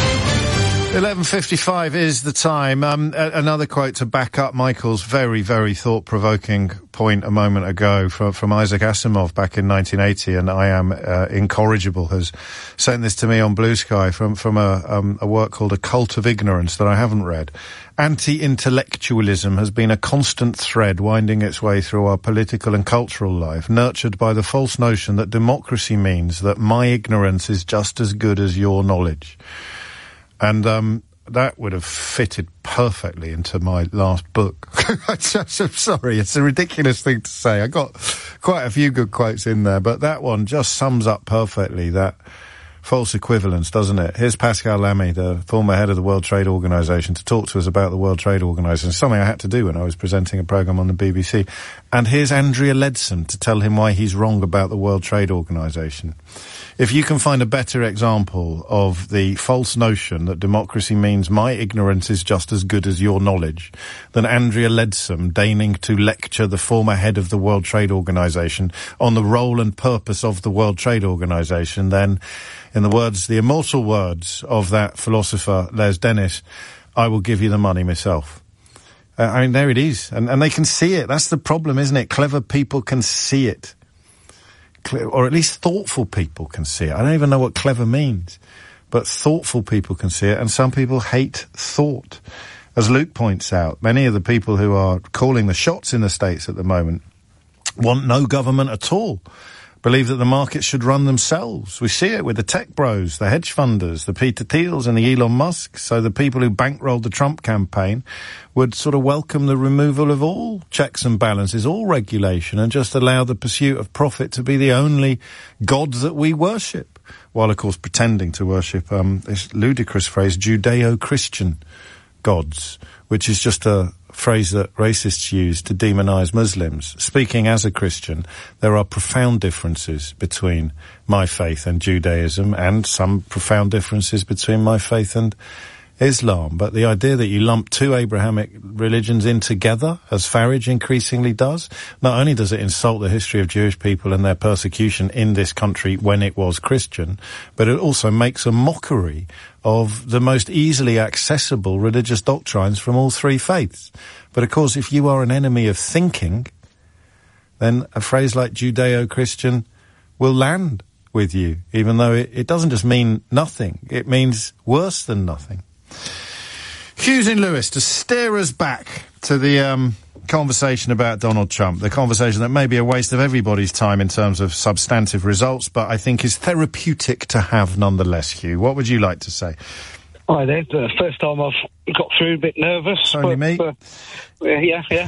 11:55 is the time. Another quote to back up Michael's very, very thought-provoking point a moment ago from Isaac Asimov back in 1980, and I Am Incorrigible has sent this to me on Blue Sky from a work called A Cult of Ignorance that I haven't read. Anti-intellectualism has been a constant thread winding its way through our political and cultural life, nurtured by the false notion that democracy means that my ignorance is just as good as your knowledge. And that would have fitted perfectly into my last book. I'm sorry, it's a ridiculous thing to say. I got quite a few good quotes in there, but that one just sums up perfectly that false equivalence, doesn't it? Here's Pascal Lamy, the former head of the World Trade Organization, to talk to us about the World Trade Organization, something I had to do when I was presenting a program on the BBC. And here's Andrea Leadsom to tell him why he's wrong about the World Trade Organization. If you can find a better example of the false notion that democracy means my ignorance is just as good as your knowledge than Andrea Leadsom deigning to lecture the former head of the World Trade Organization on the role and purpose of the World Trade Organization, then, in the immortal words of that philosopher, Les Dennis, I will give you the money myself. I mean, there it is. And they can see it. That's the problem, isn't it? Clever people can see it. Or at least thoughtful people can see it. I don't even know what clever means. But thoughtful people can see it, and some people hate thought. As Luke points out, many of the people who are calling the shots in the States at the moment want no government at all. believe that the markets should run themselves. We see it with the tech bros, the hedge funders, the Peter Thiels and the Elon Musk. So the people who bankrolled the Trump campaign would sort of welcome the removal of all checks and balances, all regulation, and just allow the pursuit of profit to be the only god that we worship. While, of course, pretending to worship this ludicrous phrase, Judeo-Christian gods, which is just a phrase that racists use to demonize Muslims. Speaking as a Christian, there are profound differences between my faith and Judaism, and some profound differences between my faith and Islam. But the idea that you lump two Abrahamic religions in together, as Farage increasingly does, not only does it insult the history of Jewish people and their persecution in this country when it was Christian, but it also makes a mockery of the most easily accessible religious doctrines from all three faiths. But of course, if you are an enemy of thinking, then a phrase like Judeo-Christian will land with you, even though it doesn't just mean nothing, it means worse than nothing. Hughes in Lewis, to steer us back to the conversation about Donald Trump, the conversation that may be a waste of everybody's time in terms of substantive results, but I think is therapeutic to have nonetheless. Hugh, what would you like to say? Hi there. The first time I've got through, a bit nervous. Only me. Yeah.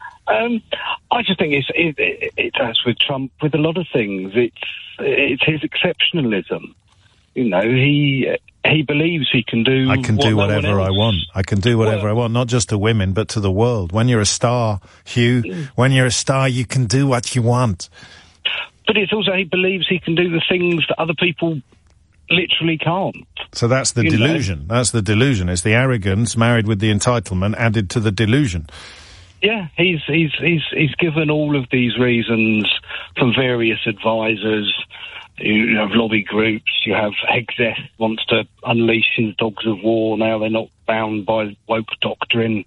I just think it's as with Trump, with a lot of things, it's his exceptionalism. You know, he believes he can do. I can do whatever I want. I can do whatever I want, not just to women, but to the world. When you're a star, Hugh, when you're a star, you can do what you want. But it's also he believes he can do the things that other people literally can't. So that's the delusion. That's the delusion. It's the arrogance married with the entitlement added to the delusion. Yeah, he's given all of these reasons from various advisors. You have lobby groups, you have Exeth wants to unleash his dogs of war, now they're not bound by woke doctrine.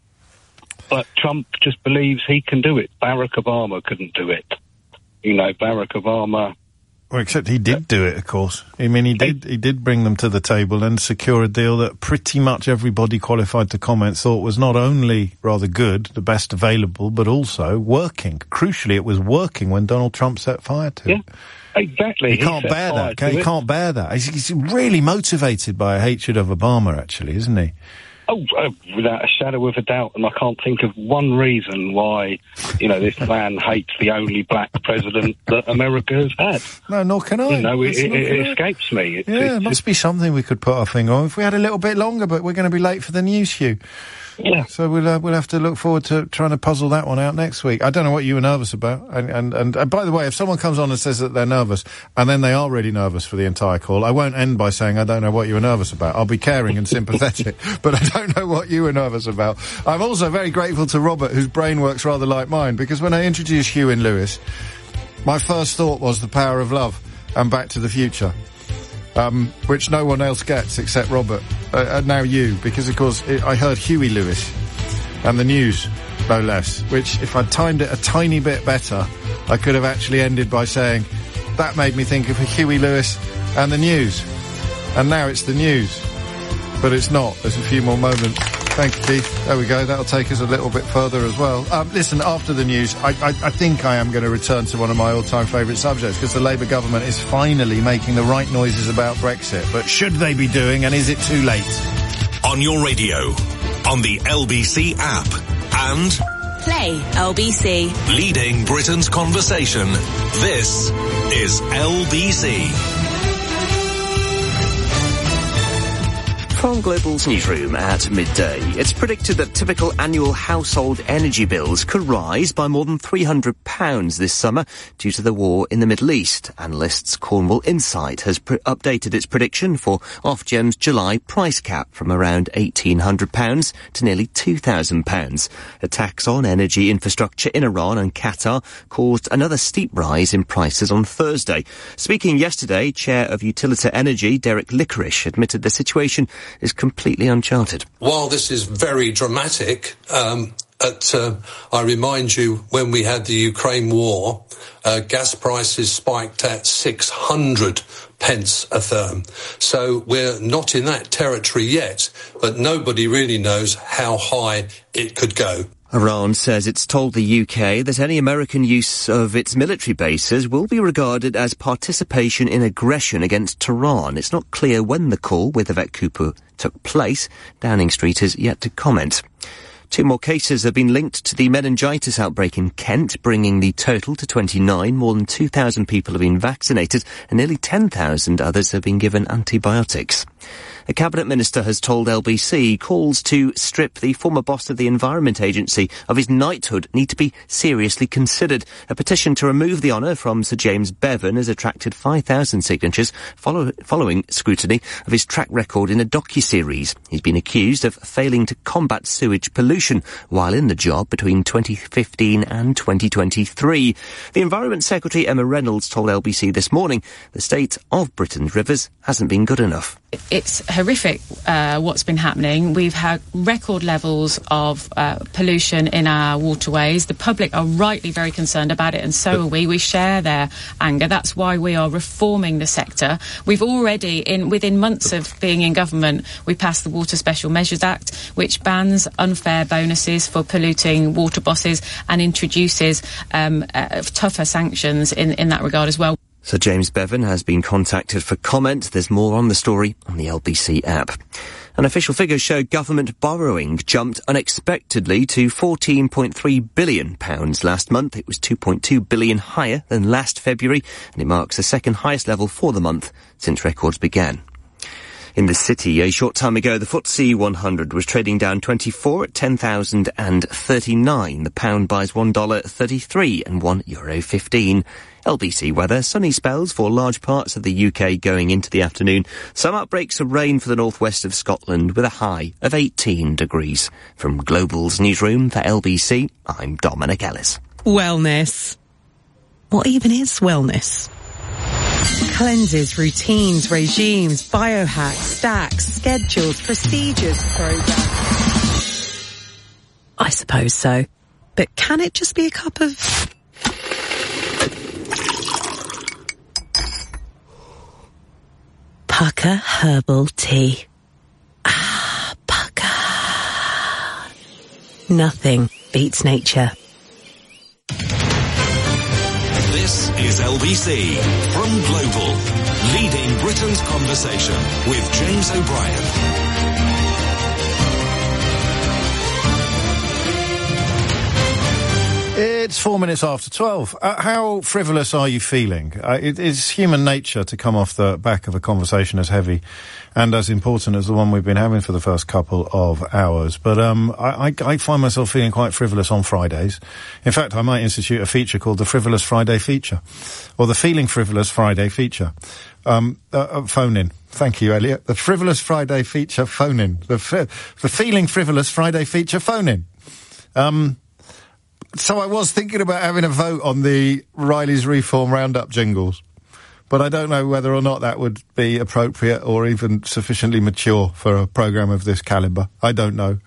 But Trump just believes he can do it. Barack Obama couldn't do it. You know, Barack Obama... Well, except he did do it, of course. I mean, he did bring them to the table and secure a deal that pretty much everybody qualified to comment thought was not only rather good, the best available, but also working. Crucially, it was working when Donald Trump set fire to it. Exactly. He can't bear that. He can't bear that. He's really motivated by a hatred of Obama, actually, isn't he? Oh, without a shadow of a doubt. And I can't think of one reason why, this man hates the only black president that America has had. No, nor can I. It escapes me. It must be something we could put our finger on. If we had a little bit longer, but we're going to be late for the news, Hugh. Yeah. So we'll have to look forward to trying to puzzle that one out next week. I don't know what you were nervous about. And by the way, if someone comes on and says that they're nervous, and then they are really nervous for the entire call, I won't end by saying I don't know what you were nervous about. I'll be caring and sympathetic, but I don't know what you were nervous about. I'm also very grateful to Robert, whose brain works rather like mine, because when I introduced Hugh in Lewis, my first thought was The Power of Love and Back to the Future. Which no one else gets except Robert, and now you, because of course I heard Huey Lewis and the news, no less, which if I'd timed it a tiny bit better, I could have actually ended by saying, that made me think of Huey Lewis and the news. And now it's the news. But it's not. There's a few more moments. Thank you, Keith. There we go. That'll take us a little bit further as well. Listen, after the news, I think I am going to return to one of my all-time favourite subjects, because the Labour government is finally making the right noises about Brexit. But should they be doing, and is it too late? On your radio, on the LBC app, and... Play LBC. Leading Britain's conversation. This is LBC. From Global's newsroom at midday, it's predicted that typical annual household energy bills could rise by more than £300 this summer due to the war in the Middle East. Analysts Cornwall Insight has updated its prediction for Ofgem's July price cap from around £1,800 to nearly £2,000. Attacks on energy infrastructure in Iran and Qatar caused another steep rise in prices on Thursday. Speaking yesterday, Chair of Utilita Energy, Derek Lickorish, admitted the situation is completely uncharted. While this is very dramatic, I remind you, when we had the Ukraine war, gas prices spiked at 600 pence a therm. So we're not in that territory yet, but nobody really knows how high it could go. Iran says it's told the UK that any American use of its military bases will be regarded as participation in aggression against Tehran. It's not clear when the call with Yvette Cooper took place. Downing Street has yet to comment. 2 more cases have been linked to the meningitis outbreak in Kent, bringing the total to 29. More than 2,000 people have been vaccinated and nearly 10,000 others have been given antibiotics. A cabinet minister has told LBC calls to strip the former boss of the Environment Agency of his knighthood need to be seriously considered. A petition to remove the honour from Sir James Bevan has attracted 5,000 signatures following scrutiny of his track record in a docuseries. He's been accused of failing to combat sewage pollution while in the job between 2015 and 2023. The Environment Secretary Emma Reynolds told LBC this morning the state of Britain's rivers hasn't been good enough. It's horrific what's been happening. We've had record levels of pollution in our waterways. The public are rightly very concerned about it, and so are we. We share their anger. That's why we are reforming the sector. We've already, within months of being in government, we passed the Water Special Measures Act, which bans unfair bonuses for polluting water bosses and introduces tougher sanctions in that regard as well. Sir James Bevan has been contacted for comment. There's more on the story on the LBC app. And official figures show government borrowing jumped unexpectedly to £14.3 billion last month. It was £2.2 billion higher than last February, and it marks the second highest level for the month since records began. In the city, a short time ago, the FTSE 100 was trading down 24 at 10,039. The pound buys $1.33 and €1.15. LBC weather, sunny spells for large parts of the UK going into the afternoon. Some outbreaks of rain for the northwest of Scotland with a high of 18 degrees. From Global's newsroom for LBC, I'm Dominic Ellis. Wellness. What even is wellness? Cleanses, routines, regimes, biohacks, stacks, schedules, procedures, programs. I suppose so. But can it just be a cup of... Pukka herbal tea. Ah, Pukka. Nothing beats nature. This is LBC from Global, leading Britain's conversation with James O'Brien. It's 4 minutes after 12. How frivolous are you feeling? It is human nature to come off the back of a conversation as heavy and as important as the one we've been having for the first couple of hours. But I find myself feeling quite frivolous on Fridays. In fact, I might institute a feature called the Frivolous Friday Feature, or the Feeling Frivolous Friday Feature. Phone in. Thank you, Elliot. The Frivolous Friday Feature, phone in. The Feeling Frivolous Friday Feature, phone in. So I was thinking about having a vote on the Riley's Reform Roundup jingles, but I don't know whether or not that would be appropriate or even sufficiently mature for a programme of this calibre. I don't know.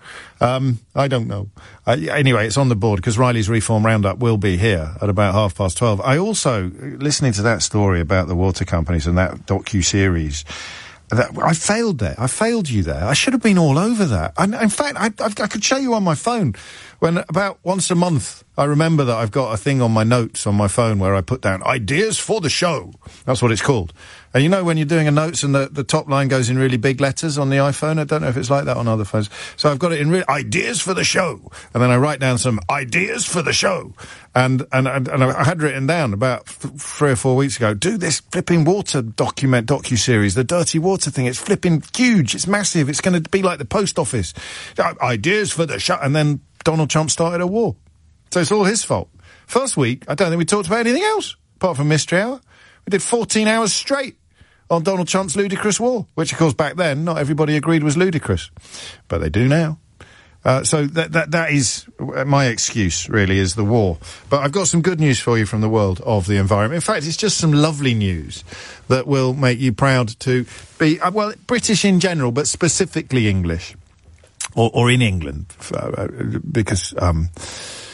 Anyway, it's on the board because Riley's Reform Roundup will be here at about 12:30. I also, listening to that story about the water companies and that docu-series, I failed there. I failed you there. I should have been all over that. In fact, I could show you on my phone when about once a month I remember that I've got a thing on my notes on my phone where I put down ideas for the show. That's what it's called. And you know when you're doing a notes and the top line goes in really big letters on the iPhone? I don't know if it's like that on other phones. So I've got it in ideas for the show. And then I write down some ideas for the show. And I had written down about 3 or 4 weeks ago, do this flipping water docu-series, the dirty water thing. It's flipping huge. It's massive. It's going to be like the post office. Ideas for the show. And then Donald Trump started a war. So it's all his fault. First week, I don't think we talked about anything else, apart from Mystery Hour. We did 14 hours straight on Donald Trump's ludicrous war, which, of course, back then, not everybody agreed was ludicrous. But they do now. So that is my excuse, really, is the war. But I've got some good news for you from the world of the environment. In fact, it's just some lovely news that will make you proud to be, British in general, but specifically English. Or in England, because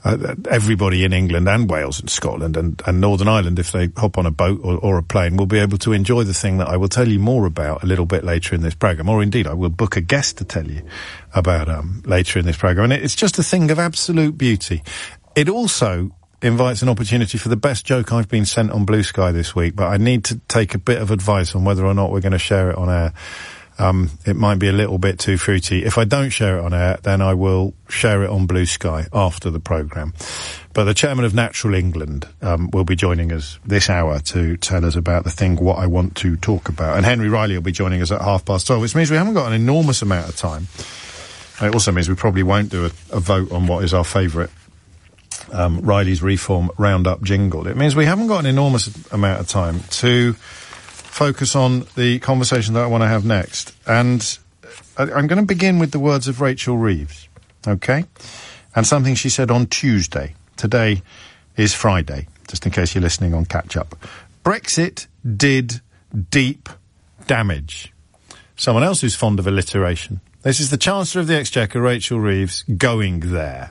everybody in England and Wales and Scotland and Northern Ireland, if they hop on a boat or a plane, will be able to enjoy the thing that I will tell you more about a little bit later in this programme, or indeed I will book a guest to tell you about later in this programme. And it's just a thing of absolute beauty. It also invites an opportunity for the best joke I've been sent on Blue Sky this week, but I need to take a bit of advice on whether or not we're going to share it on air. It might be a little bit too fruity. If I don't share it on air, then I will share it on Blue Sky after the programme. But the chairman of Natural England will be joining us this hour to tell us about the thing, what I want to talk about. And Henry Riley will be joining us at 12:30, which means we haven't got an enormous amount of time. It also means we probably won't do a vote on what is our favourite Riley's Reform Roundup jingle. It means we haven't got an enormous amount of time to focus on the conversation that I want to have next. And I'm going to begin with the words of Rachel Reeves, okay? And something she said on Tuesday. Today is Friday, just in case you're listening on catch-up. Brexit did deep damage. Someone else who's fond of alliteration. This is the Chancellor of the Exchequer, Rachel Reeves, going there.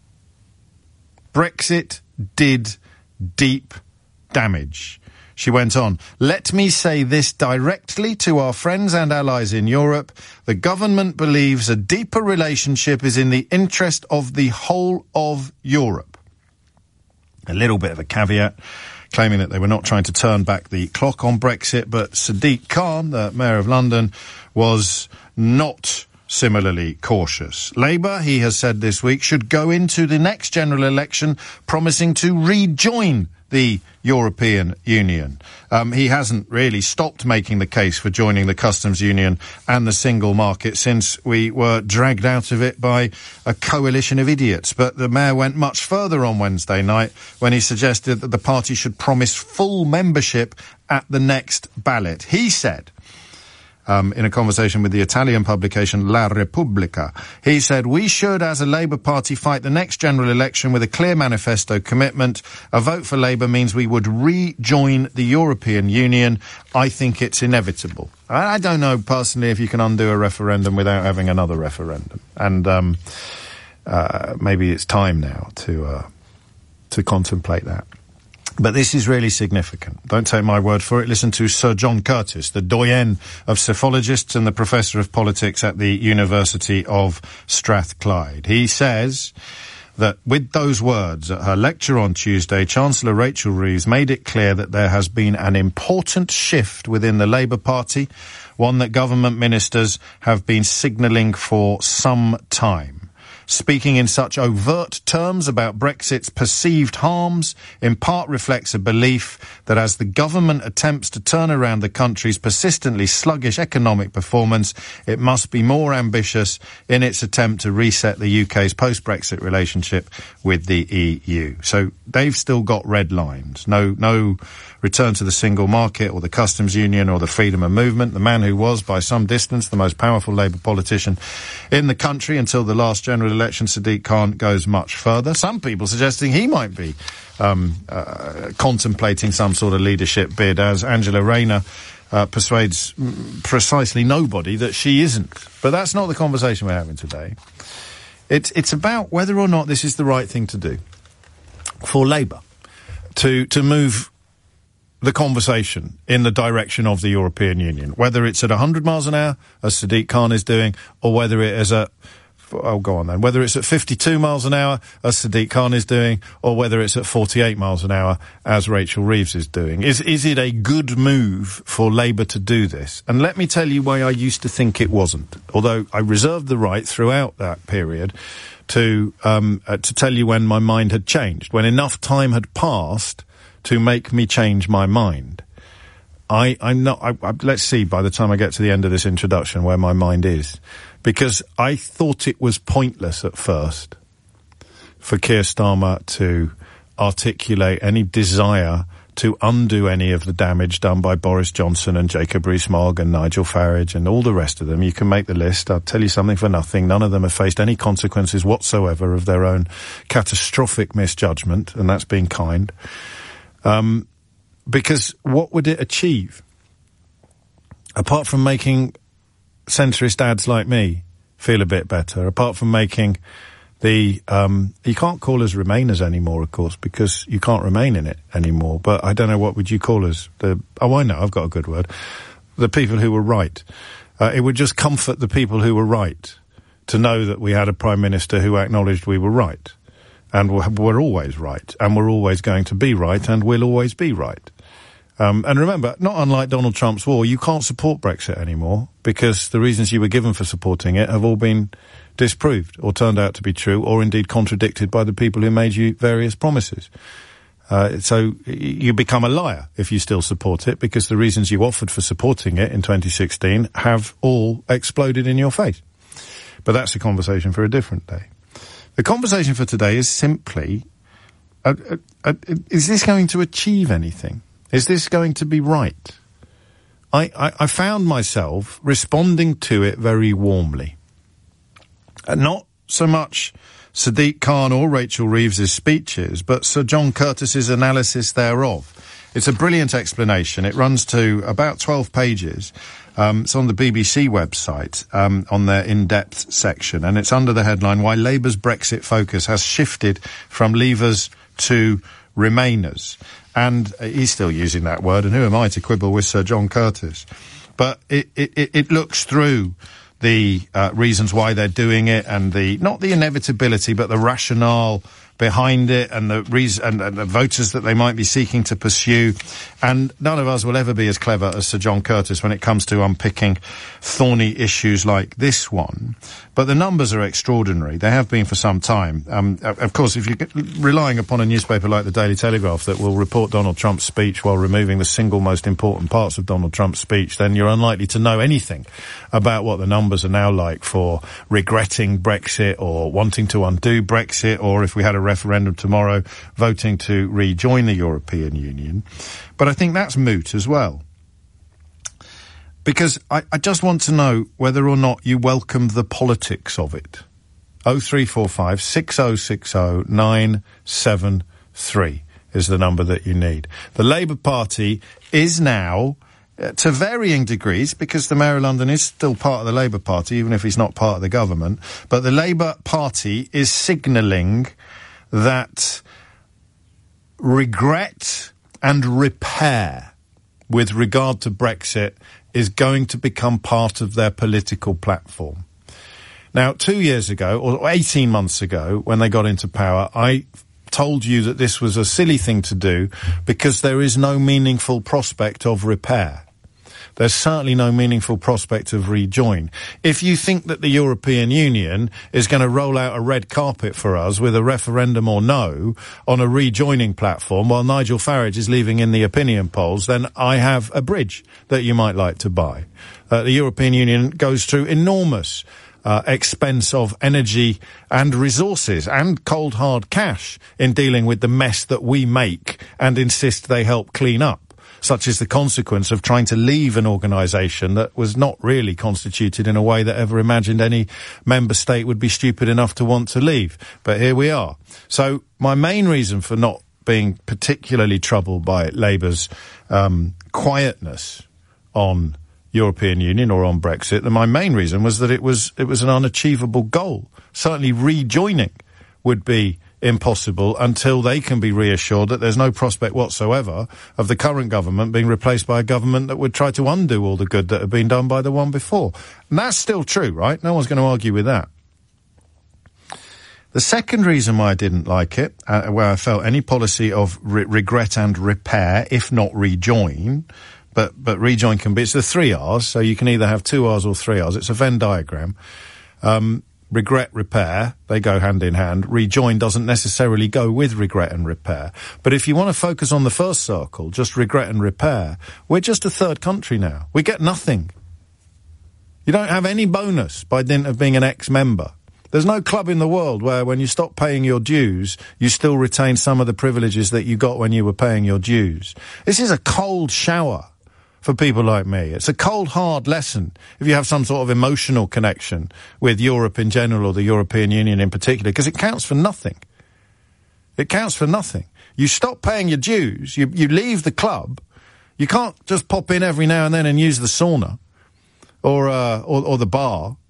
Brexit did deep damage. She went on, let me say this directly to our friends and allies in Europe. The government believes a deeper relationship is in the interest of the whole of Europe. A little bit of a caveat, claiming that they were not trying to turn back the clock on Brexit, but Sadiq Khan, the Mayor of London, was not similarly cautious. Labour, he has said this week, should go into the next general election promising to rejoin the European Union. He hasn't really stopped making the case for joining the customs union and the single market since we were dragged out of it by a coalition of idiots. But the mayor went much further on Wednesday night when he suggested that the party should promise full membership at the next ballot. He said, in a conversation with the Italian publication La Repubblica, he said, we should, as a Labour Party, fight the next general election with a clear manifesto commitment. A vote for Labour means we would rejoin the European Union. I think it's inevitable. I don't know, personally, if you can undo a referendum without having another referendum. And maybe it's time now to contemplate that. But this is really significant. Don't take my word for it. Listen to Sir John Curtis, the doyen of psephologists and the professor of politics at the University of Strathclyde. He says that with those words at her lecture on Tuesday, Chancellor Rachel Reeves made it clear that there has been an important shift within the Labour Party, one that government ministers have been signalling for some time. Speaking in such overt terms about Brexit's perceived harms in part reflects a belief that as the government attempts to turn around the country's persistently sluggish economic performance, it must be more ambitious in its attempt to reset the UK's post-Brexit relationship with the EU. So they've still got red lines. No return to the single market or the customs union or the freedom of movement. The man who was, by some distance, the most powerful Labour politician in the country until the last general election, Sadiq Khan, goes much further. Some people suggesting he might be contemplating some sort of leadership bid, as Angela Rayner persuades precisely nobody that she isn't. But that's not the conversation we're having today. It's about whether or not this is the right thing to do for Labour to move the conversation in the direction of the European Union, whether it's at 100 miles an hour, as Sadiq Khan is doing, or whether it is at, whether it's at 52 miles an hour, as Sadiq Khan is doing, or whether it's at 48 miles an hour, as Rachel Reeves is doing. Is it a good move for Labour to do this? And let me tell you why I used to think it wasn't, although I reserved the right throughout that period to tell you when my mind had changed, when enough time had passed to make me change my mind. Let's see by the time I get to the end of this introduction where my mind is. Because I thought it was pointless at first for Keir Starmer to articulate any desire to undo any of the damage done by Boris Johnson and Jacob Rees-Mogg and Nigel Farage and all the rest of them. You can make the list. I'll tell you something for nothing. None of them have faced any consequences whatsoever of their own catastrophic misjudgment, and that's being kind. Because what would it achieve? Apart from making centrist dads like me feel a bit better, apart from making You can't call us Remainers anymore, of course, because you can't remain in it anymore. But I don't know, what would you call us? I know, I've got a good word. The people who were right. It would just comfort the people who were right to know that we had a Prime Minister who acknowledged we were right. And we're always right. And we're always going to be right. And we'll always be right. And remember, not unlike Donald Trump's war, you can't support Brexit anymore because the reasons you were given for supporting it have all been disproved or turned out to be true or indeed contradicted by the people who made you various promises. So you become a liar if you still support it because the reasons you offered for supporting it in 2016 have all exploded in your face. But that's a conversation for a different day. The conversation for today is simply, is this going to achieve anything? Is this going to be right? I found myself responding to it very warmly. Not so much Sadiq Khan or Rachel Reeves's speeches, but Sir John Curtis's analysis thereof. It's a brilliant explanation. It runs to about 12 pages. It's on the BBC website, on their in-depth section, and it's under the headline, Why Labour's Brexit Focus Has Shifted from Leavers to Remainers. And he's still using that word, and who am I to quibble with Sir John Curtis? But it looks through the reasons why they're doing it, and not the inevitability, but the rationale behind it, and the reason and the voters that they might be seeking to pursue. And none of us will ever be as clever as Sir John Curtis when it comes to unpicking thorny issues like this one. But the numbers are extraordinary. They have been for some time. Of course, if you're relying upon a newspaper like the Daily Telegraph that will report Donald Trump's speech while removing the single most important parts of Donald Trump's speech, then you're unlikely to know anything about what the numbers are now like for regretting Brexit or wanting to undo Brexit, or if we had a referendum tomorrow, voting to rejoin the European Union. But I think that's moot as well. Because I just want to know whether or not you welcome the politics of it. 0345 6060 973 is the number that you need. The Labour Party is now, to varying degrees, because the Mayor of London is still part of the Labour Party, even if he's not part of the government, but the Labour Party is signalling that regret and repair with regard to Brexit is going to become part of their political platform. Now, 2 years ago, or 18 months ago, when they got into power, I told you that this was a silly thing to do because there is no meaningful prospect of repair. There's certainly no meaningful prospect of rejoin. If you think that the European Union is going to roll out a red carpet for us with a referendum or no on a rejoining platform while Nigel Farage is leaving in the opinion polls, then I have a bridge that you might like to buy. The European Union goes through enormous expense of energy and resources and cold hard cash in dealing with the mess that we make and insist they help clean up. Such is the consequence of trying to leave an organisation that was not really constituted in a way that ever imagined any member state would be stupid enough to want to leave. But here we are. So my main reason for not being particularly troubled by Labour's quietness on European Union or on Brexit, my main reason was that it was an unachievable goal. Certainly rejoining would be impossible until they can be reassured that there's no prospect whatsoever of the current government being replaced by a government that would try to undo all the good that had been done by the one before. And that's still true, right? No one's going to argue with that. The second reason why I didn't like it, where I felt any policy of regret and repair, if not rejoin, but rejoin can be, it's the 3 R's, so you can either have 2 R's or 3 R's. It's a Venn diagram. Regret, repair, they go hand in hand. Rejoin doesn't necessarily go with regret and repair. But if you want to focus on the first circle, just regret and repair, we're just a third country now. We get nothing. You don't have any bonus by dint of being an ex-member. There's no club in the world where when you stop paying your dues, you still retain some of the privileges that you got when you were paying your dues. This is a cold shower for people like me. It's a cold, hard lesson if you have some sort of emotional connection with Europe in general or the European Union in particular, because it counts for nothing. It counts for nothing. You stop paying your dues, you leave the club, you can't just pop in every now and then and use the sauna or the bar.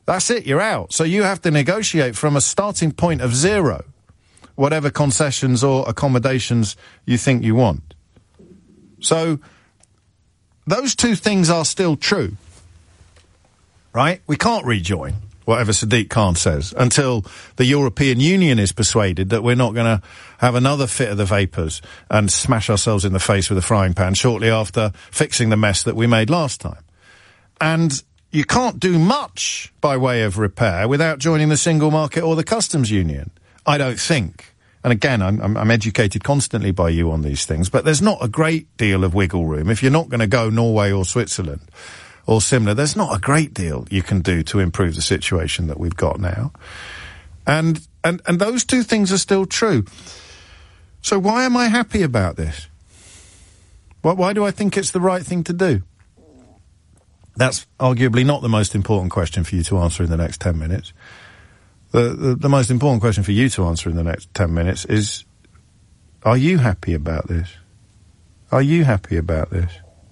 That's it, you're out. So you have to negotiate from a starting point of zero, whatever concessions or accommodations you think you want. So those two things are still true, right? We can't rejoin, whatever Sadiq Khan says, until the European Union is persuaded that we're not going to have another fit of the vapours and smash ourselves in the face with a frying pan shortly after fixing the mess that we made last time. And you can't do much by way of repair without joining the single market or the customs union, I don't think. And again, I'm educated constantly by you on these things, but there's not a great deal of wiggle room. If you're not going to go Norway or Switzerland or similar, there's not a great deal you can do to improve the situation that we've got now. And those two things are still true. So why am I happy about this? Why do I think it's the right thing to do? That's arguably not the most important question for you to answer in the next 10 minutes. The most important question for you to answer in the next 10 minutes is, are you happy about this? Are you happy about this?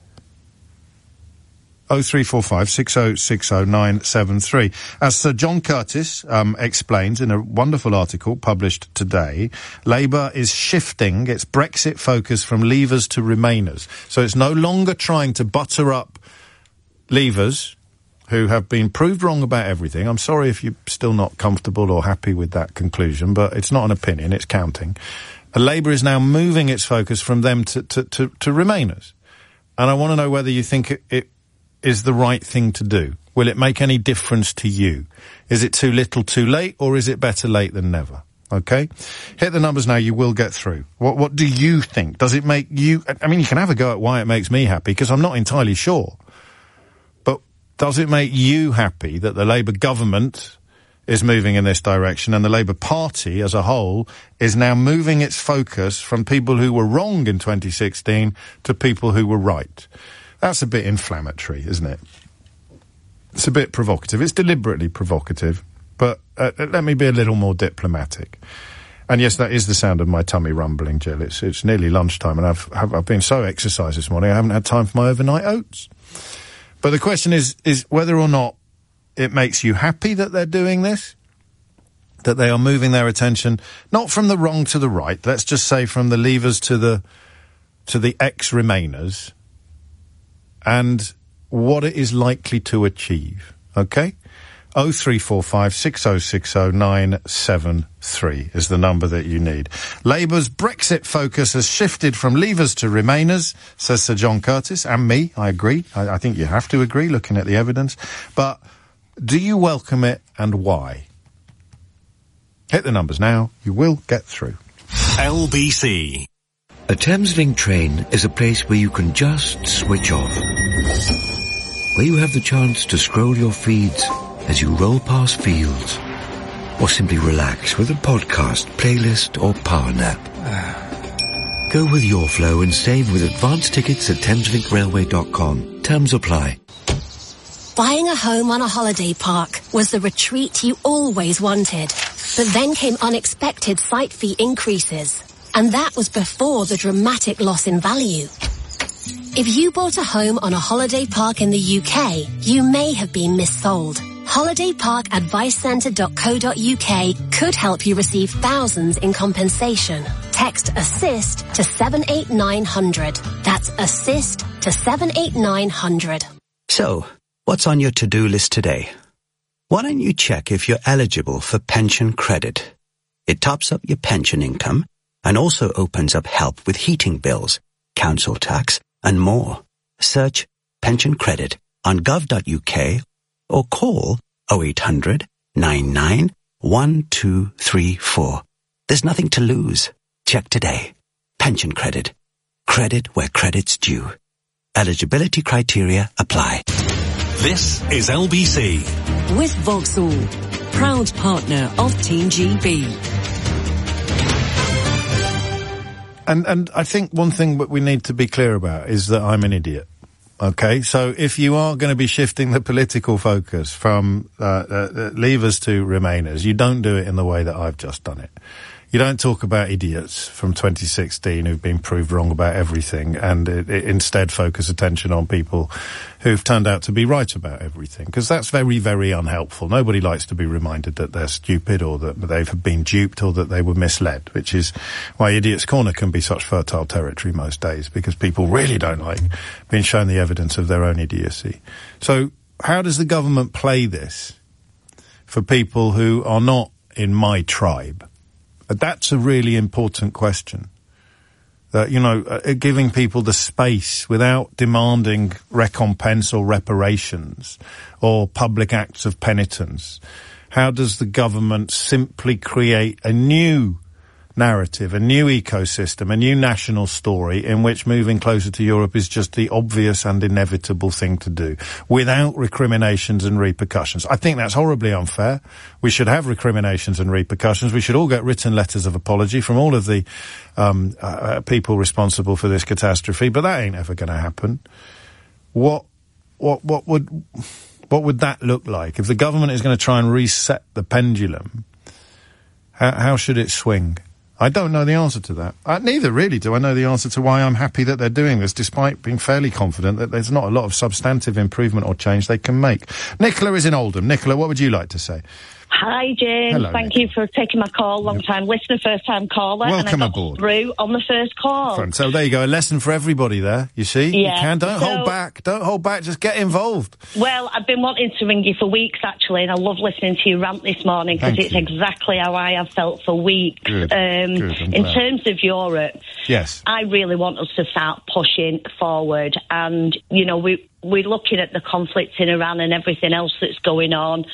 0345 6060 973. As Sir John Curtis explains in a wonderful article published today, Labour is shifting its Brexit focus from leavers to remainers. So it's no longer trying to butter up leavers who have been proved wrong about everything. I'm sorry if you're still not comfortable or happy with that conclusion, but it's not an opinion, it's counting. Labour is now moving its focus from them to remainers. And I want to know whether you think it is the right thing to do. Will it make any difference to you? Is it too little too late, or is it better late than never? Okay? Hit the numbers now, you will get through. What do you think? Does it make you... I mean, you can have a go at why it makes me happy, because I'm not entirely sure. Does it make you happy that the Labour government is moving in this direction and the Labour Party as a whole is now moving its focus from people who were wrong in 2016 to people who were right? That's a bit inflammatory, isn't it? It's a bit provocative. It's deliberately provocative, but let me be a little more diplomatic. And yes, that is the sound of my tummy rumbling, Jill. It's nearly lunchtime, and I've been so exercised this morning I haven't had time for my overnight oats. But the question is whether or not it makes you happy that they're doing this, that they are moving their attention not from the wrong to the right, let's just say from the leavers to the ex-remainers, and what it is likely to achieve. Okay? 0345 6060 973 is the number that you need. Labour's Brexit focus has shifted from leavers to remainers, says Sir John Curtis, and me. I agree. I think you have to agree, looking at the evidence. But do you welcome it, and why? Hit the numbers now. You will get through. LBC. A Thameslink train is a place where you can just switch off. Where you have the chance to scroll your feeds as you roll past fields, or simply relax with a podcast, playlist, or power nap. Go with your flow and save with advance tickets at Thameslink.Railway.com. Terms apply. Buying a home on a holiday park was the retreat you always wanted. But then came unexpected site fee increases. And that was before the dramatic loss in value. If you bought a home on a holiday park in the UK, you may have been missold. HolidayParkAdviceCentre.co.uk could help you receive thousands in compensation. Text ASSIST to 78900. That's ASSIST to 78900. So, what's on your to-do list today? Why don't you check if you're eligible for pension credit? It tops up your pension income and also opens up help with heating bills, council tax, and more. Search pension credit on gov.uk or call 0800 99 1234. There's nothing to lose. Check today. Pension credit. Credit where credit's due. Eligibility criteria apply. This is LBC. With Vauxhall, proud partner of Team GB. And I think one thing that we need to be clear about is that I'm an idiot. Okay, so if you are going to be shifting the political focus from leavers to remainers, you don't do it in the way that I've just done it. You don't talk about idiots from 2016 who've been proved wrong about everything, and instead focus attention on people who've turned out to be right about everything, because that's very, very unhelpful. Nobody likes to be reminded that they're stupid or that they've been duped or that they were misled, which is why Idiot's Corner can be such fertile territory most days, because people really don't like being shown the evidence of their own idiocy. So how does the government play this for people who are not in my tribe? That's a really important question. That, giving people the space without demanding recompense or reparations or public acts of penitence. How does the government simply create a new narrative, a new ecosystem, a new national story in which moving closer to Europe is just the obvious and inevitable thing to do, without recriminations and repercussions? I think that's horribly unfair. We should have recriminations and repercussions. We should all get written letters of apology from all of the people responsible for this catastrophe, but that ain't ever going to happen. What would that look like? If the government is going to try and reset the pendulum, how should it swing? I don't know the answer to that. Neither really do I know the answer to why I'm happy that they're doing this, despite being fairly confident that there's not a lot of substantive improvement or change they can make. Nicola is in Oldham. Nicola, what would you like to say? Hi, James. Hello, Thank you for taking my call. Long-time listener, first-time caller. Welcome and I got aboard. Through on the first call. So there you go. A lesson for everybody there, you see? Yeah. You can. Don't hold back. Don't hold back. Just get involved. Well, I've been wanting to ring you for weeks, actually, and I love listening to you rant this morning because it's exactly how I have felt for weeks. Good. In terms of Europe, yes, I really want us to start pushing forward. And, we're looking at the conflict in Iran and everything else that's going on.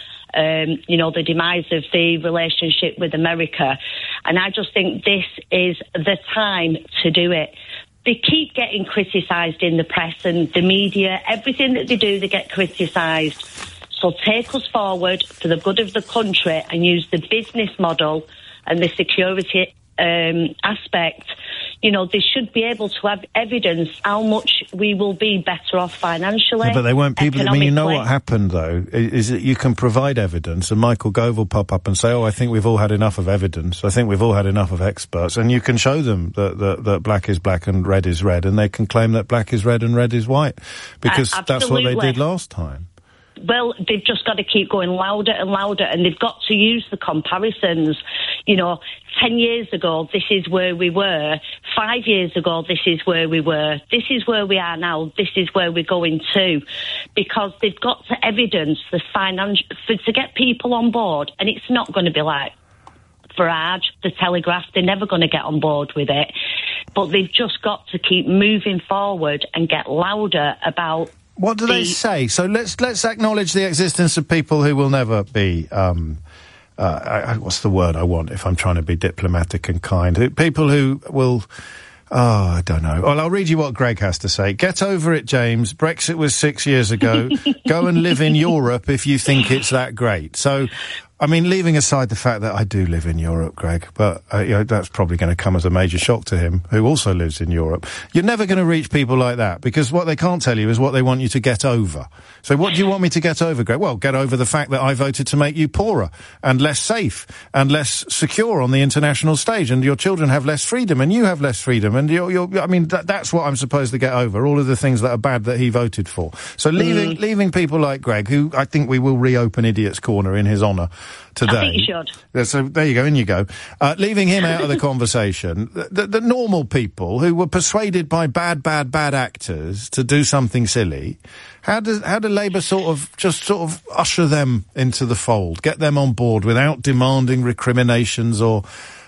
The demise of the relationship with America. And I just think this is the time to do it. They keep getting criticised in the press and the media. Everything that they do, they get criticised. So take us forward for the good of the country and use the business model and the security aspect. They should be able to have evidence how much we will be better off financially. Yeah, but they won't. People. I mean, you know what happened though is that you can provide evidence, and Michael Gove will pop up and say, "Oh, I think we've all had enough of evidence. I think we've all had enough of experts," and you can show them that black is black and red is red, and they can claim that black is red and red is white, because that's what they did last time. Well, they've just got to keep going louder and louder, and they've got to use the comparisons. 10 years ago, this is where we were. 5 years ago, this is where we were. This is where we are now. This is where we're going to. Because they've got to evidence the to get people on board, and it's not going to be like Farage, the Telegraph. They're never going to get on board with it. But they've just got to keep moving forward and get louder about. What do they say? So let's acknowledge the existence of people who will never be. What's the word I want if I'm trying to be diplomatic and kind? People who will. Oh, I don't know. Well, I'll read you what Greg has to say. Get over it, James. Brexit was 6 years ago. Go and live in Europe if you think it's that great. So, I mean, leaving aside the fact that I do live in Europe, Greg, but that's probably going to come as a major shock to him, who also lives in Europe. You're never going to reach people like that, because what they can't tell you is what they want you to get over. So what do you want me to get over, Greg? Well, get over the fact that I voted to make you poorer and less safe and less secure on the international stage, and your children have less freedom and you have less freedom, and that's what I'm supposed to get over, all of the things that are bad that he voted for. So leaving people like Greg, who I think we will reopen Idiot's Corner in his honour today. I think you should. So there you go, in you go. Leaving him out of the conversation, the normal people who were persuaded by bad actors to do something silly, how do Labour sort of usher them into the fold, get them on board without demanding recriminations or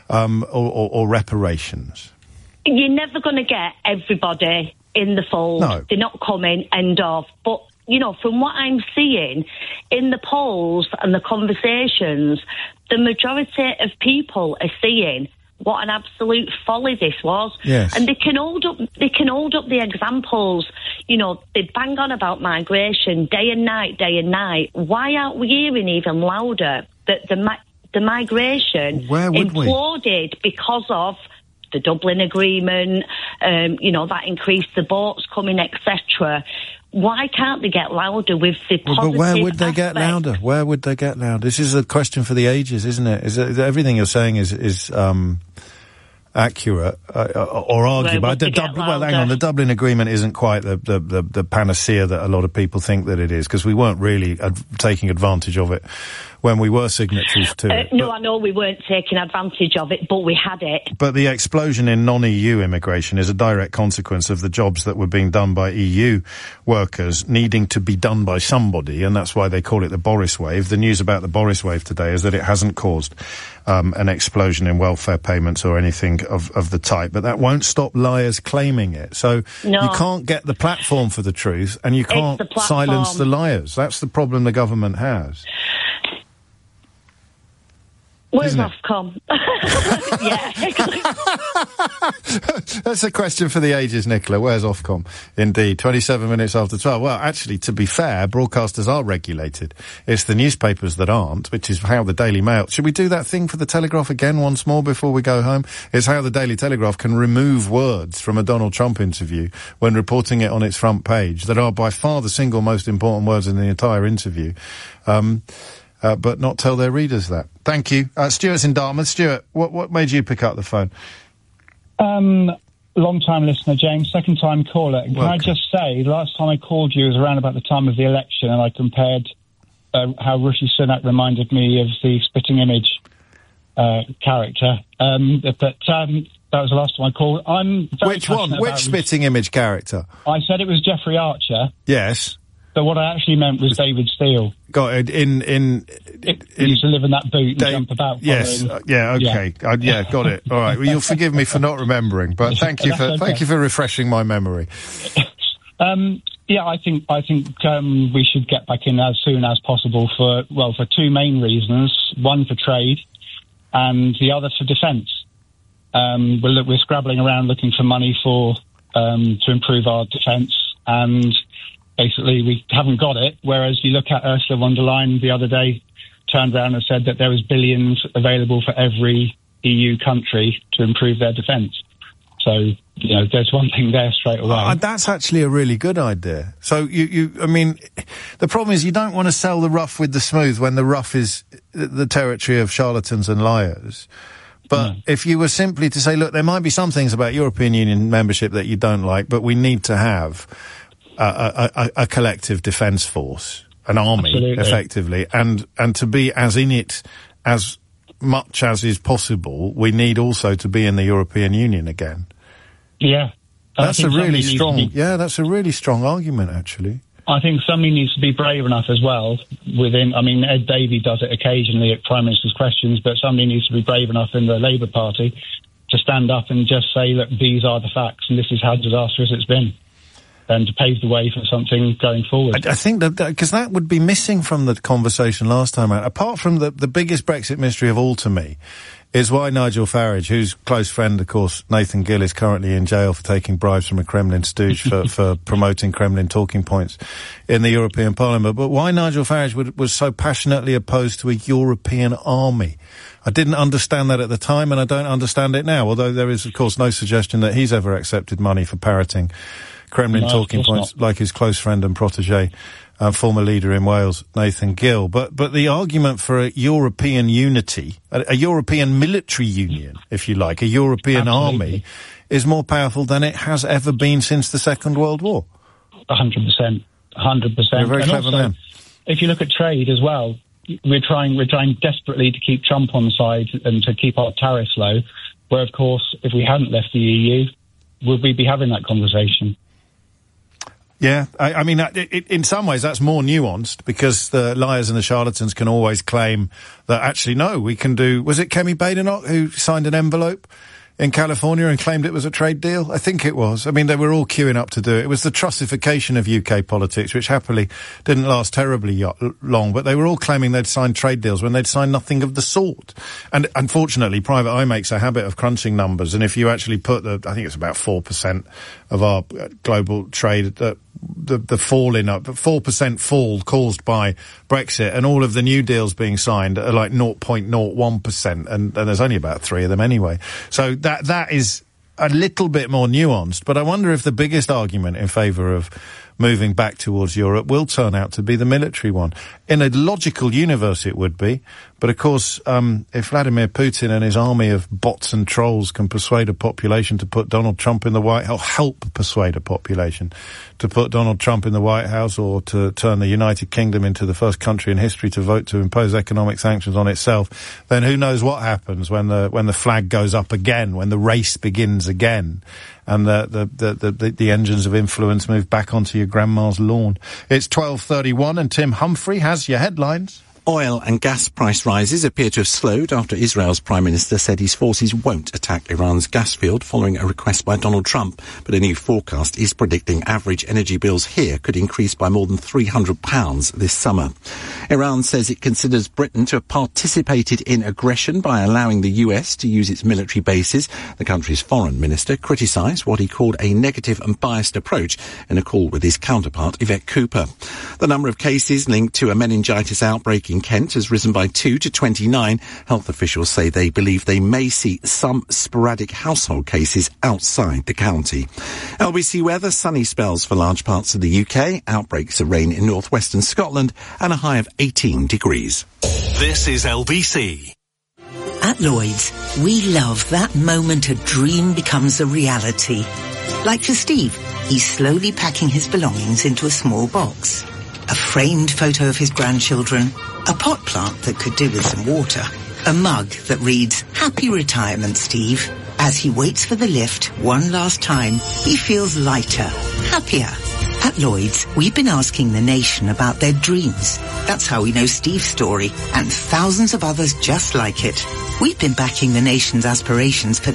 reparations? You're never going to get everybody in the fold. No. They're not coming, end of. But from what I'm seeing in the polls and the conversations, the majority of people are seeing what an absolute folly this was. Yes. And they can hold up the examples. They bang on about migration day and night. Why aren't we hearing even louder that the migration imploded because of the Dublin Agreement, that increased the boats coming, etc. Why can't they get louder with the positive But where would they aspect? get louder? Where would they get louder? This is a question for the ages, isn't it? Is everything you're saying is accurate or arguable? Well, hang on. The Dublin Agreement isn't quite the panacea that a lot of people think that it is, because we weren't really taking advantage of it when we were signatories to it. No, I know we weren't taking advantage of it, but we had it. But the explosion in non-EU immigration is a direct consequence of the jobs that were being done by EU workers needing to be done by somebody, and that's why they call it the Boris wave. The news about the Boris wave today is that it hasn't caused an explosion in welfare payments or anything of the type, but that won't stop liars claiming it. So you can't get the platform for the truth, and you can't silence the liars. That's the problem the government has. Where's Ofcom? Yeah. That's a question for the ages, Nicola. Where's Ofcom? Indeed. 27 minutes after 12. Well, actually, to be fair, broadcasters are regulated. It's the newspapers that aren't, which is how the Daily Mail... Should we do that thing for the Telegraph again once more before we go home? It's how the Daily Telegraph can remove words from a Donald Trump interview when reporting it on its front page that are by far the single most important words in the entire interview. But not tell their readers that. Thank you. Stuart's in Dartmouth. Stuart, what made you pick up the phone? Long-time listener, James, second-time caller. Can I just say, the last time I called you was around about the time of the election, and I compared how Rishi Sunak reminded me of the Spitting Image character. But that was the last time I called. I'm very Which one? Which Spitting Image character? I said it was Jeffrey Archer. Yes. But what I actually meant was David Steele. Got it. He used to live in that boot and jump about. Yes. Yeah. Okay. Yeah. Got it. All right. Well, you'll forgive me for not remembering, but thank you for refreshing my memory. I think we should get back in as soon as possible for two main reasons. One for trade, and the other for defence. We're scrabbling around looking for money to improve our defence, and basically we haven't got it, whereas you look at Ursula von der Leyen the other day turned around and said that there was billions available for every EU country to improve their defence. So, there's one thing there straight away. That's actually a really good idea. So I mean, the problem is you don't want to sell the rough with the smooth when the rough is the territory of charlatans and liars. But if you were simply to say, look, there might be some things about European Union membership that you don't like, but we need to have a collective defence force, an army, effectively, and to be as in it as much as is possible, we need also to be in the European Union again. Yeah. That's a really strong argument, actually. I think somebody needs to be brave enough as well Ed Davey does it occasionally at Prime Minister's Questions, but somebody needs to be brave enough in the Labour Party to stand up and just say, look, these are the facts and this is how disastrous it's been, and to pave the way for something going forward. I think that because that would be missing from the conversation last time out. Apart from the biggest Brexit mystery of all to me is why Nigel Farage, whose close friend, of course, Nathan Gill, is currently in jail for taking bribes from a Kremlin stooge for promoting Kremlin talking points in the European Parliament. But why Nigel Farage was so passionately opposed to a European army. I didn't understand that at the time, and I don't understand it now, although there is, of course, no suggestion that he's ever accepted money for parroting Kremlin talking points like his close friend and protege, former leader in Wales, Nathan Gill. But the argument for a European unity, a European military union, if you like, a European army, is more powerful than it has ever been since the Second World War. 100%. 100%. You're a very clever man. If you look at trade as well, we're trying desperately to keep Trump on side and to keep our tariffs low, where, of course, if we hadn't left the EU, would we be having that conversation? Yeah, I mean, in some ways that's more nuanced, because the liars and the charlatans can always claim that actually, no, we can do... Was it Kemi Badenoch who signed an envelope in California and claimed it was a trade deal? I think it was. I mean, they were all queuing up to do it. It was the Trussification of UK politics, which happily didn't last terribly long, but they were all claiming they'd signed trade deals when they'd signed nothing of the sort. And unfortunately, Private Eye makes a habit of crunching numbers, and if you actually put I think it's about 4% of our global trade, the fall in 4% fall caused by Brexit, and all of the new deals being signed are like 0.01%, and there's only about 3 of them anyway. So that is a little bit more nuanced, but I wonder if the biggest argument in favour of moving back towards Europe will turn out to be the military one. In a logical universe it would be, but of course, if Vladimir Putin and his army of bots and trolls can persuade a population to put Donald Trump in the White House, help persuade a population to put Donald Trump in the White House, or to turn the United Kingdom into the first country in history to vote to impose economic sanctions on itself, then who knows what happens when the flag goes up again, when the race begins again, and the engines of influence move back onto your grandma's lawn. It's 12:31 and Tim Humphrey has your headlines. Oil and gas price rises appear to have slowed after Israel's Prime Minister said his forces won't attack Iran's gas field following a request by Donald Trump. But a new forecast is predicting average energy bills here could increase by more than £300 this summer. Iran says it considers Britain to have participated in aggression by allowing the US to use its military bases. The country's foreign minister criticised what he called a negative and biased approach in a call with his counterpart, Yvette Cooper. The number of cases linked to a meningitis outbreak in Kent has risen by 2 to 29. Health officials say they believe they may see some sporadic household cases outside the county. LBC weather, sunny spells for large parts of the UK, outbreaks of rain in northwestern Scotland, and a high of 18 degrees. This is LBC. At Lloyd's, we love that moment a dream becomes a reality. Like for Steve, he's slowly packing his belongings into a small box. A framed photo of his grandchildren, a pot plant that could do with some water, a mug that reads, "Happy Retirement, Steve." As he waits for the lift one last time, he feels lighter, happier. At Lloyd's, we've been asking the nation about their dreams. That's how we know Steve's story, and thousands of others just like it. We've been backing the nation's aspirations for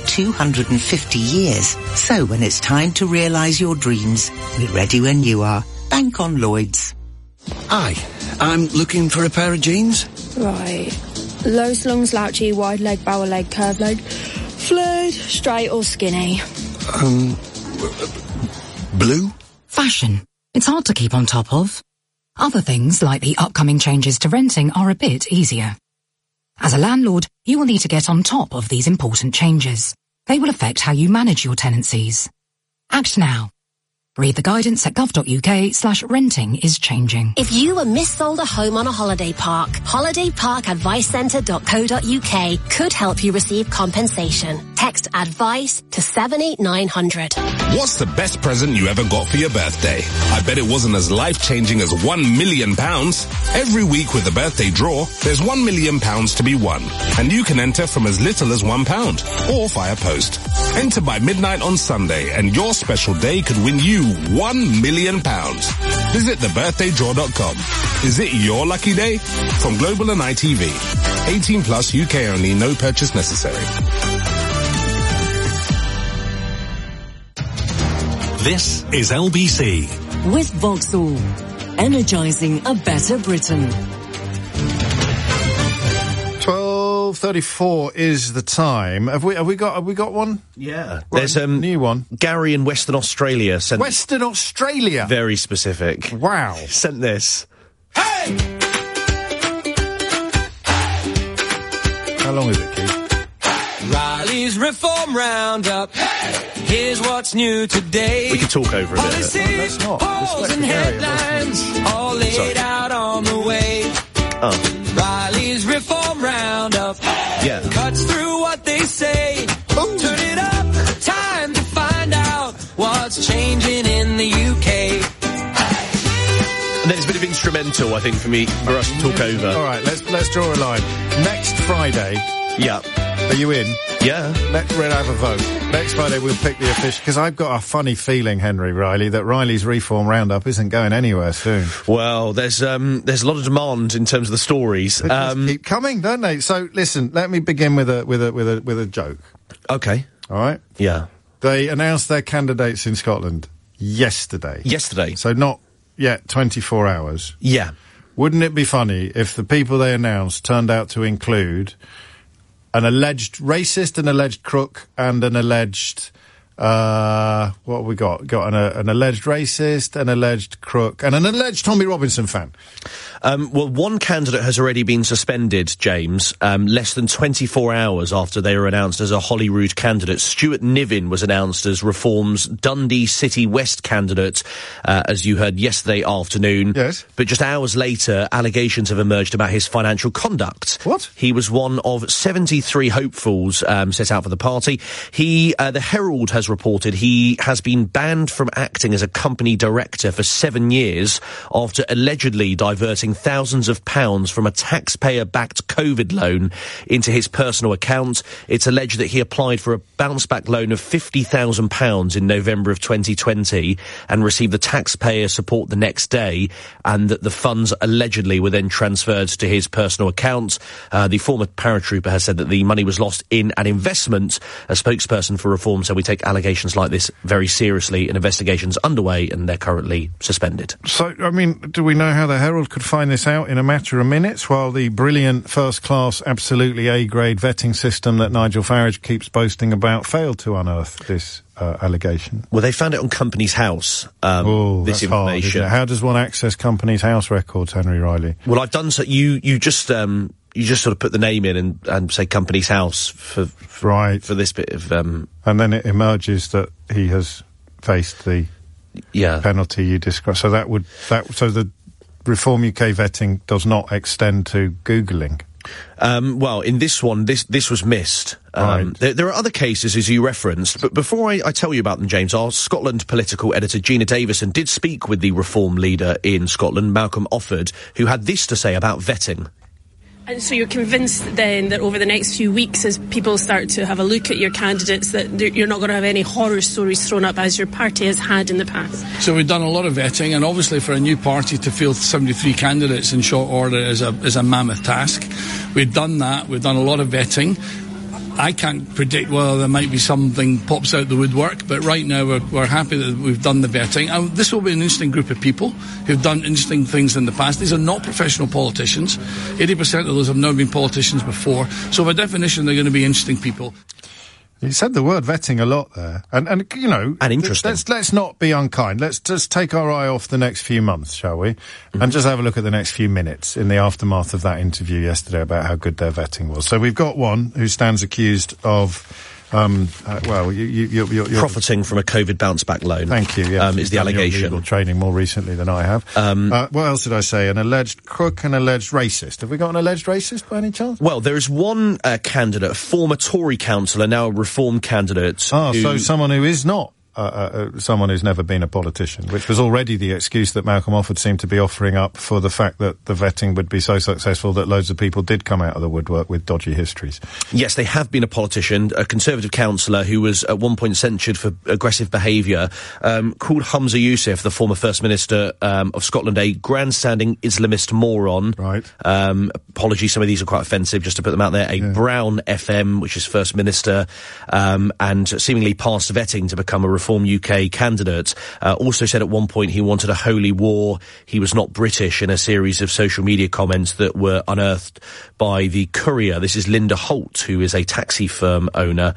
250 years. So when it's time to realise your dreams, we're ready when you are. Bank on Lloyd's. Hi, I'm looking for a pair of jeans. Right. Low slung, slouchy, wide leg, barrel leg, curved leg, flared, straight or skinny. Blue? Fashion. It's hard to keep on top of. Other things, like the upcoming changes to renting, are a bit easier. As a landlord, you will need to get on top of these important changes. They will affect how you manage your tenancies. Act now. Read the guidance at gov.uk/renting is changing. If you were missold a home on a holiday park, holidayparkadvicecentre.co.uk could help you receive compensation. Text ADVICE to 78900. What's the best present you ever got for your birthday? I bet it wasn't as life-changing as £1 million. Every week with the birthday draw, there's £1 million to be won. And you can enter from as little as £1 or via post. Enter by midnight on Sunday and your special day could win you £1 million. Visit thebirthdaydraw.com. Is it your lucky day? From Global and ITV. 18 plus, UK only, no purchase necessary. This is LBC. With Vauxhall, energising a better Britain. 12:34 is the time. Have we got one? Yeah. Right, There's a new one. Gary in Western Australia sent Western Australia. Very specific. Wow. Sent this. Hey! How long is it, Keith? Riley's Reform Roundup. Hey! Here's what's new today. We could talk over it. Policies, polls and headlines all laid out on the way. Oh. Riley's Reform Roundup. Yeah. Cuts through what they say. Ooh. Turn it up. Time to find out what's changing in the UK. And then it's a bit of instrumental, I think, for us to talk over. All right, let's draw a line. Next Friday. Yeah. Are you in? Yeah. We'll have a vote. Next Friday we'll pick the official, because I've got a funny feeling, Henry Riley, that Riley's Reform Roundup isn't going anywhere soon. Well, there's a lot of demand in terms of the stories. They just keep coming, don't they? So listen, let me begin with a joke. Okay. All right. Yeah. They announced their candidates in Scotland yesterday. So not yet 24 hours. Yeah. Wouldn't it be funny if the people they announced turned out to include an alleged racist, an alleged crook, and an alleged What have we got? Got an alleged racist, an alleged crook, and an alleged Tommy Robinson fan. Well, one candidate has already been suspended, James, less than 24 hours after they were announced as a Holyrood candidate. Stuart Niven was announced as Reform's Dundee City West candidate, as you heard yesterday afternoon. Yes. But just hours later, allegations have emerged about his financial conduct. What? He was one of 73 hopefuls set out for the party. The Herald has reported he has been banned from acting as a company director for 7 years after allegedly diverting thousands of pounds from a taxpayer-backed COVID loan into his personal account. It's alleged that he applied for a bounce-back loan of £50,000 in November of 2020 and received the taxpayer support the next day, and that the funds allegedly were then transferred to his personal account. The former paratrooper has said that the money was lost in an investment. A spokesperson for Reform said, "We take allegations like this very seriously, and investigations underway, and they're currently suspended." So, I mean, do we know how the Herald could find this out in a matter of minutes, while the brilliant, first-class, absolutely A-grade vetting system that Nigel Farage keeps boasting about failed to unearth this allegation? Well, they found it on Companies House, this information. Hard, isn't it? How does one access Companies House records, Henry Riley? Well, I've done so. You just sort of put the name in and say Companies House for this bit of and then it emerges that he has faced the penalty you described. So so the Reform UK vetting does not extend to Googling. Well, in this one, this was missed. There are other cases, as you referenced, but before I tell you about them, James, our Scotland political editor, Gina Davison, did speak with the Reform leader in Scotland, Malcolm Offord, who had this to say about vetting. And so you're convinced then that over the next few weeks, as people start to have a look at your candidates, that you're not going to have any horror stories thrown up as your party has had in the past? So we've done a lot of vetting, and obviously for a new party to field 73 candidates in short order is a mammoth task. We've done that. We've done a lot of vetting. I can't predict whether there might be something pops out the woodwork, but right now we're happy that we've done the vetting. And this will be an interesting group of people who've done interesting things in the past. These are not professional politicians. 80% of those have never been politicians before. So by definition, they're going to be interesting people. You said the word vetting a lot there. And you know... And interesting. Let's not be unkind. Let's just take our eye off the next few months, shall we? Mm-hmm. And just have a look at the next few minutes in the aftermath of that interview yesterday about how good their vetting was. So we've got one who stands accused of... you're profiting from a COVID bounce-back loan. Thank you, yeah. Is the allegation. Legal training more recently than I have. What else did I say? An alleged crook, an alleged racist. Have we got an alleged racist by any chance? Well, there is one candidate, a former Tory councillor, now a Reform candidate. So someone who is not someone who's never been a politician, which was already the excuse that Malcolm Offord seemed to be offering up for the fact that the vetting would be so successful that loads of people did come out of the woodwork with dodgy histories. Yes, they have been a politician, a Conservative councillor who was at one point censured for aggressive behaviour, called Humza Yousaf, the former First Minister of Scotland, a grandstanding Islamist moron. Right. Apologies, some of these are quite offensive, just to put them out there. A Brown FM, which is First Minister, and seemingly passed vetting to become a Reform UK candidate. Also said at one point he wanted a holy war. He was not British in a series of social media comments that were unearthed by the Courier. This is Linda Holt, who is a taxi firm owner,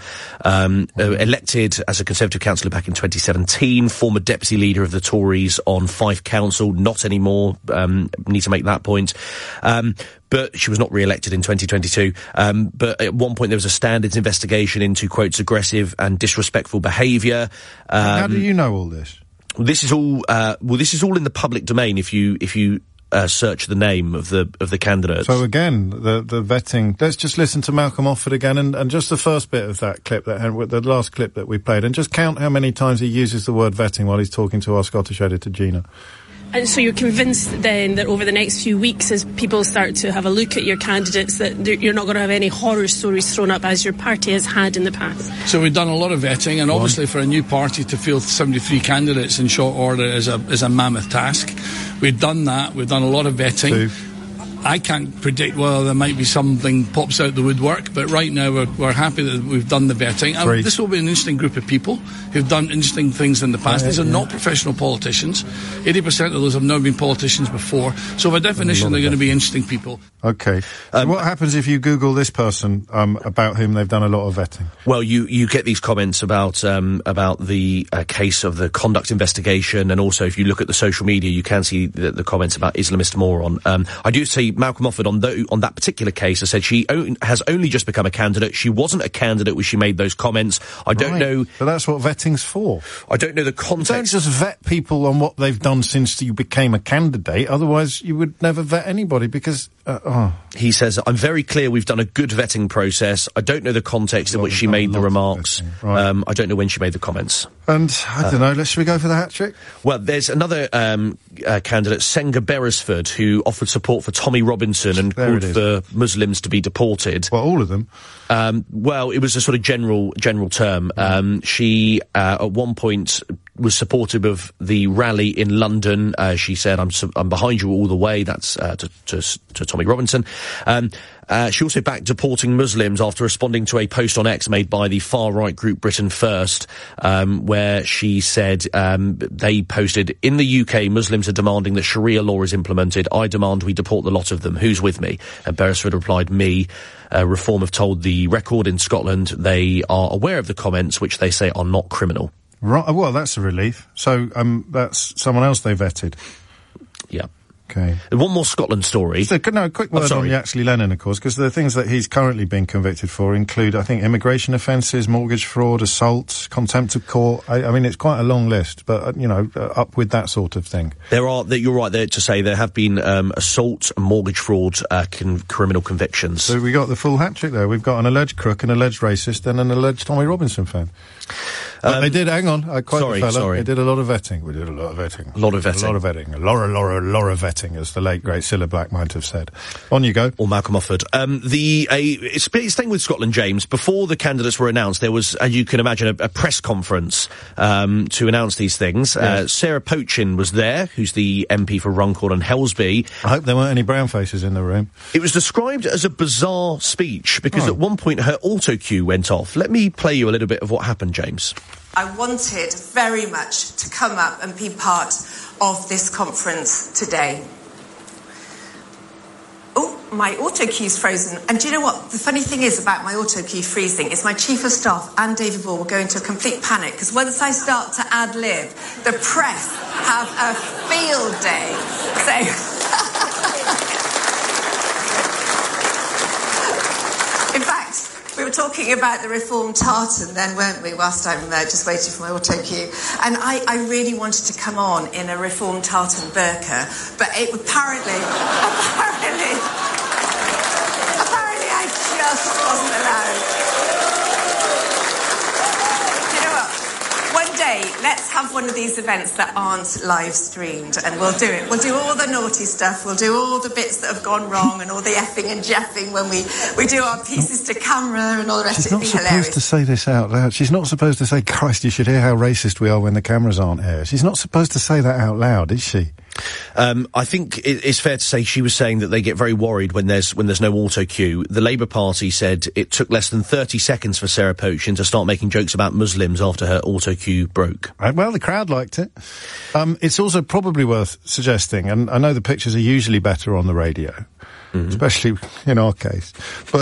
elected as a Conservative councillor back in 2017, former deputy leader of the Tories on Fife Council, not anymore, need to make that point. But she was not re-elected in 2022. But at one point there was a standards investigation into, quotes, aggressive and disrespectful behaviour. How do you know all this? This is all in the public domain if you search the name of the candidate. So again, the vetting. Let's just listen to Malcolm Offord again, and just the first bit of that clip, the last clip that we played, and just count how many times he uses the word vetting while he's talking to our Scottish editor, Gina. And so you're convinced then that over the next few weeks, as people start to have a look at your candidates, that you're not going to have any horror stories thrown up as your party has had in the past? So we've done a lot of vetting, and obviously for a new party to field 73 candidates in short order is a mammoth task. We've done that. We've done a lot of vetting. I can't predict whether there might be something pops out the woodwork, but right now we're happy that we've done the vetting. And this will be an interesting group of people who've done interesting things in the past. These are not professional politicians. 80% of those have never been politicians before. So by definition, they're going to be interesting people. Okay. So what happens if you Google this person about whom they've done a lot of vetting? Well, you get these comments about the case of the conduct investigation, and also if you look at the social media, you can see the comments about Islamist moron. I do see Malcolm Offord on that particular case has said she has only just become a candidate. She wasn't a candidate when she made those comments. I don't know. But that's what vetting's for. I don't know the context. You don't just vet people on what they've done since you became a candidate. Otherwise, you would never vet anybody because... He says, I'm very clear we've done a good vetting process. I don't know the context in which she made the remarks. Right. I don't know when she made the comments. And, I don't know, should we go for the hat-trick? Well, there's another candidate, Senga Beresford, who offered support for Tommy Robinson and called for Muslims to be deported. Well, all of them? Well, it was a sort of general term. She, at one point, was supportive of the rally in London. She said, I'm behind you all the way. That's to Tommy Robinson. She also backed deporting Muslims after responding to a post on X made by the far-right group Britain First, where she said they posted, in the UK, Muslims are demanding that Sharia law is implemented. I demand we deport the lot of them. Who's with me? And Beresford replied, me. Reform have told the Record in Scotland they are aware of the comments, which they say are not criminal. Right. Well, that's a relief. So that's someone else they vetted. Yeah. Okay. One more Scotland story. So, a quick word on Yaxley Lennon, of course, because the things that he's currently being convicted for include, I think, immigration offences, mortgage fraud, assault, contempt of court. I mean, it's quite a long list, but, up with that sort of thing. You're right there to say there have been assault and mortgage fraud criminal convictions. So we got the full hat-trick there. We've got an alleged crook, an alleged racist, and an alleged Tommy Robinson fan. But they did, hang on, I quote the fella. They did a lot of vetting. We did a lot of vetting. A lot of vetting. A lot of vetting. Laura vetting, as the late, great Cilla Black might have said. On you go. Or Malcolm Offord. Staying with Scotland, James, before the candidates were announced, there was, as you can imagine, a press conference to announce these things. Yes. Sarah Pochin was there, who's the MP for Runcorn and Helsby. I hope there weren't any brown faces in the room. It was described as a bizarre speech, because at one point her auto cue went off. Let me play you a little bit of what happened, James. I wanted very much to come up and be part of this conference today. Oh, my auto cue's frozen. And do you know what? The funny thing is about my auto cue freezing is my Chief of Staff and David Ball will go into a complete panic, because once I start to ad-lib, the press have a field day. So... In fact, we were talking about the reform tartan then, weren't we, whilst I'm just waiting for my auto cue. And I really wanted to come on in a reform tartan burqa, but it apparently I just wasn't allowed. You know what? One day, let's have one of these events that aren't live streamed, and we'll do it. We'll do all the naughty stuff. We'll do all the bits that have gone wrong and all the effing and jeffing when we do our pieces to camera and all the rest. She's not supposed to say this out loud. She's not supposed to say, Christ, you should hear how racist we are when the cameras aren't here. She's not supposed to say that out loud, is she? I think it's fair to say she was saying that they get very worried when there's no auto cue. The Labour Party said it took less than 30 seconds for Sarah Pochin to start making jokes about Muslims after her auto cue broke. Well, the crowd liked it. It's also probably worth suggesting, and I know the pictures are usually better on the radio. Mm-hmm. Especially in our case.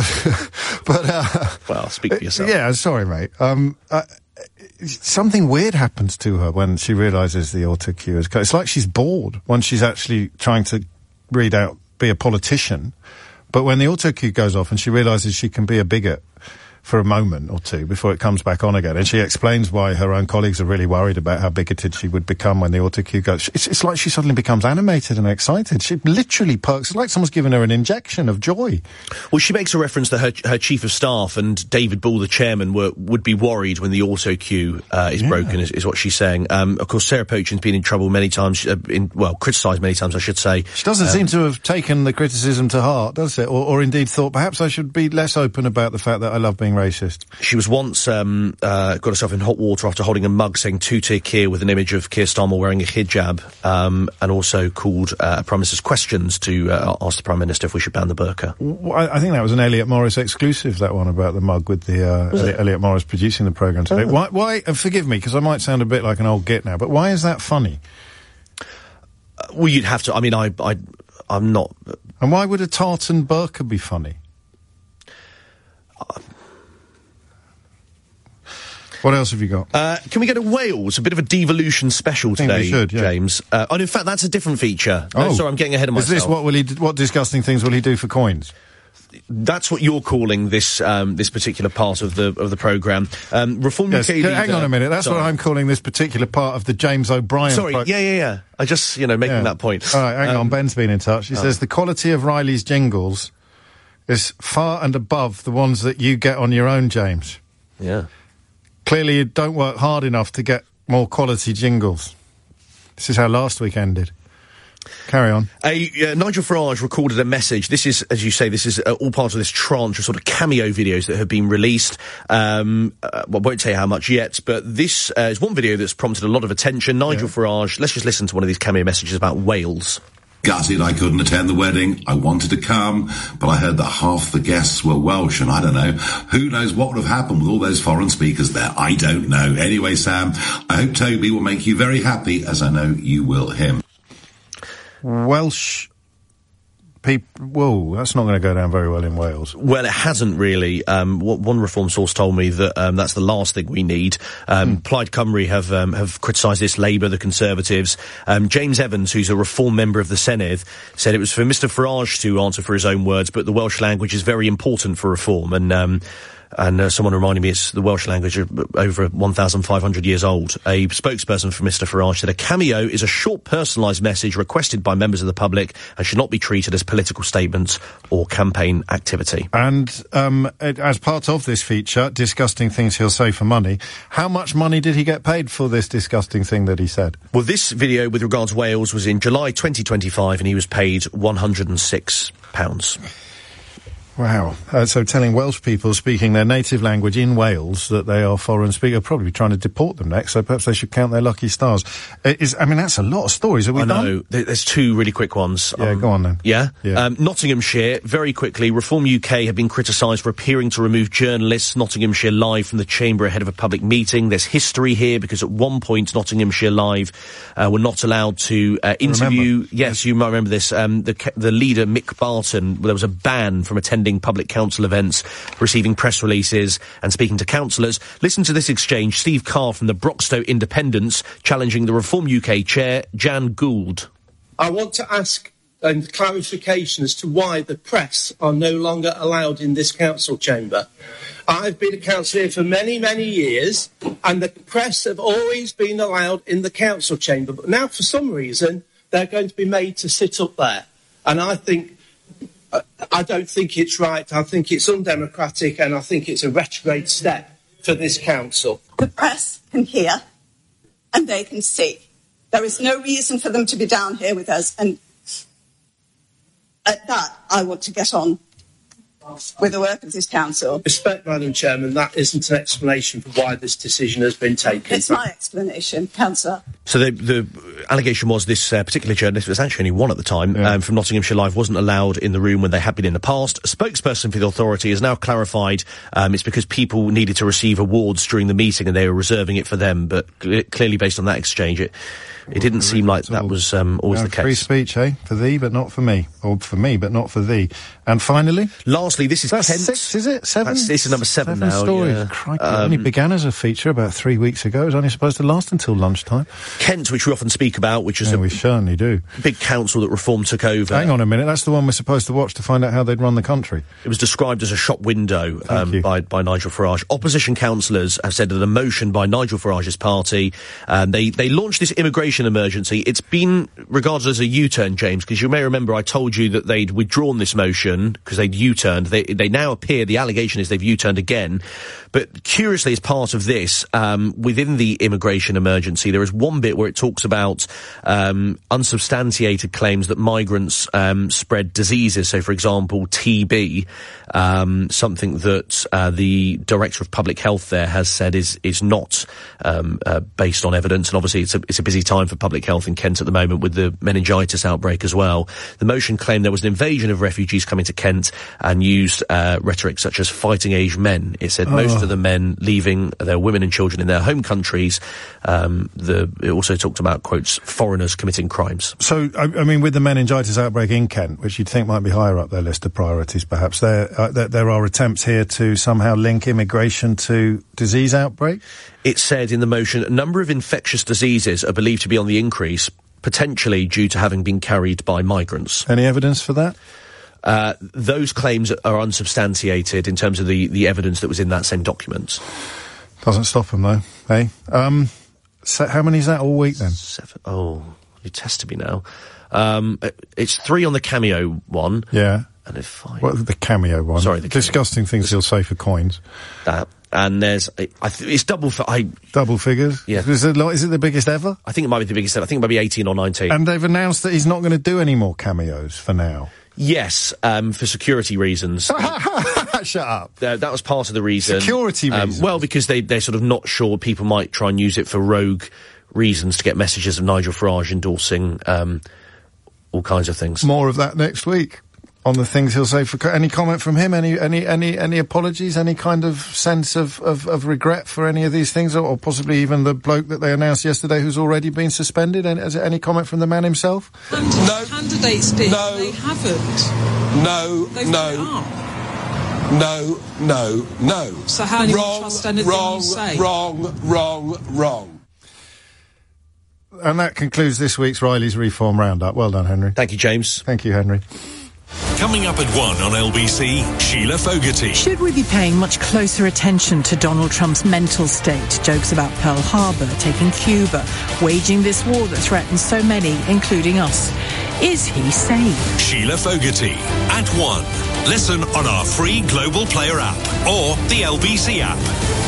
But well, speak for yourself. Yeah, sorry, mate. Something weird happens to her when she realises the auto cue is... It's like she's bored when she's actually trying to read out, be a politician. But when the auto cue goes off and she realises she can be a bigot for a moment or two before it comes back on again. And she explains why her own colleagues are really worried about how bigoted she would become when the auto cue goes. It's like she suddenly becomes animated and excited. She literally perks. It's like someone's given her an injection of joy. Well, she makes a reference that her chief of staff and David Ball, the chairman, would be worried when the auto cue is broken, is what she's saying. Of course, Sarah Pochin's been in trouble many times, criticised many times, I should say. She doesn't seem to have taken the criticism to heart, does it? Or indeed thought, perhaps I should be less open about the fact that I love being racist. She was once got herself in hot water after holding a mug saying "Tute Keir" with an image of Keir Starmer wearing a hijab, and also called Prime Minister's questions to ask the Prime Minister if we should ban the burqa. I think that was an Elliot Morris exclusive, that one about the mug with the Elliot Morris producing the programme today. Why? Forgive me, because I might sound a bit like an old git now, but why is that funny? Well, you'd have to. I mean, I'm not. And why would a tartan burqa be funny? What else have you got? Can we go to Wales? A bit of a devolution special today, we should, yeah. James. And in fact, that's a different feature. Sorry, I'm getting ahead of myself. Is this what disgusting things will he do for coins? That's what you're calling this this particular part of the programme. Reform UK leader... Hang on a minute. That's what I'm calling this particular part of the James O'Brien... Sorry, yeah. I just, making that point. All right, hang on. Ben's been in touch. He says the quality of Riley's jingles is far and above the ones that you get on your own, James. Yeah. Clearly you don't work hard enough to get more quality jingles. This is how last week ended. Carry on. Nigel Farage recorded a message. This is, as you say, all part of this tranche of sort of cameo videos that have been released. I won't tell you how much yet, but this is one video that's prompted a lot of attention. Nigel Farage, let's just listen to one of these cameo messages about Wales. Gutted I couldn't attend the wedding. I wanted to come, but I heard that half the guests were Welsh, and I don't know. Who knows what would have happened with all those foreign speakers there? I don't know. Anyway, Sam, I hope Toby will make you very happy, as I know you will him. Welsh people... Whoa, that's not going to go down very well in Wales. Well, it hasn't really. One Reform source told me that that's the last thing we need. Plaid Cymru have criticised this, Labour, the Conservatives. James Evans, who's a Reform member of the Senedd, said it was for Mr Farage to answer for his own words, but the Welsh language is very important for Reform, and someone reminded me it's the Welsh language over 1,500 years old. A spokesperson for Mr Farage said a cameo is a short personalised message requested by members of the public and should not be treated as political statements or campaign activity. And as part of this feature, disgusting things he'll say for money, how much money did he get paid for this disgusting thing that he said? Well, this video with regards to Wales was in July 2025 and he was paid £106. Wow. So telling Welsh people speaking their native language in Wales that they are foreign speakers, probably trying to deport them next, so perhaps they should count their lucky stars. That's a lot of stories. Have we done? I know. There's two really quick ones. Yeah, go on then. Yeah? Nottinghamshire, very quickly, Reform UK have been criticised for appearing to remove journalists, Nottinghamshire Live, from the chamber ahead of a public meeting. There's history here, because at one point, Nottinghamshire Live were not allowed to interview... Remember. Yes, you might remember this. The leader, Mick Barton, there was a ban from attending public council events, receiving press releases and speaking to councillors. Listen to this exchange. Steve Carr from the Broxtowe Independents challenging the Reform UK chair, Jan Gould. I want to ask clarification as to why the press are no longer allowed in this council chamber. I've been a councillor here for many, many years, and the press have always been allowed in the council chamber. But now, for some reason, they're going to be made to sit up there. And I don't think it's right. I think it's undemocratic, and I think it's a retrograde step for this council. The press can hear and they can see. There is no reason for them to be down here with us, and at that, I want to get on with the work of this council. Respect, Madam Chairman, that isn't an explanation for why this decision has been taken. It's my explanation, Councillor. So the allegation was this particular journalist, was actually only one at the time, from Nottinghamshire Live, wasn't allowed in the room when they had been in the past. A spokesperson for the authority has now clarified it's because people needed to receive awards during the meeting and they were reserving it for them, but clearly based on that exchange, it didn't seem like that was always the case. Free speech, For thee, but not for me. Or for me, but not for thee. And finally? Lastly, this is That's Kent. 6, is it? 7? This is number 7 now. Stories. Yeah. Crikey. It only began as a feature about 3 weeks ago. It was only supposed to last until lunchtime. Kent, which we often speak about, which is we certainly do. Big council that Reform took over. Hang on a minute. That's the one we're supposed to watch to find out how they'd run the country. It was described as a shop window by Nigel Farage. Opposition councillors have said that a motion by Nigel Farage's party, they launched this immigration immigration emergency. It's been regarded as a U-turn, James, because you may remember I told you that they'd withdrawn this motion because they'd U-turned. They now appear, the allegation is they've U-turned again. But curiously, as part of this, within the immigration emergency, there is one bit where it talks about unsubstantiated claims that migrants spread diseases. So, for example, TB, something that the Director of Public Health there has said is not based on evidence. And obviously, it's a busy time for public health in Kent at the moment with the meningitis outbreak as well. The motion claimed there was an invasion of refugees coming to Kent and used rhetoric such as fighting age men. It said most of the men leaving their women and children in their home countries. It also talked about, quotes, foreigners committing crimes. So, I mean, with the meningitis outbreak in Kent, which you'd think might be higher up their list of priorities, perhaps, there are attempts here to somehow link immigration to disease outbreak? It said in the motion, a number of infectious diseases are believed to be on the increase, potentially due to having been carried by migrants. Any evidence for that? Those claims are unsubstantiated in terms of the evidence that was in that same document. Doesn't stop them, though, eh? So how many is that all week, then? 7. Oh, you tested me now. It's 3 on the Cameo one. Yeah. And What, the Cameo one? Sorry, the disgusting things he'll say for coins. That. And there's, it's double figures? Yeah. Is it the biggest ever? I think it might be the biggest ever. I think it might be 18 or 19. And they've announced that he's not going to do any more cameos for now. Yes, for security reasons. Shut up. That was part of the reason. Security reasons? Well, because they're sort of not sure people might try and use it for rogue reasons to get messages of Nigel Farage endorsing all kinds of things. More of that next week. On the things he'll say. Any comment from him? Any apologies? Any kind of sense of regret for any of these things, or possibly even the bloke that they announced yesterday who's already been suspended? Any comment from the man himself? No. Candidates did. No. They haven't. No. They've No. No. So how do you trust anything you say? Wrong. And that concludes this week's Riley's Reform Roundup. Well done, Henry. Thank you, James. Thank you, Henry. Coming up at 1 on LBC, Sheila Fogarty. Should we be paying much closer attention to Donald Trump's mental state? Jokes about Pearl Harbor, taking Cuba, waging this war that threatens so many, including us. Is he sane? Sheila Fogarty at 1. Listen on our free Global Player app or the LBC app.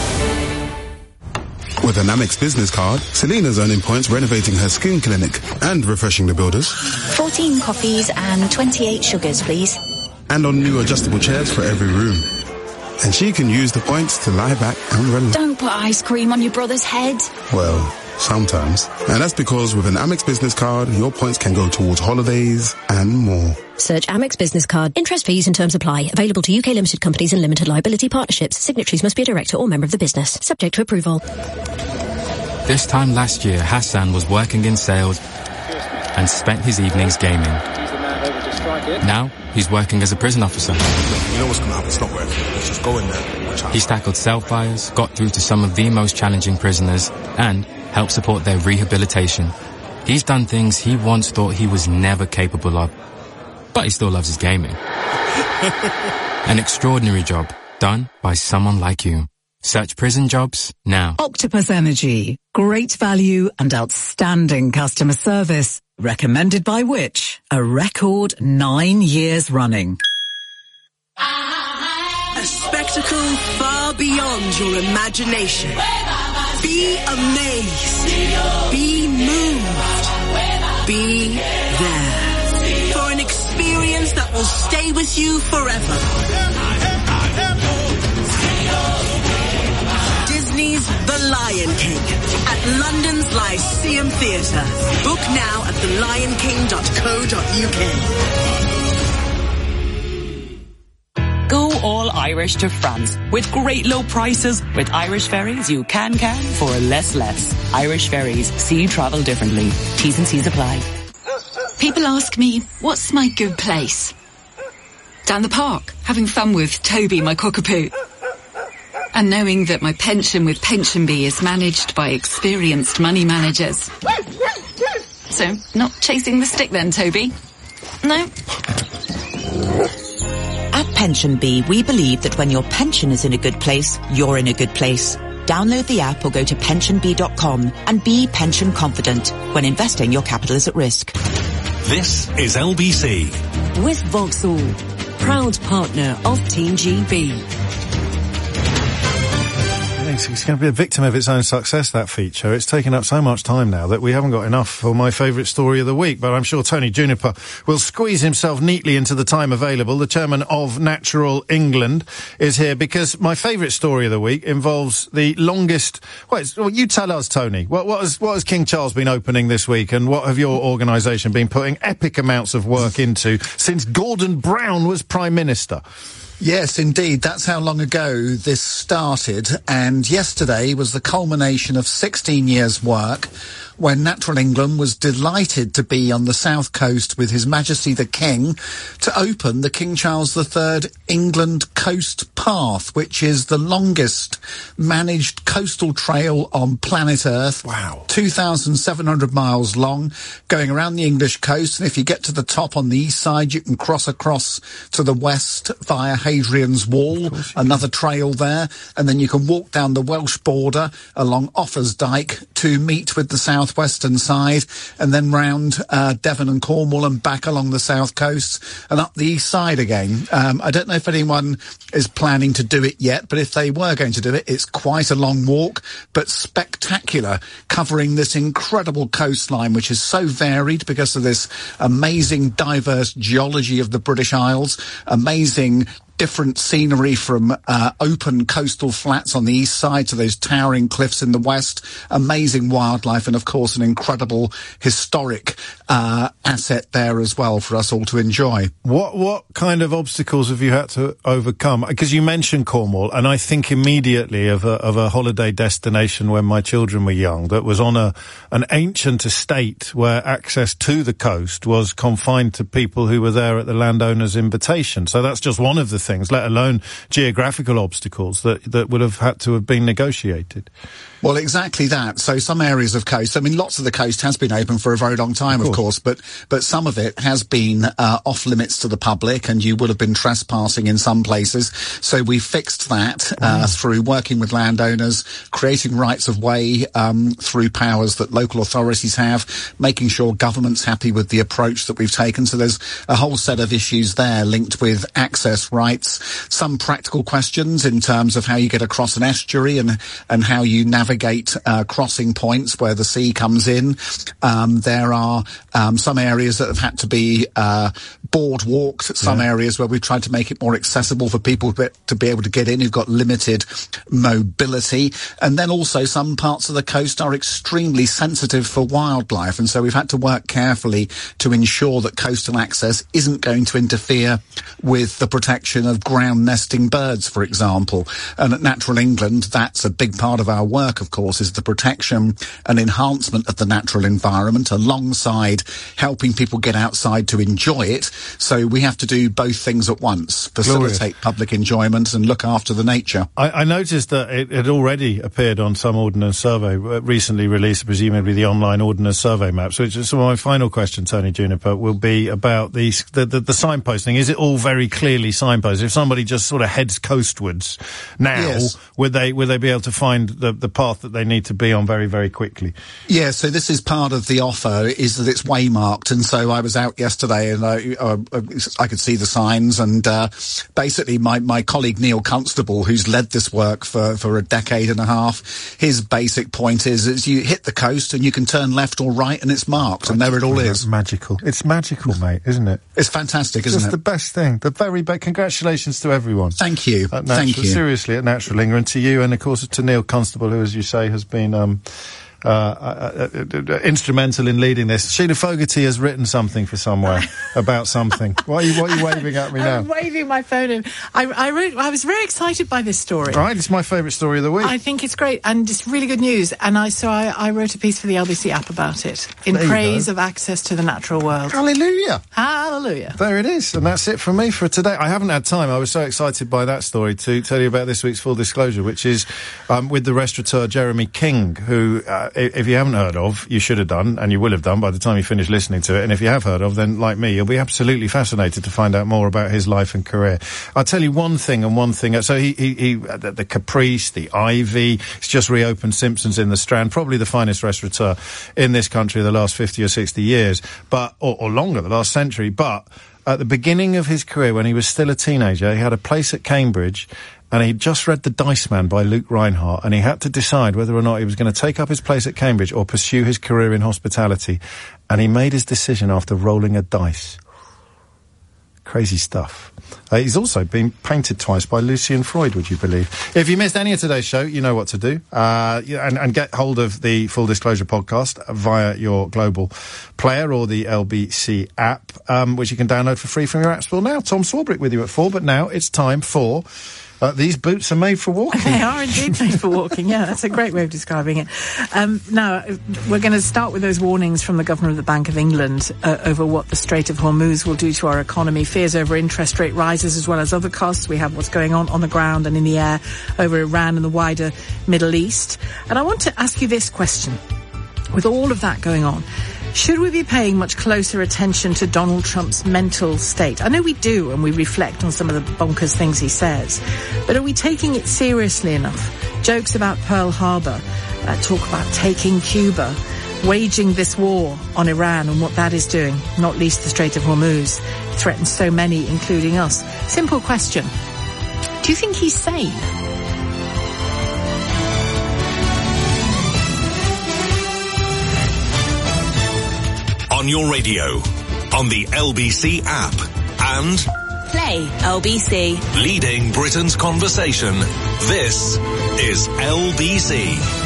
With an Amex business card, Selena's earning points renovating her skin clinic and refreshing the builders. 14 coffees and 28 sugars, please. And on new adjustable chairs for every room. And she can use the points to lie back and relax. Don't put ice cream on your brother's head. Well, sometimes. And that's because with an Amex business card, your points can go towards holidays and more. Search Amex Business Card. Interest, fees and terms apply. Available to UK limited companies and limited liability partnerships. Signatories must be a director or member of the business. Subject to approval. This time last year, Hassan was working in sales and spent his evenings gaming. Now, he's working as a prison officer. You know what's going to happen. It's not working. Let's just go in there. He's tackled self-fires, got through to some of the most challenging prisoners, and helped support their rehabilitation. He's done things he once thought he was never capable of. But he still loves his gaming. An extraordinary job done by someone like you. Search prison jobs now. Octopus Energy. Great value and outstanding customer service. Recommended by which? A record 9 years running. A spectacle far beyond your imagination. Be amazed. Be moved. Be there. For an experience that will stay with you forever. Disney's The Lion King at London's Lyceum Theatre. Book now at thelionking.co.uk. Go all Irish to France with great low prices. With Irish Ferries, you can for less. Irish Ferries. See travel differently. T's and C's apply. People ask me, what's my good place? Down the park, having fun with Toby, my cockapoo. And knowing that my pension with PensionBee is managed by experienced money managers. So, not chasing the stick then, Toby? No? At PensionBee, we believe that when your pension is in a good place, you're in a good place. Download the app or go to pensionbee.com and be pension confident. When investing, your capital is at risk. This is LBC. With Vauxhall, proud partner of Team GB. It's going to be a victim of its own success, that feature. It's taken up so much time now that we haven't got enough for my favourite story of the week, but I'm sure Tony Juniper will squeeze himself neatly into the time available. The chairman of Natural England is here because my favourite story of the week involves the longest... Well, you tell us, Tony. What has King Charles been opening this week, and what have your organisation been putting epic amounts of work into since Gordon Brown was Prime Minister? Yes, indeed. That's how long ago this started. And yesterday was the culmination of 16 years' work when Natural England was delighted to be on the south coast with His Majesty the King to open the King Charles III England Coast Path, which is the longest managed coastal trail on planet Earth. Wow. 2,700 miles long, going around the English coast. And if you get to the top on the east side, you can cross across to the west via Hadrian's Wall, another trail there. And then you can walk down the Welsh border along Offa's to meet with the southwestern side, and then round Devon and Cornwall and back along the south coast and up the east side again. I don't know if anyone is planning to do it yet, but if they were going to do it, it's quite a long walk, but spectacular, covering this incredible coastline, which is so varied because of this amazing diverse geology of the British Isles, amazing different scenery from open coastal flats on the east side to those towering cliffs in the west, amazing wildlife, and of course an incredible historic asset there as well for us all to enjoy. What kind of obstacles have you had to overcome? Because you mentioned Cornwall, and I think immediately of a holiday destination when my children were young that was on an ancient estate where access to the coast was confined to people who were there at the landowner's invitation. So that's just one of the things, let alone geographical obstacles that would have had to have been negotiated. Well, exactly that. So some areas of coast, I mean, lots of the coast has been open for a very long time, of course, but some of it has been off limits to the public, and you would have been trespassing in some places. So we fixed that through working with landowners, creating rights of way through powers that local authorities have, making sure government's happy with the approach that we've taken. So there's a whole set of issues there linked with access rights, some practical questions in terms of how you get across an estuary and how you navigate crossing points where the sea comes in. There are some areas that have had to be boardwalked, some areas where we've tried to make it more accessible for people to be able to get in who've got limited mobility. And then also some parts of the coast are extremely sensitive for wildlife, and so we've had to work carefully to ensure that coastal access isn't going to interfere with the protection of ground nesting birds, for example. And at Natural England, that's a big part of our work, of course, is the protection and enhancement of the natural environment alongside helping people get outside to enjoy it. So we have to do both things at once, facilitate public enjoyment and look after the nature. I noticed that it had already appeared on some Ordnance Survey, recently released, presumably the online Ordnance Survey maps. So my final question, Tony Juniper, will be about the signposting. Is it all very clearly signposted? If somebody just sort of heads coastwards now, would they be able to find the path that they need to be on very, very quickly? Yeah, so this is part of the offer, is that it's waymarked. And so I was out yesterday and I could see the signs, and basically my colleague Neil Constable, who's led this work for a decade and a half, his basic point is you hit the coast and you can turn left or right and it's marked, and there it all is. Magical. It's magical, mate, isn't it? It's fantastic, isn't it? It's the best thing. The very best. Congratulations to everyone. Thank you. Thank you. Seriously, at Natural England, to you, and of course to Neil Constable, who, as you say, has been instrumental in leading this. Sheila Fogarty has written something for somewhere about something. What are you waving at me now? I'm waving my phone in. I was very excited by this story. Right, it's my favourite story of the week. I think it's great, and it's really good news. And I wrote a piece for the LBC app about it, in praise of access to the natural world. Hallelujah. Hallelujah. There it is, and that's it from me for today. I haven't had time. I was so excited by that story to tell you about this week's Full Disclosure, which is with the restaurateur Jeremy King, who if you haven't heard of, you should have done, and you will have done by the time you finish listening to it. And if you have heard of, then like me, you'll be absolutely fascinated to find out more about his life and career. I'll tell you one thing. So he the Caprice, the Ivy, he's just reopened Simpsons in the Strand, probably the finest restaurateur in this country the last 50 or 60 years, or longer, the last century. But at the beginning of his career, when he was still a teenager, he had a place at Cambridge, and he'd just read The Dice Man by Luke Reinhardt, and he had to decide whether or not he was going to take up his place at Cambridge or pursue his career in hospitality. And he made his decision after rolling a dice. Crazy stuff. He's also been painted twice by Lucian Freud, would you believe? If you missed any of today's show, you know what to do. And get hold of the Full Disclosure podcast via your global player or the LBC app, which you can download for free from your app store now. Tom Swarbrick with you at 4, but now it's time for... these boots are made for walking. They are indeed made for walking, yeah. That's a great way of describing it. Now, we're going to start with those warnings from the Governor of the Bank of England over what the Strait of Hormuz will do to our economy. Fears over interest rate rises as well as other costs. We have what's going on the ground and in the air over Iran and the wider Middle East. And I want to ask you this question. With all of that going on, should we be paying much closer attention to Donald Trump's mental state? I know we do, and we reflect on some of the bonkers things he says, but are we taking it seriously enough? Jokes about Pearl Harbor, talk about taking Cuba, waging this war on Iran and what that is doing, not least the Strait of Hormuz, threatens so many, including us. Simple question. Do you think he's sane? On your radio, on the LBC app, and Play LBC. Leading Britain's conversation. This is LBC.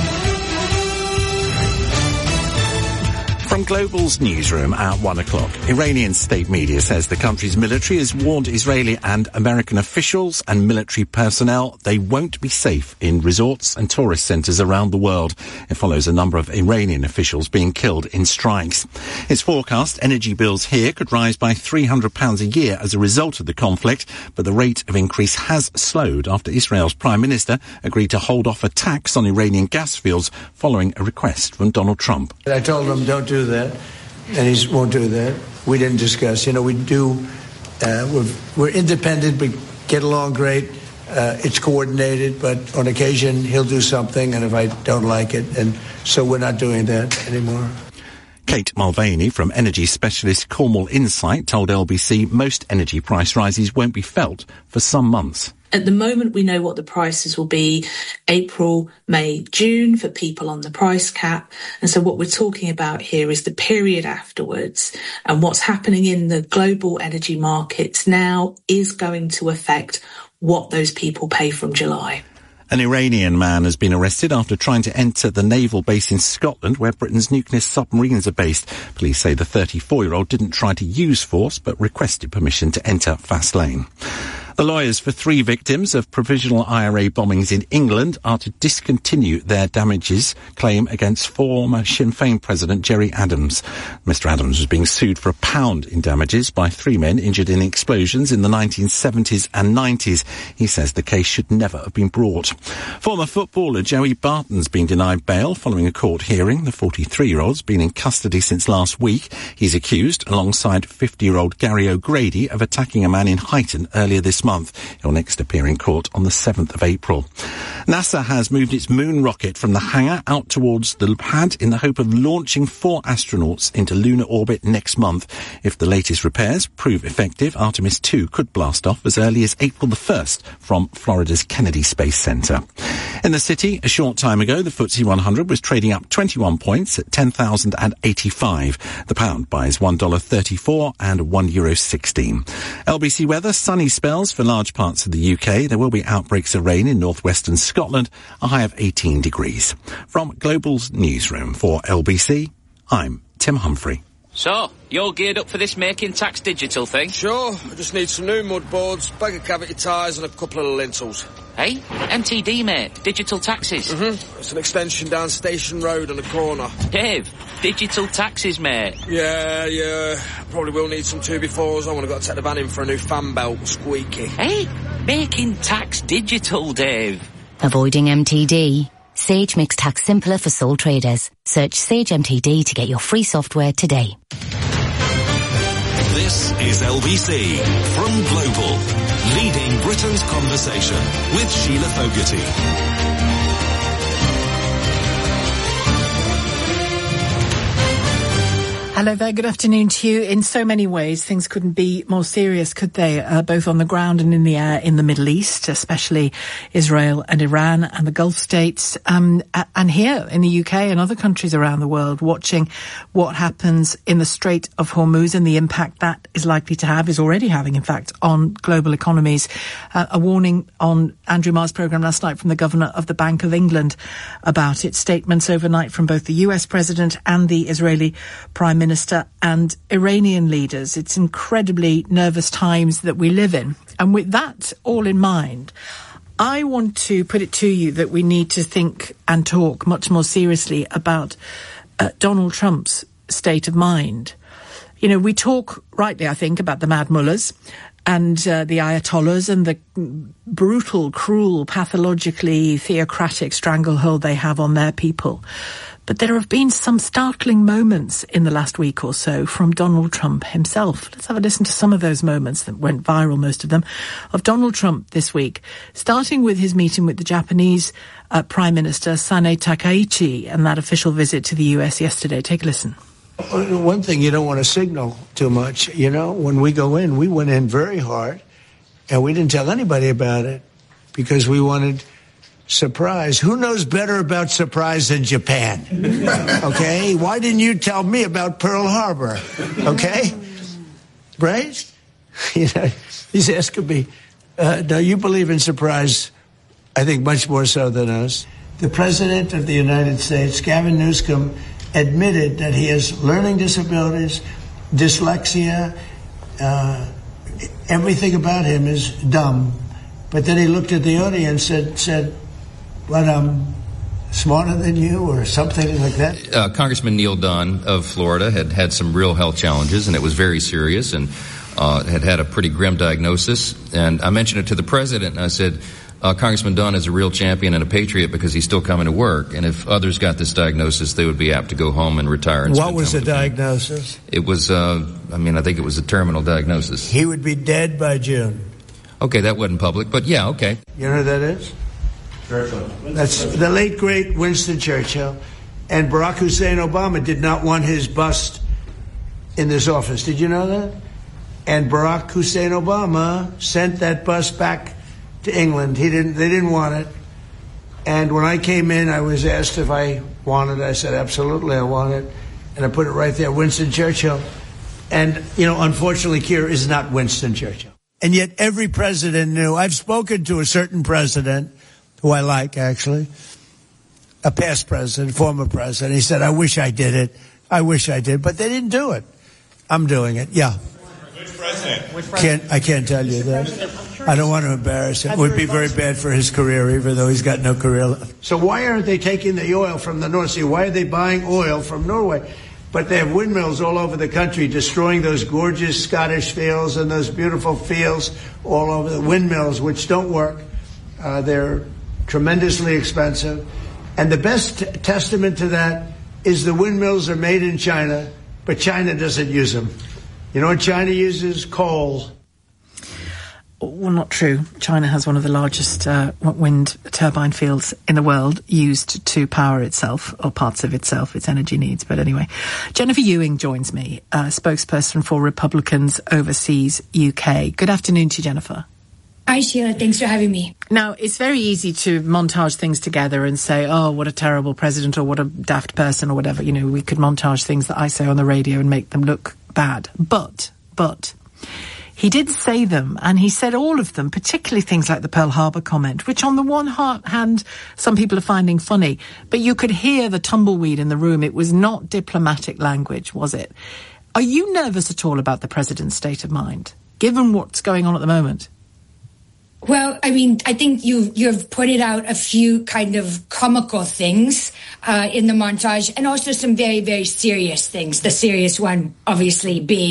From Global's newsroom at 1 o'clock, Iranian state media says the country's military has warned Israeli and American officials and military personnel they won't be safe in resorts and tourist centres around the world. It follows a number of Iranian officials being killed in strikes. It's forecast energy bills here could rise by £300 a year as a result of the conflict, but the rate of increase has slowed after Israel's Prime Minister agreed to hold off a tax on Iranian gas fields following a request from Donald Trump. I told him don't do that, and he won't do that. We didn't discuss. We do. We're independent, but get along great. It's coordinated, but on occasion he'll do something, and if I don't like it, and so we're not doing that anymore. Kate Mulvaney from energy specialist Cornwall Insight told LBC most energy price rises won't be felt for some months. At the moment, we know what the prices will be April, May, June for people on the price cap. And so what we're talking about here is the period afterwards. And what's happening in the global energy markets now is going to affect what those people pay from July. An Iranian man has been arrested after trying to enter the naval base in Scotland where Britain's nuclear submarines are based. Police say the 34-year-old didn't try to use force but requested permission to enter Fastlane. The lawyers for 3 victims of provisional IRA bombings in England are to discontinue their damages claim against former Sinn Féin President Gerry Adams. Mr Adams was being sued for £1 in damages by 3 men injured in explosions in the 1970s and 90s. He says the case should never have been brought. Former footballer Joey Barton's been denied bail following a court hearing. The 43-year-old's been in custody since last week. He's accused, alongside 50-year-old Gary O'Grady, of attacking a man in Huyton earlier this month. He'll next appear in court on the 7th of April. NASA has moved its moon rocket from the hangar out towards the pad in the hope of launching 4 astronauts into lunar orbit next month. If the latest repairs prove effective, Artemis 2 could blast off as early as April the 1st from Florida's Kennedy Space Center. In the city, a short time ago, the FTSE 100 was trading up 21 points at 10,085. The pound buys $1.34 and €1.16. LBC weather, sunny spells for large parts of the UK. There will be outbreaks of rain in northwestern Scotland, a high of 18 degrees. From Global's newsroom for LBC, I'm Tim Humphrey. So, you're geared up for this Making Tax Digital thing? Sure, I just need some new mud boards, bag of cavity tyres and a couple of lintels. Hey, MTD, mate. Digital taxes. Mm-hmm. It's an extension down Station Road on a corner. Dave, digital taxes, mate. Yeah. Probably will need some 2x4s. I want to go take the van in for a new fan belt, squeaky. Hey, Making Tax Digital, Dave. Avoiding MTD? Sage makes tax simpler for sole traders. Search Sage MTD to get your free software today. This is LBC from Global, leading Britain's conversation with Sheila Fogarty. Hello there, good afternoon to you. In so many ways, things couldn't be more serious, could they? Both on the ground and in the air in the Middle East, especially Israel and Iran and the Gulf states, and here in the UK and other countries around the world, watching what happens in the Strait of Hormuz and the impact that is likely to have, is already having, in fact, on global economies. A warning on Andrew Marr's programme last night from the Governor of the Bank of England about it. Statements overnight from both the US President and the Israeli Prime Minister and Iranian leaders. It's incredibly nervous times that we live in. And with that all in mind, I want to put it to you that we need to think and talk much more seriously about Donald Trump's state of mind. You know, we talk rightly, I think, about the mad mullahs and the ayatollahs and the brutal, cruel, pathologically theocratic stranglehold they have on their people. But there have been some startling moments in the last week or so from Donald Trump himself. Let's have a listen to some of those moments that went viral, most of them, of Donald Trump this week, starting with his meeting with the Japanese Prime Minister Sanae Takaichi and that official visit to the US yesterday. Take a listen. One thing you don't want to signal too much, you know, when we go in, we went in very hard and we didn't tell anybody about it because we wanted surprise. Who knows better about surprise than Japan? Okay? Why didn't you tell me about Pearl Harbor? Okay? Right? You know, he's asking me, no, you believe in surprise, I think, much more so than us. The President of the United States, Gavin Newsom, admitted that he has learning disabilities, dyslexia, everything about him is dumb. But then he looked at the audience and said, but I'm smarter than you or something like that? Congressman Neil Dunn of Florida had some real health challenges, and it was very serious, and had a pretty grim diagnosis. And I mentioned it to the president, and I said, Congressman Dunn is a real champion and a patriot because he's still coming to work. And if others got this diagnosis, they would be apt to go home and retire. And what was the diagnosis? It was, I think it was a terminal diagnosis. He would be dead by June. Okay, that wasn't public, but yeah, okay. You know who that is? Churchill. That's the late, great Winston Churchill. And Barack Hussein Obama did not want his bust in this office. Did you know that? And Barack Hussein Obama sent that bust back to England. They didn't want it. And when I came in, I was asked if I wanted it. I said, absolutely, I want it. And I put it right there, Winston Churchill. And, you know, unfortunately, Keir is not Winston Churchill. And yet every president knew. I've spoken to a certain president who I like, actually, a past president, former president. He said, I wish I did it. I wish I did. But they didn't do it. I'm doing it. Yeah. Which president? I can't tell you that. I don't want to embarrass him. It would be very bad for his career, even though he's got no career left. So why aren't they taking the oil from the North Sea? Why are they buying oil from Norway? But they have windmills all over the country destroying those gorgeous Scottish fields and those beautiful fields all over the windmills, which don't work. They're tremendously expensive. And the best testament to that is the windmills are made in China, but China doesn't use them. You know what China uses? Coal. Well, not true. China has one of the largest wind turbine fields in the world used to power itself, or parts of itself, its energy needs. But anyway, Jennifer Ewing joins me, spokesperson for Republicans Overseas UK. Good afternoon to you, Jennifer. Hi, Sheila. Thanks for having me. Now, it's very easy to montage things together and say, oh, what a terrible president or what a daft person or whatever. You know, we could montage things that I say on the radio and make them look bad. But he did say them, and he said all of them, particularly things like the Pearl Harbor comment, which on the one hand, some people are finding funny, but you could hear the tumbleweed in the room. It was not diplomatic language, was it? Are you nervous at all about the president's state of mind, given what's going on at the moment? Well, I mean, I think you've pointed out a few kind of comical things in the montage, and also some very, very serious things. The serious one, obviously, being